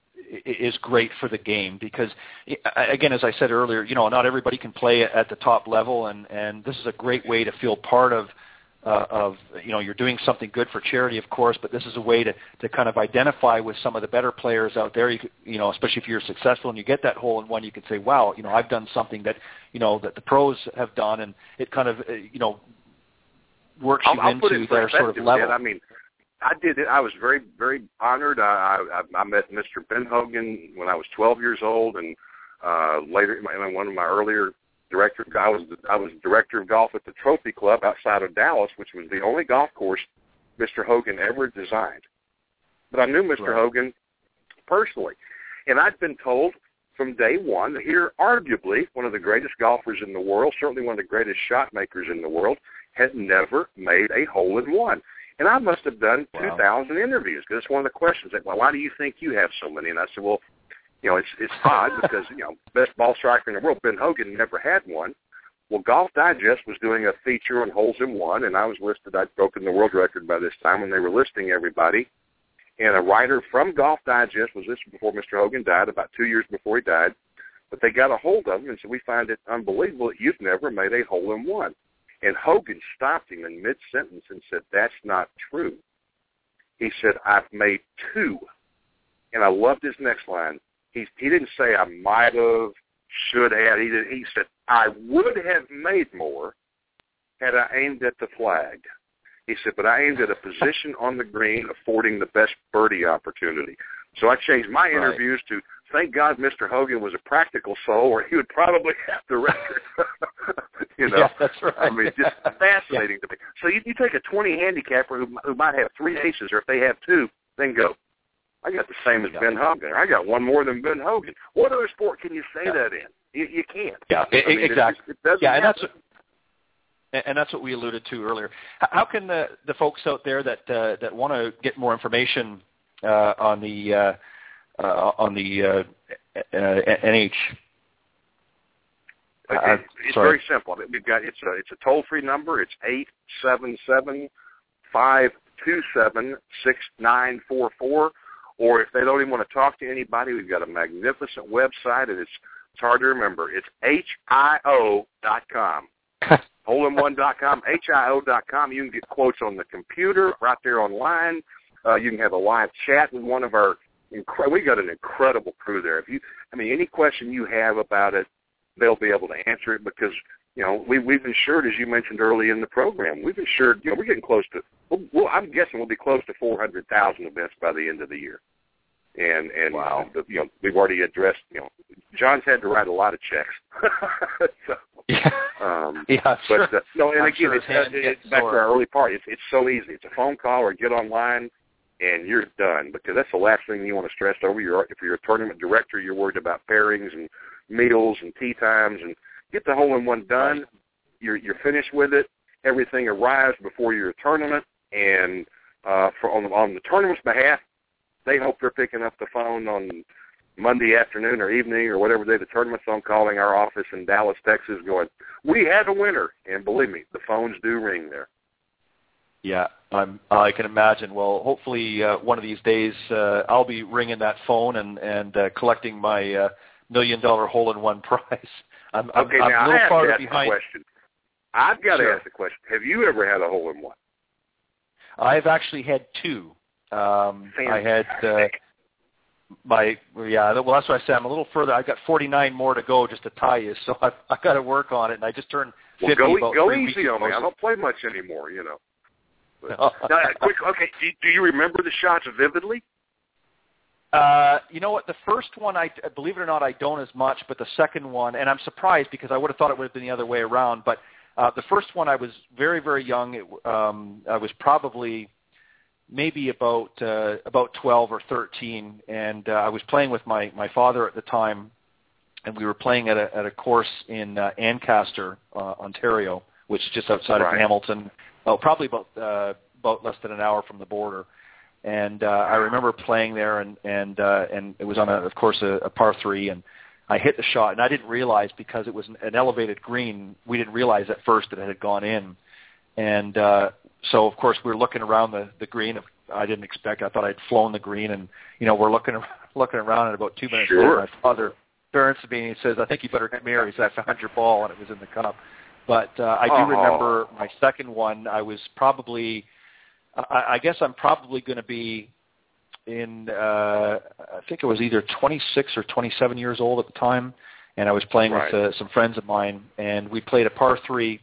is great for the game because, again, as I said earlier, you know, not everybody can play at the top level, and, and this is a great way to feel part of uh, of, you know, you're doing something good for charity, of course, but this is a way to, to kind of identify with some of the better players out there, you, could, you know, especially if you're successful and you get that hole in one, you can say, wow, you know, I've done something that, you know, that the pros have done, and it kind of, uh, you know, works you I'll, I'll into their sort of level. I mean, I did it. I was very, very honored. I, I, I met Mister Ben Hogan when I was twelve years old, and uh, later, in one of my earlier director, I was I was director of golf at the Trophy Club outside of Dallas, which was the only golf course Mister Hogan ever designed. But I knew Mister Right. Hogan personally, and I'd been told from day one that here, arguably one of the greatest golfers in the world, certainly one of the greatest shot makers in the world, had never made a hole in one. And I must have done wow. two thousand interviews, because it's one of the questions that, well, why do you think you have so many? And I said, well, you know, it's it's odd because, you know, best ball striker in the world, Ben Hogan, never had one. Well, Golf Digest was doing a feature on holes in one, and I was listed. I'd broken the world record by this time when they were listing everybody. And a writer from Golf Digest was listed before Mister Hogan died, about two years before he died. But they got a hold of him and said, we find it unbelievable that you've never made a hole in one. And Hogan stopped him in mid-sentence and said, that's not true. He said, I've made two. And I loved his next line. He, he didn't say I might have, should have. He, did, he said, I would have made more had I aimed at the flag. He said, but I aimed at a position on the green affording the best birdie opportunity. So I changed my right. interviews to, thank God Mister Hogan was a practical soul, or he would probably have the record. you know, yeah, that's right. I mean, just fascinating yeah. to me. So you, you take a twenty handicapper who, who might have three aces, or if they have two, then go, I got the same as yeah. Ben Hogan. I got one more than Ben Hogan. What other sport can you say yeah. that in? You, you can't. Yeah, I mean, exactly. It, it doesn't yeah, and happen. that's what, and that's what we alluded to earlier. How can the, the folks out there that uh, that want to get more information uh, on the uh, uh, on the uh, uh, N H? Uh, it's sorry. very simple. We've got it's a it's a toll free number. It's eight seven seven five two seven six nine four four. Or if they don't even want to talk to anybody, we've got a magnificent website, and it's it's hard to remember. It's H I O dot com. hole in one dot com, H I O dot com. You can get quotes on the computer right there online. Uh, you can have a live chat with one of our. Incre- we got an incredible crew there. If you, I mean, any question you have about it, they'll be able to answer it because you know we we've insured, as you mentioned early in the program, we've insured. You know, we're getting close to. Well, well I'm guessing we'll be close to four hundred thousand events by the end of the year. And and wow. the, you know we've already addressed. You know, John's had to write a lot of checks. so, yeah. Um, yeah. But sure. uh, no, and I'm again, sure it's, uh, it's back to our early part. It's it's so easy. It's a phone call or get online, and you're done. Because that's the last thing you want to stress over. You're if you're a tournament director, you're worried about pairings and meals and tea times, and get the hole in one done. Right. You're you're finished with it. Everything arrives before your tournament, and uh, for on on the tournament's behalf. They hope they're picking up the phone on Monday afternoon or evening or whatever day the tournament's on, calling our office in Dallas, Texas, going, we have a winner. And believe me, the phones do ring there. Yeah, I'm, I can imagine. Well, hopefully uh, one of these days uh, I'll be ringing that phone and, and uh, collecting my uh, million-dollar hole-in-one prize. I'm, okay, I'm, now I'm a little I have farther to ask behind. the question. I've got sure. to ask the question. Have you ever had a hole-in-one? I've actually had two. Um, I had uh, my yeah. Well, that's what I said. I'm a little further. I've got forty-nine more to go just to tie you, so I've, I've got to work on it. And I just turned fifty well, go, about go three easy weeks on me. ago. I don't play much anymore, you know. But, now, quick, okay. Do, do you remember the shots vividly? Uh, you know what? The first one, I believe it or not, I don't as much. But the second one, and I'm surprised because I would have thought it would have been the other way around. But uh, the first one, I was very, very young. It, um, I was probably. maybe about uh, about twelve or thirteen, and uh, I was playing with my, my father at the time, and we were playing at a at a course in uh, Ancaster, uh, Ontario, which is just outside right. of Hamilton. Oh, probably about uh, about less than an hour from the border. And uh, I remember playing there, and and uh, and it was on a, of course, a, a par three, and I hit the shot, and I didn't realize because it was an, an elevated green. We didn't realize at first that it had gone in, and uh, so of course we were looking around the, the green. I didn't expect. I thought I'd flown the green, and you know we're looking looking around, and about two minutes sure. later, my father turns to me and he says, "I think you better come here." He said, "I found your ball," and it was in the cup. But uh, I do oh. remember my second one. I was probably, I, I guess I'm probably going to be in, uh, I think it was either twenty-six or twenty-seven years old at the time, and I was playing right. with uh, some friends of mine, and we played a par three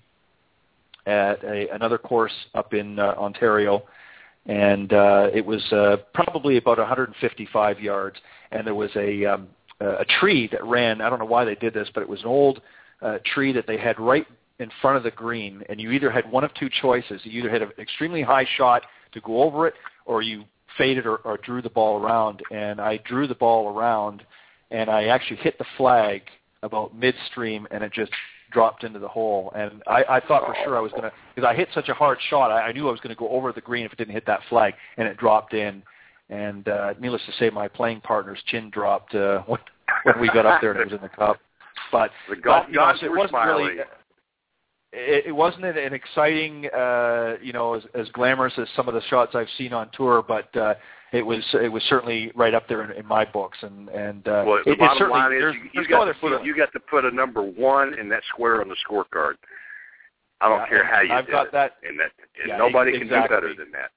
at a, another course up in uh, Ontario, and uh, it was uh, probably about one hundred fifty-five yards, and there was a um, a tree that ran. I don't know why they did this, but it was an old uh, tree that they had right in front of the green, and you either had one of two choices. You either had an extremely high shot to go over it, or you faded or, or drew the ball around. And I drew the ball around, and I actually hit the flag about midstream, and it just dropped into the hole. And I, I thought for sure I was going to, because I hit such a hard shot, I, I knew I was going to go over the green if it didn't hit that flag, and it dropped in. And uh, needless to say, my playing partner's chin dropped uh, when, when we got up there and it was in the cup. But, the golf but you know, gods so it were wasn't smiling. really. It, it wasn't an, an exciting, uh, you know, as, as glamorous as some of the shots I've seen on tour, but uh, it was it was certainly right up there in, in my books. And and uh, well, the it, bottom certainly, line is there's, you, you, there's got no other to put, feeling. you got to put a number one in that square on the scorecard. I don't yeah, care how you I've did got it. that. And that and yeah, nobody exactly. can do better than that.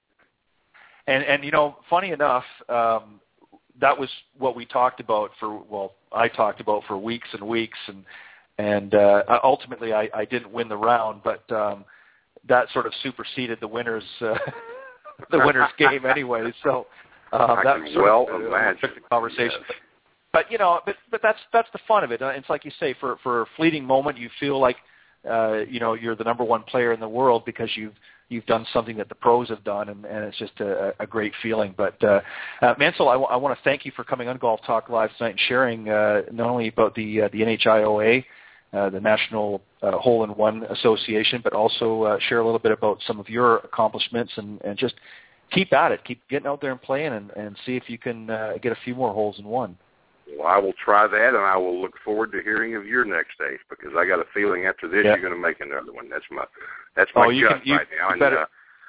And and you know, funny enough, um, that was what we talked about for well, I talked about for weeks and weeks, and and uh, ultimately I, I didn't win the round, but um, that sort of superseded the winners uh, the winners game anyway. So uh, I that can sort well of uh, imagine took the conversation. yes. But you know, but but that's that's the fun of it. It's like you say, for for a fleeting moment, you feel like uh, you know you're the number one player in the world because you've you've done something that the pros have done, and, and it's just a, a great feeling. But uh, uh, Mansell, I, w- I want to thank you for coming on Golf Talk Live tonight and sharing uh, not only about the uh, the N H I O A, uh, the National uh, Hole in One Association, but also uh, share a little bit about some of your accomplishments, and, and just keep at it, keep getting out there and playing, and, and see if you can uh, get a few more holes in one. Well, I will try that, and I will look forward to hearing of your next ace, because I got a feeling after this yeah. you're going to make another one. That's my that's my oh, you gut can, you, right now. You and, better. uh,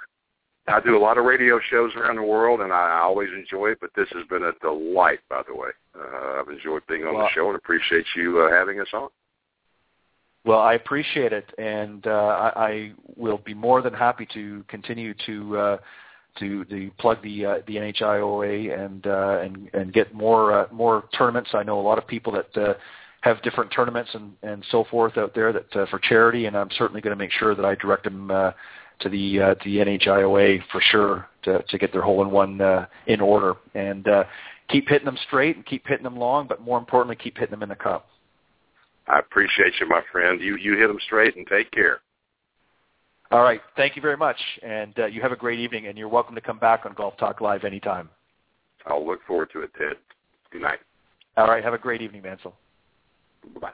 I do a lot of radio shows around the world, and I always enjoy it, but this has been a delight, by the way. Uh, I've enjoyed being on well, the show and appreciate you uh, having us on. Well, I appreciate it, and uh, I, I will be more than happy to continue to uh, to, to plug the uh, the N H I O A and uh, and and get more uh, more tournaments. I know a lot of people that uh, have different tournaments and, and so forth out there that uh, for charity, and I'm certainly going to make sure that I direct them uh, to the uh, to the N H I O A for sure to to get their hole in one uh, in order, and uh, keep hitting them straight and keep hitting them long, but more importantly, keep hitting them in the cup. I appreciate you, my friend. You you hit them straight, and take care. All right. Thank you very much, and uh, you have a great evening, and you're welcome to come back on Golf Talk Live anytime. I'll look forward to it, Ted. Good night. All right. Have a great evening, Mansell. Bye-bye.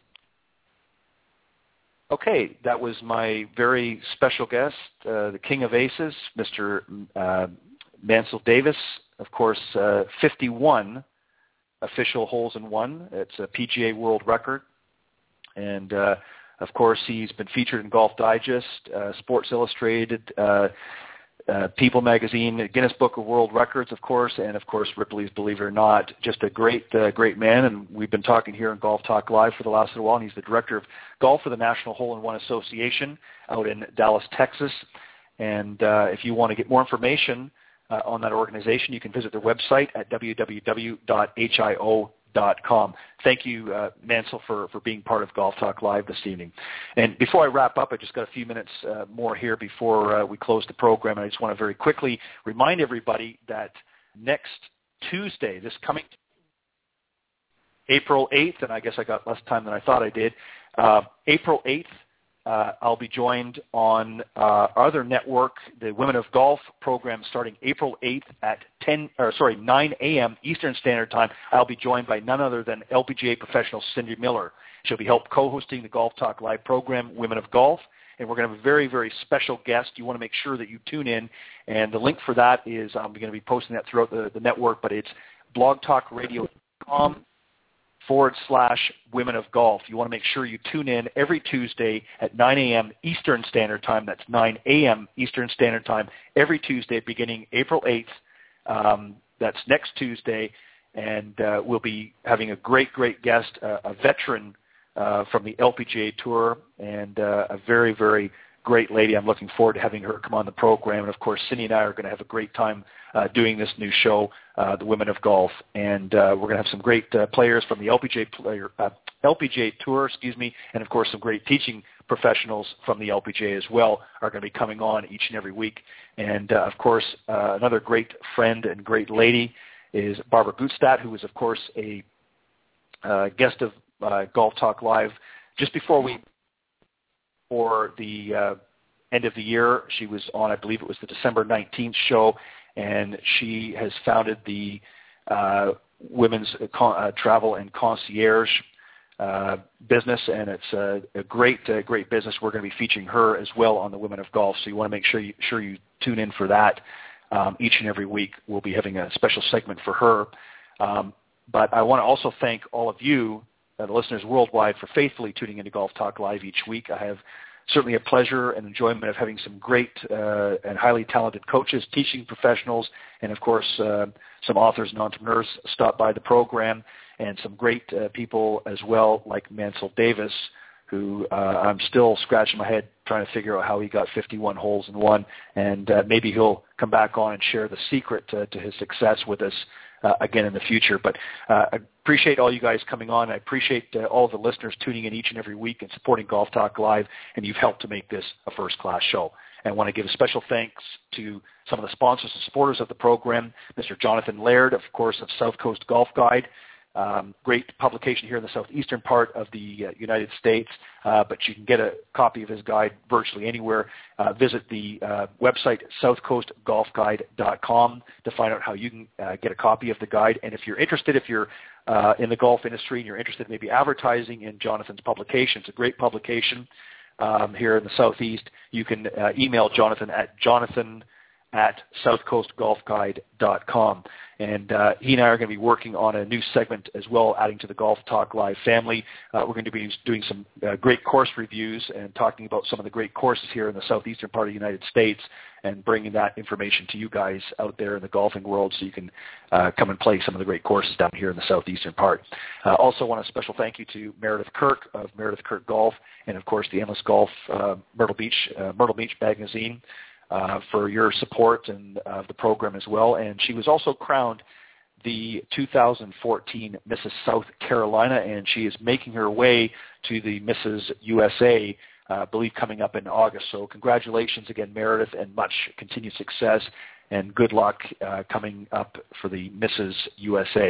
Okay, that was my very special guest, uh, the King of Aces, Mister Uh, Mansell Davis. Of course, uh, fifty-one official holes in one. It's a P G A world record. And, uh, of course, he's been featured in Golf Digest, uh, Sports Illustrated, uh, uh, People Magazine, Guinness Book of World Records, of course, and, of course, Ripley's Believe It or Not. Just a great, uh, great man, and we've been talking here on Golf Talk Live for the last little while, and he's the director of golf for the National Hole in One Association out in Dallas, Texas. And uh, if you want to get more information uh, on that organization, you can visit their website at w w w dot h i o dot com. Thank you, uh, Mansell, for, for being part of Golf Talk Live this evening. And before I wrap up, I just got a few minutes uh, more here before uh, we close the program. I just want to very quickly remind everybody that next Tuesday, this coming April eighth, and I guess I got less time than I thought I did, uh, April eighth, Uh, I'll be joined on uh, our other network, the Women of Golf program, starting April eighth at ten, or sorry, nine a.m. Eastern Standard Time. I'll be joined by none other than L P G A professional Cindy Miller. She'll be help co-hosting the Golf Talk Live program, Women of Golf, and we're going to have a very, very special guest. You want to make sure that you tune in, and the link for that is I'm going to be posting that throughout the, the network, but it's blogtalkradio dot com forward slash Women of Golf. You want to make sure you tune in every Tuesday at nine a.m. Eastern Standard Time. That's nine a.m. Eastern Standard Time every Tuesday beginning April eighth. Um, that's next Tuesday. And uh, we'll be having a great, great guest, uh, a veteran uh, from the L P G A Tour, and uh, a very, very great lady. I'm looking forward to having her come on the program. And, of course, Cindy and I are going to have a great time uh, doing this new show, uh, The Women of Golf. And uh, we're going to have some great uh, players from the L P G A, player, uh, L P G A Tour, excuse me, and, of course, some great teaching professionals from the L P G A as well are going to be coming on each and every week. And, uh, of course, uh, another great friend and great lady is Barbara Gutstadt, who is, of course, a uh, guest of uh, Golf Talk Live just before we for the uh, end of the year. She was on, I believe it was the December nineteenth show, and she has founded the uh, Women's uh, Travel and Concierge uh, business, and it's a, a great, uh, great business. We're going to be featuring her as well on the Women of Golf, so you want to make sure you, sure you tune in for that. Um, each and every week we'll be having a special segment for her. Um, but I want to also thank all of you, Uh, the listeners worldwide, for faithfully tuning into Golf Talk Live each week. I have certainly a pleasure and enjoyment of having some great uh, and highly talented coaches, teaching professionals, and of course uh, some authors and entrepreneurs stop by the program, and some great uh, people as well, like Mansell Davis, who uh, I'm still scratching my head trying to figure out how he got fifty-one holes in one, and uh, maybe he'll come back on and share the secret uh, to his success with us Uh, again in the future. But uh, I appreciate all you guys coming on. I appreciate uh, all the listeners tuning in each and every week and supporting Golf Talk Live, and you've helped to make this a first-class show. And I want to give a special thanks to some of the sponsors and supporters of the program, Mister Jonathan Laird, of course, of South Coast Golf Guide. Um, great publication here in the southeastern part of the uh, United States, uh, but you can get a copy of his guide virtually anywhere. Uh, visit the uh, website south coast golf guide dot com to find out how you can uh, get a copy of the guide. And if you're interested, if you're uh, in the golf industry and you're interested in maybe advertising in Jonathan's publication, it's a great publication um, here in the Southeast, you can uh, email Jonathan at jonathan at south coast golf guide dot com. And uh, he and I are going to be working on a new segment as well, adding to the Golf Talk Live family. Uh, we're going to be doing some uh, great course reviews and talking about some of the great courses here in the southeastern part of the United States, and bringing that information to you guys out there in the golfing world so you can uh, come and play some of the great courses down here in the southeastern part. Uh, also want a special thank you to Meredith Kirk of Meredith Kirk Golf, and of course the Endless Golf uh, Myrtle Beach, uh, Myrtle Beach magazine, Uh, for your support and uh, the program as well. And she was also crowned the two thousand fourteen Missus South Carolina, and she is making her way to the Missus U S A, uh, I believe, coming up in August. So congratulations again, Meredith, and much continued success, and good luck uh, coming up for the Missus U S A.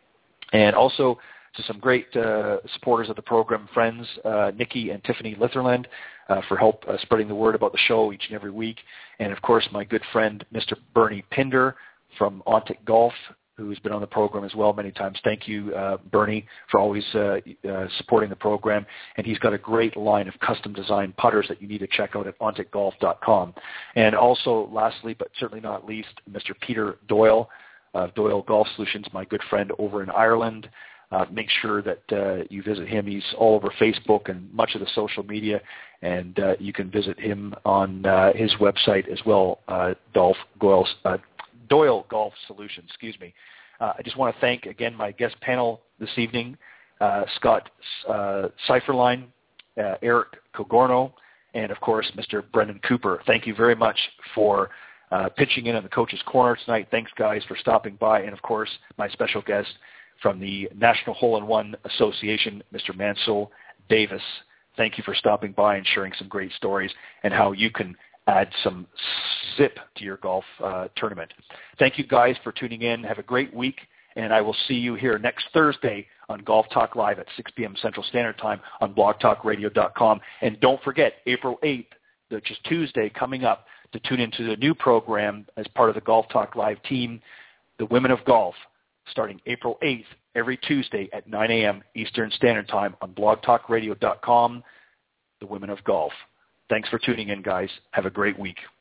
And also to some great uh, supporters of the program, friends, uh, Nikki and Tiffany Litherland, uh, for help uh, spreading the word about the show each and every week. And, of course, my good friend, Mister Bernie Pinder from Ontic Golf, who's been on the program as well many times. Thank you, uh, Bernie, for always uh, uh, supporting the program. And he's got a great line of custom-designed putters that you need to check out at ontic golf dot com. And also, lastly, but certainly not least, Mister Peter Doyle of Doyle Golf Solutions, my good friend over in Ireland. Uh, make sure that uh, you visit him. He's all over Facebook and much of the social media, and uh, you can visit him on uh, his website as well, uh, Dolph Goyles, uh, Doyle Golf Solutions. Excuse me. Uh, I just want to thank, again, my guest panel this evening, uh, Scott uh, Seiferlein, uh, Eric Cogorno, and, of course, Mister Brendan Cooper. Thank you very much for uh, pitching in on the Coach's Corner tonight. Thanks, guys, for stopping by. And, of course, my special guest from the National Hole-in-One Association, Mister Mansell Davis. Thank you for stopping by and sharing some great stories and how you can add some zip to your golf uh, tournament. Thank you, guys, for tuning in. Have a great week, and I will see you here next Thursday on Golf Talk Live at six p.m. Central Standard Time on blog talk radio dot com. And don't forget, April eighth, which is Tuesday, coming up, to tune into the new program as part of the Golf Talk Live team, the Women of Golf, starting April eighth, every Tuesday at nine a.m. Eastern Standard Time on blog talk radio dot com, the Women of Golf. Thanks for tuning in, guys. Have a great week.